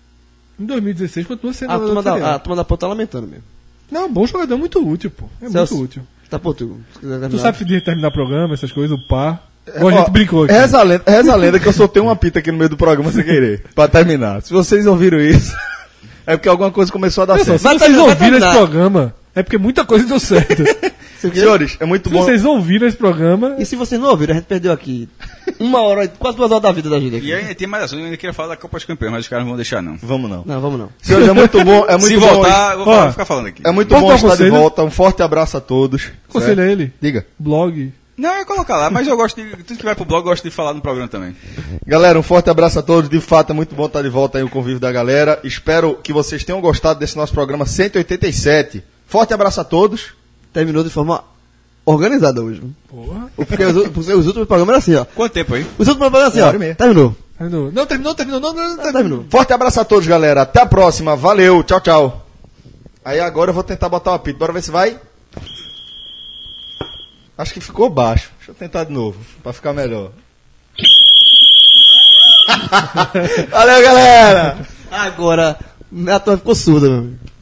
Em dois mil e dezesseis continua sendo A jogador turma, de Série da, A. a turma da ponta tá lamentando mesmo. Não, bom jogador, muito útil, pô. É Celso, muito útil. Tá Portugal. Se quiser Tu terminar. sabe de terminar programa, essas coisas, o par. Ou a Ó, gente brincou aqui. Reza a lenda, reza a lenda que eu soltei uma pita aqui no meio do programa sem querer. Pra terminar. Se vocês ouviram isso, é porque alguma coisa começou a dar Olha só, certo. se Vai vocês terminar, vai ouviram esse terminar. programa, é porque muita coisa deu certo. Se Senhores, é muito bom. vocês ouviram esse programa, E se vocês não ouviram, a gente perdeu aqui uma hora, quase duas horas da vida da gente aqui. E ainda tem mais assunto, eu ainda queria falar da Copa dos Campeões, mas os caras não vão deixar, não. Vamos não. Não, vamos não. Senhores, é muito bom. É muito Se bom. voltar, eu vou falar- Ó, ficar falando aqui. É muito Posso bom dar um estar de conselho? volta. Um forte abraço a todos. aconselho certo? a ele. Diga. Blog. Não, eu ia colocar lá, mas eu gosto de. Tudo que vai pro blog, eu gosto de falar no programa também. Galera, um forte abraço a todos. De fato, é muito bom estar de volta aí o convívio da galera. Espero que vocês tenham gostado desse nosso programa cento e oitenta e sete. Forte abraço a todos. Terminou de forma organizada hoje. viu? Porra. Porque os, os, os últimos programas eram assim, ó. Quanto tempo aí? Os últimos programas eram Uma hora e assim, meia. ó. Terminou. Terminou. Não, terminou, terminou. Não, não, não, Ah, terminou. Forte abraço a todos, galera. Até a próxima. Valeu. Tchau, tchau. Aí agora eu vou tentar botar o apito. Bora ver se vai. Acho que ficou baixo. Deixa eu tentar de novo, pra ficar melhor. Valeu, galera. Agora, a turma ficou surda, meu amigo.